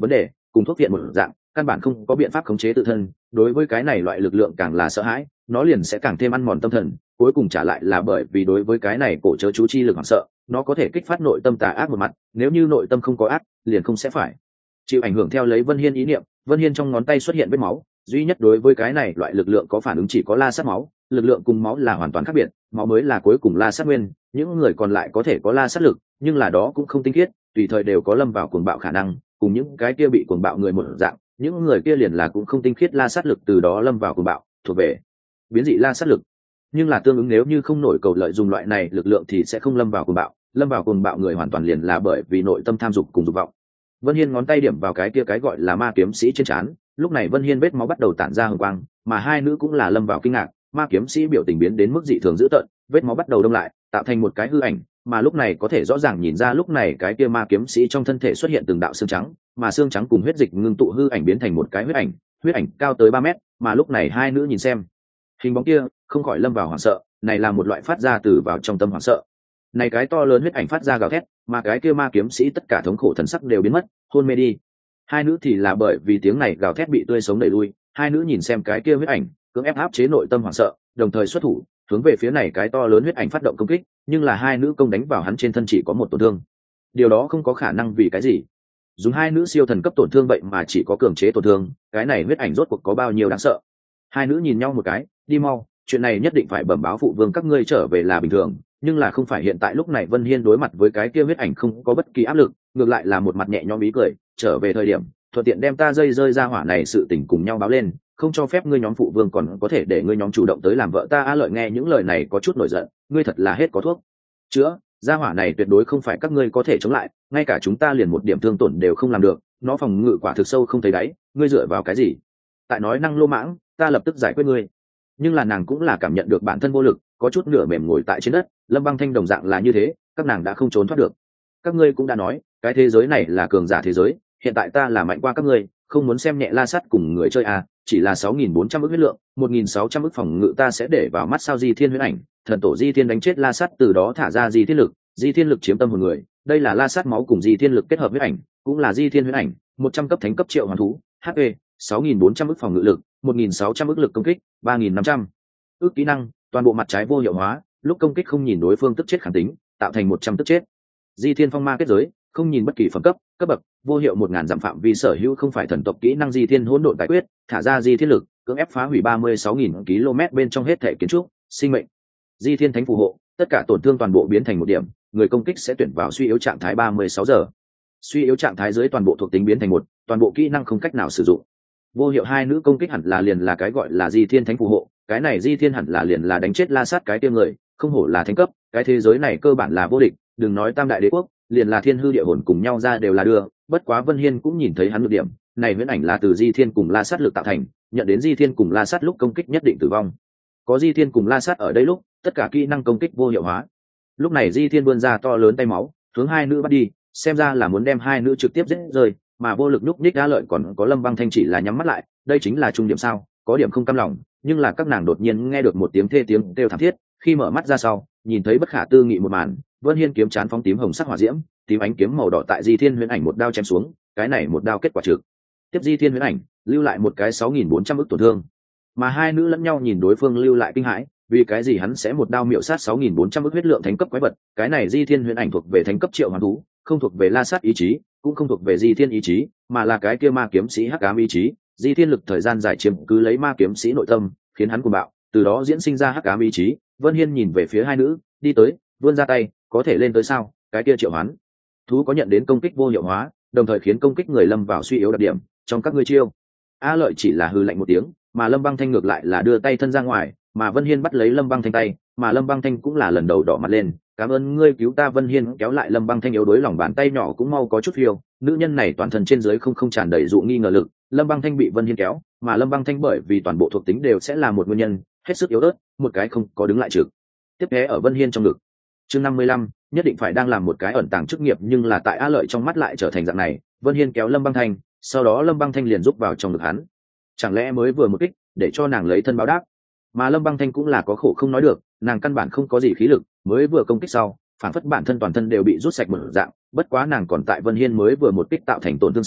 cùng thuốc viện một dạng, căn bản không có biện pháp khống chế tự thân. Đối với cái này loại lực lượng càng là sợ hãi, nó liền sẽ càng thêm ăn mòn tâm thần, cuối cùng trả lại là bởi vì đối với cái này cổ chớ chú chi lực hoảng sợ, nó có thể kích phát nội tâm tà ác một mặt, nếu như nội tâm không có ác, liền không sẽ phải chịu ảnh hưởng theo lấy Vân Hiên ý niệm. Vân Hiên trong ngón tay xuất hiện vết máu, duy nhất đối với cái này loại lực lượng có phản ứng chỉ có la sát máu, lực lượng cùng máu là hoàn toàn khác biệt, máu mới là cuối cùng la sát nguyên, những người còn lại có thể có la sát lực, nhưng là đó cũng không tinh khiết, tùy thời đều có lâm vào cuồng bạo khả năng, cùng những cái kia bị cuồng bạo người một dạng, những người kia liền là cũng không tinh khiết la sát lực, từ đó lâm vào cuồng bạo, thuộc về biến dị la sát lực. Nhưng là tương ứng nếu như không nổi cầu lợi dùng loại này lực lượng thì sẽ không lâm vào cuồng bạo, lâm vào cuồng bạo người hoàn toàn liền là bởi vì nội tâm tham dục cùng dục vọng. Vân Hiên ngón tay điểm vào cái kia cái gọi là ma kiếm sĩ trên trán, lúc này Vân Hiên vết máu bắt đầu tản ra hồng quang, mà hai nữ cũng là lâm vào kinh ngạc, ma kiếm sĩ biểu tình biến đến mức dị thường dữ tợn, vết máu bắt đầu đông lại, tạo thành một cái hư ảnh, mà lúc này có thể rõ ràng nhìn ra lúc này cái kia ma kiếm sĩ trong thân thể xuất hiện từng đạo xương trắng, mà xương trắng cùng huyết dịch ngưng tụ hư ảnh biến thành một cái huyết ảnh, huyết ảnh cao tới ba mét, mà lúc này hai nữ nhìn xem hình bóng kia, không khỏi lâm vào hoảng sợ, này là một loại phát ra từ vào trong tâm hoảng sợ. Này cái to lớn huyết ảnh phát ra gào thét, mà cái kia ma kiếm sĩ tất cả thống khổ thần sắc đều biến mất, hôn mê đi. Hai nữ thì là bởi vì tiếng này gào thét bị tươi sống đẩy lui, hai nữ nhìn xem cái kia huyết ảnh, cưỡng ép áp chế nội tâm hoảng sợ, đồng thời xuất thủ, hướng về phía này cái to lớn huyết ảnh phát động công kích, nhưng là hai nữ công đánh vào hắn trên thân chỉ có một tổn thương. Điều đó không có khả năng, vì cái gì? Dùng hai nữ siêu thần cấp tổn thương vậy mà chỉ có cường chế tổn thương, cái này huyết ảnh rốt cuộc có bao nhiêu đáng sợ? Hai nữ nhìn nhau một cái, đi mau, chuyện này nhất định phải bẩm báo phụ vương các ngươi trở về là bình thường, nhưng là không phải hiện tại. Lúc này Vân Hiên đối mặt với cái kia huyết ảnh không có bất kỳ áp lực, ngược lại là một mặt nhẹ nhõm ý cười, trở về thời điểm thuận tiện đem ta dây rơi ra hỏa này sự tình cùng nhau báo lên, không cho phép ngươi nhóm phụ vương còn có thể để ngươi nhóm chủ động tới làm vợ ta. A Lợi nghe những lời này có chút nổi giận, ngươi thật là hết có thuốc chữa, gia hỏa này tuyệt đối không phải các ngươi có thể chống lại, ngay cả chúng ta liền một điểm thương tổn đều không làm được, nó phòng ngự quả thực sâu không thấy đáy, ngươi dựa vào cái gì tại nói năng lô mãng, ta lập tức giải quyết ngươi. Nhưng là nàng cũng là cảm nhận được bản thân vô lực, có chút nửa mềm ngồi tại trên đất. Lâm Băng Thanh đồng dạng là như thế, các nàng đã không trốn thoát được. Các ngươi cũng đã nói cái thế giới này là cường giả thế giới, hiện tại ta là mạnh qua các ngươi, không muốn xem nhẹ La Sắt cùng người chơi à, chỉ là sáu nghìn bốn trăm ức huyết lượng, một nghìn sáu trăm ức phòng ngự ta sẽ để vào mắt sao? Di Thiên huyễn ảnh, thần tổ Di Thiên đánh chết La Sắt, từ đó thả ra Di Thiên lực, Di Thiên lực chiếm tâm hồn người, đây là La Sắt máu cùng Di Thiên lực kết hợp huyết ảnh, cũng là Di Thiên huyễn ảnh, một trăm cấp thánh cấp triệu hoàn thú, hát pê sáu nghìn bốn trăm ức phòng ngự lực, một nghìn sáu trăm ức lực công kích, ba nghìn năm trăm ức kỹ năng, toàn bộ mặt trái vô hiệu hóa, lúc công kích không nhìn đối phương tức chết khẳng tính, tạo thành một trăm tức chết. Di Thiên phong ma kết giới, không nhìn bất kỳ phẩm cấp, cấp bậc, vô hiệu một ngàn dặm phạm vi sở hữu không phải thần tộc kỹ năng. Di Thiên hỗn độn tài quyết, thả ra Di Thiên lực, cưỡng ép phá hủy ba mươi sáu nghìn ki lô mét bên trong hết thể kiến trúc, sinh mệnh. Di Thiên thánh phù hộ, tất cả tổn thương toàn bộ biến thành một điểm, người công kích sẽ tuyển vào suy yếu trạng thái ba mươi sáu giờ. Suy yếu trạng thái dưới toàn bộ thuộc tính biến thành một, toàn bộ kỹ năng không cách nào sử dụng. Vô hiệu hai nữ công kích hẳn là liền là cái gọi là Di Thiên thánh phù hộ, cái này Di Thiên hẳn là liền là đánh chết La Sát cái tiêu người, không hổ là thánh cấp, cái thế giới này cơ bản là vô địch, đừng nói tam đại đế quốc, liền là thiên hư địa hồn cùng nhau ra đều là đưa. Bất quá Vân Hiên cũng nhìn thấy hắn nhược điểm, này huyễn ảnh là từ Di Thiên cùng La Sát lực tạo thành, nhận đến Di Thiên cùng La Sát lúc công kích nhất định tử vong. Có Di Thiên cùng La Sát ở đây lúc, tất cả kỹ năng công kích vô hiệu hóa. Lúc này Di Thiên vươn ra to lớn tay máu, hướng hai nữ bắt đi, xem ra là muốn đem hai nữ trực tiếp giết rơi, mà vô lực nhúc nhích. Đã Lợi còn có Lâm Băng Thanh chỉ là nhắm mắt lại, đây chính là trung điểm sao? Có điểm không cam lòng, nhưng là các nàng đột nhiên nghe được một tiếng thê tiếng kêu thảm thiết, khi mở mắt ra sau, nhìn thấy bất khả tư nghị một màn, Vân Hiên kiếm chán phóng tím hồng sắc hỏa diễm, tím ánh kiếm màu đỏ tại Di Thiên huyễn ảnh một đao chém xuống, cái này một đao kết quả trực tiếp Di Thiên huyễn ảnh lưu lại một cái sáu nghìn bốn trăm ức tổn thương, mà hai nữ lẫn nhau nhìn đối phương lưu lại kinh hãi, vì cái gì hắn sẽ một đao miệu sát sáu nghìn bốn trăm ức huyết lượng thánh cấp quái vật? Cái này Di Thiên huyễn ảnh thuộc về thánh cấp triệu hoàn thú, không thuộc về La Sát ý chí, cũng không thuộc về Di Thiên ý chí, mà là cái kia ma kiếm sĩ hắc ám ý chí. Di Thiên lực thời gian dài chiếm cứ lấy ma kiếm sĩ nội tâm, khiến hắn cuồng bạo, từ đó diễn sinh ra hắc ám ý chí. Vân Hiên nhìn về phía hai nữ, đi tới, vươn ra tay, có thể lên tới sao? Cái kia triệu hoán thú có nhận đến công kích vô hiệu hóa, đồng thời khiến công kích người lâm vào suy yếu đặc điểm, trong các ngươi chiêu. A Lợi chỉ là hừ lạnh một tiếng, mà Lâm Băng Thanh ngược lại là đưa tay thân ra ngoài, mà Vân Hiên bắt lấy Lâm Băng Thanh tay, mà Lâm Băng Thanh cũng là lần đầu đỏ mặt lên, cảm ơn ngươi cứu ta. Vân Hiên kéo lại Lâm Băng Thanh yếu đuối lòng bàn tay nhỏ cũng mau có chút phiêu, nữ nhân này toàn thân trên dưới không không tràn đầy dụ nghi ngờ lực. Lâm Băng Thanh bị Vân Hiên kéo, mà Lâm Băng Thanh bởi vì toàn bộ thuộc tính đều sẽ là một nguyên nhân, hết sức yếu ớt, một cái không có đứng lại trực tiếp thế ở Vân Hiên trong ngực. Chương năm mươi lăm, nhất định phải đang làm một cái ẩn tàng chức nghiệp, nhưng là tại A Lợi trong mắt lại trở thành dạng này. Vân Hiên kéo Lâm Băng Thanh, sau đó Lâm Băng Thanh liền rúc vào trong ngực hắn, chẳng lẽ mới vừa một kích để cho nàng lấy thân báo đáp? Mà Lâm Băng Thanh cũng là có khổ không nói được, nàng căn bản không có gì khí lực, mới vừa công kích sau phản phất bản thân toàn thân đều bị rút sạch một dạng. Bất quá nàng còn tại Vân Hiên mới vừa một kích tạo thành tổn thương sau,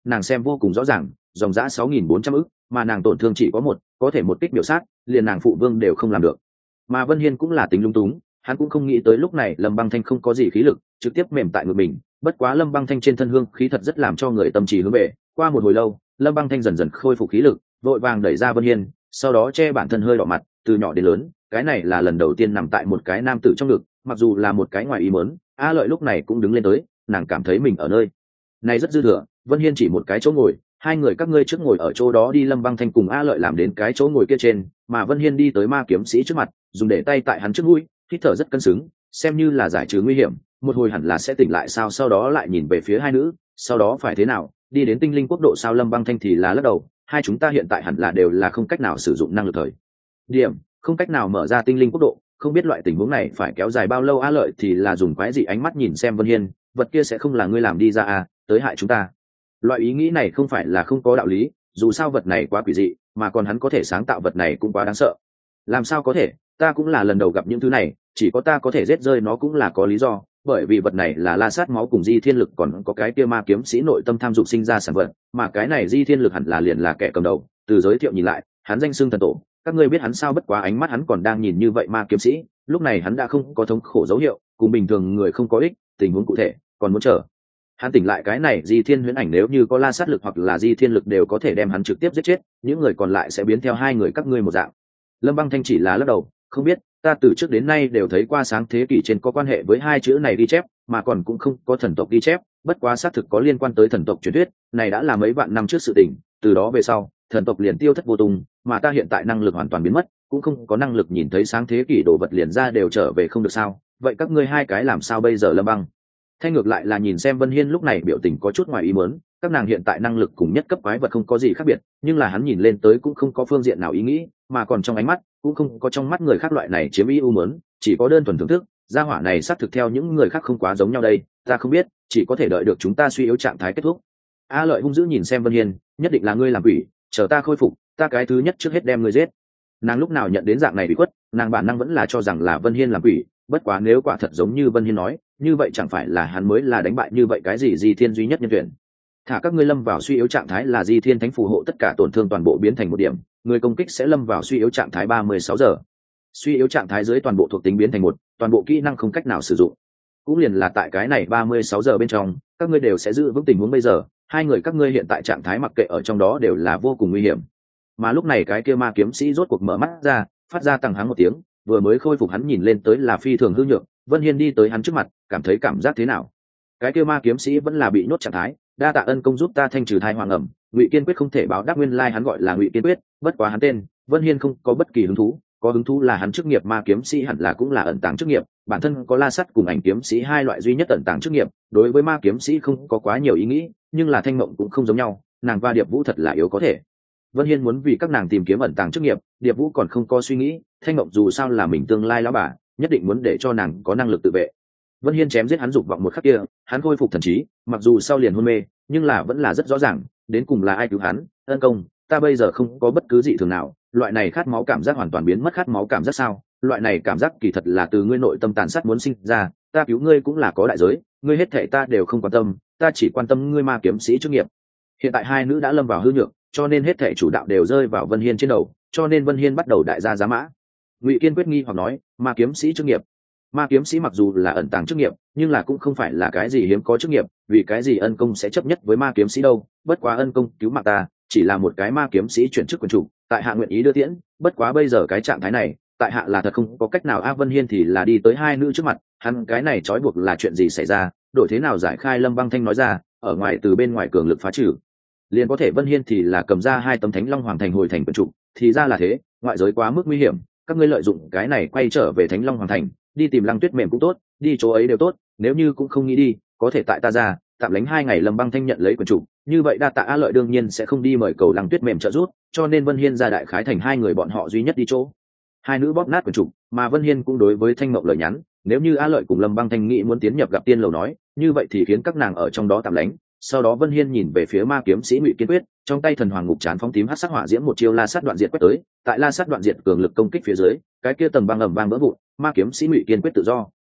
nàng xem vô cùng rõ ràng, dòng giã sáu nghìn bốn trăm ức, mà nàng tổn thương chỉ có một, có thể một kích biểu sát, liền nàng phụ vương đều không làm được. Mà Vân Hiên cũng là tính lung túng, hắn cũng không nghĩ tới lúc này Lâm Băng Thanh không có gì khí lực, trực tiếp mềm tại ngực mình. Bất quá Lâm Băng Thanh trên thân hương khí thật rất làm cho người tâm trí hướng về. Qua một hồi lâu, Lâm Băng Thanh dần dần khôi phục khí lực, vội vàng đẩy ra Vân Hiên, sau đó che bản thân hơi đỏ mặt, từ nhỏ đến lớn, cái này là lần đầu tiên nằm tại một cái nam tử trong ngực, mặc dù là một cái ngoài ý muốn, A Lợi lúc này cũng đứng lên tới, nàng cảm thấy mình ở nơi này rất dư thừa. Vân Hiên chỉ một cái chỗ ngồi, hai người các ngươi trước ngồi ở chỗ đó đi. Lâm Băng Thanh cùng A Lợi làm đến cái chỗ ngồi kia trên, mà Vân Hiên đi tới ma kiếm sĩ trước mặt, dùng để tay tại hắn trước mũi, hít thở rất cân xứng, xem như là giải trừ nguy hiểm. Một hồi hẳn là sẽ tỉnh lại sao? Sau đó lại nhìn về phía hai nữ, sau đó phải thế nào? Đi đến tinh linh quốc độ sao? Lâm Băng Thanh thì là lắc đầu, hai chúng ta hiện tại hẳn là đều là không cách nào sử dụng năng lực thời điểm, không cách nào mở ra tinh linh quốc độ, không biết loại tình huống này phải kéo dài bao lâu. A Lợi thì là dùng quái dị ánh mắt nhìn xem Vân Hiên, vật kia sẽ không là ngươi làm đi ra à, tới hại chúng ta. Loại ý nghĩ này không phải là không có đạo lý, dù sao vật này quá quỷ dị, mà còn hắn có thể sáng tạo vật này cũng quá đáng sợ. Làm sao có thể, ta cũng là lần đầu gặp những thứ này, chỉ có ta có thể giết rơi nó cũng là có lý do, bởi vì vật này là la sát máu cùng di thiên lực, còn có cái kia ma kiếm sĩ nội tâm tham dục sinh ra sản vật, mà cái này di thiên lực hẳn là liền là kẻ cầm đầu. Từ giới thiệu nhìn lại, hắn danh xưng thần tổ, các ngươi biết hắn sao? Bất quá ánh mắt hắn còn đang nhìn như vậy ma kiếm sĩ, lúc này hắn đã không có thống khổ dấu hiệu, cùng bình thường người không có ích. Tình huống cụ thể còn muốn chờ hắn tỉnh lại. Cái này di thiên huyễn ảnh nếu như có la sát lực hoặc là di thiên lực đều có thể đem hắn trực tiếp giết chết, những người còn lại sẽ biến theo hai người các ngươi một dạng. Lâm Băng Thanh chỉ là lắc đầu, không biết, ta từ trước đến nay đều thấy qua sáng thế kỷ trên có quan hệ với hai chữ này ghi chép, mà còn cũng không có thần tộc ghi chép. Bất quá xác thực có liên quan tới thần tộc truyền thuyết, này đã là mấy vạn năm trước sự tình, từ đó về sau thần tộc liền tiêu thất vô tung, mà ta hiện tại năng lực hoàn toàn biến mất, cũng không có năng lực nhìn thấy sáng thế kỷ đồ vật liền ra đều trở về không được sao? Vậy các ngươi hai cái làm sao bây giờ? Lâm Băng Thanh ngược lại là nhìn xem Vân Hiên lúc này biểu tình có chút ngoài ý muốn, các nàng hiện tại năng lực cùng nhất cấp quái vật không có gì khác biệt, nhưng là hắn nhìn lên tới cũng không có phương diện nào ý nghĩ, mà còn trong ánh mắt cũng không có trong mắt người khác loại này chiếm ý u muốn, chỉ có đơn thuần thưởng thức. Gia hỏa này xác thực theo những người khác không quá giống nhau đây, ta không biết, chỉ có thể đợi được chúng ta suy yếu trạng thái kết thúc. A Lợi hung dữ nhìn xem Vân Hiên, nhất định là ngươi làm quỷ, chờ ta khôi phục, ta cái thứ nhất trước hết đem ngươi giết. Nàng lúc nào nhận đến dạng này bị khuất, nàng bản năng vẫn là cho rằng là Vân Hiên làm quỷ, bất quá nếu quả thật giống như Vân Hiên nói, như vậy chẳng phải là hắn mới là đánh bại như vậy cái gì di thiên duy nhất nhân tuyển. Thả các ngươi lâm vào suy yếu trạng thái là di thiên thánh phù hộ tất cả tổn thương toàn bộ biến thành một điểm, người công kích sẽ lâm vào suy yếu trạng thái ba mươi sáu giờ. Suy yếu trạng thái dưới toàn bộ thuộc tính biến thành một, toàn bộ kỹ năng không cách nào sử dụng. Cũng liền là tại cái này ba mươi sáu giờ bên trong, các ngươi đều sẽ giữ vững tình huống bây giờ, hai người các ngươi hiện tại trạng thái mặc kệ ở trong đó đều là vô cùng nguy hiểm. Mà lúc này cái kia ma kiếm sĩ rốt cuộc mở mắt ra, phát ra tằng hắng một tiếng, vừa mới khôi phục hắn nhìn lên tới là phi thường hư nhược. Vân Hiên đi tới hắn trước mặt, cảm thấy cảm giác thế nào? Cái kia ma kiếm sĩ vẫn là bị nhốt trạng thái, đa tạ ân công giúp ta thanh trừ thai hoàng ẩm. Ngụy Kiên Quyết không thể báo đáp, nguyên lai hắn gọi là Ngụy Kiên Quyết, bất quá hắn tên Vân Hiên không có bất kỳ hứng thú, có hứng thú là hắn chức nghiệp ma kiếm sĩ hẳn là cũng là ẩn tàng chức nghiệp, bản thân có la sắt cùng ảnh kiếm sĩ hai loại duy nhất ẩn tàng chức nghiệp, đối với ma kiếm sĩ không có quá nhiều ý nghĩ, nhưng là Thanh Mộng cũng không giống nhau, nàng và Điệp Vũ thật là yếu có thể. Vân Hiên muốn vì các nàng tìm kiếm ẩn tàng chức nghiệp, Điệp Vũ còn không có suy nghĩ, Thanh Mộng dù sao là mình tương lai lão bà, nhất định muốn để cho nàng có năng lực tự vệ. Vân Hiên chém giết hắn dục vọng một khắc kia, hắn khôi phục thần trí, mặc dù sau liền hôn mê, nhưng là vẫn là rất rõ ràng, đến cùng là ai cứu hắn. Ân công, ta bây giờ không có bất cứ dị thường nào, loại này khát máu cảm giác hoàn toàn biến mất. Khát máu cảm giác sao? Loại này cảm giác kỳ thật là từ ngươi nội tâm tàn sát muốn sinh ra, ta cứu ngươi cũng là có đại giới, ngươi hết thảy ta đều không quan tâm, ta chỉ quan tâm ngươi ma kiếm sĩ chức nghiệp. Hiện tại hai nữ đã lâm vào hư nhược, cho nên hết thảy chủ đạo đều rơi vào Vân Hiên trên đầu, cho nên Vân Hiên bắt đầu đại gia giá mã. Ngụy Kiên Quyết nghi hoặc nói, ma kiếm sĩ chức nghiệp. Ma kiếm sĩ mặc dù là ẩn tàng chức nghiệp, nhưng là cũng không phải là cái gì hiếm có chức nghiệp, vì cái gì ân công sẽ chấp nhất với ma kiếm sĩ đâu? Bất quá ân công cứu mạng ta, chỉ là một cái ma kiếm sĩ chuyển chức quyền chủ, tại hạ nguyện ý đưa tiễn, bất quá bây giờ cái trạng thái này, tại hạ là thật không có cách nào. A Vân Hiên thì là đi tới hai nữ trước mặt, hắn cái này trói buộc là chuyện gì xảy ra, đổi thế nào giải khai? Lâm Băng Thanh nói ra, ở ngoài từ bên ngoài cường lực phá trừ, liền có thể. Vân Hiên thì là cầm ra hai tấm Thánh Long Hoàng Thành hồi thành quyền chủ, thì ra là thế, ngoại giới quá mức nguy hiểm, các ngươi lợi dụng cái này quay trở về Thánh Long Hoàng Thành, đi tìm Lăng Tuyết Mềm cũng tốt, đi chỗ ấy đều tốt, nếu như cũng không nghĩ đi, có thể tại ta ra tạm lánh hai ngày. Lâm Băng Thanh nhận lấy quyền chủ, như vậy đa tạ. A Lợi đương nhiên sẽ không đi mời cầu Lăng Tuyết Mềm trợ giúp, cho nên Vân Hiên ra Đại Khái Thành hai người bọn họ duy nhất đi chỗ. Hai nữ bóp nát quyền chủ, mà Vân Hiên cũng đối với Thanh Mộng lời nhắn, nếu như A Lợi cùng Lâm Băng Thanh nghĩ muốn tiến nhập gặp tiên lầu nói, như vậy thì khiến các nàng ở trong đó tạm lánh. Sau đó Vân Hiên nhìn về phía ma kiếm sĩ Ngụy Kiên Quyết, trong tay thần hoàng ngục trán phóng tím hắc sắc hỏa diễm một chiêu la sát đoạn diệt quét tới, tại la sát đoạn diệt cường lực công kích phía dưới, cái kia tầng băng ầm vang vỡ vụn, ma kiếm sĩ Ngụy Kiên Quyết tự do.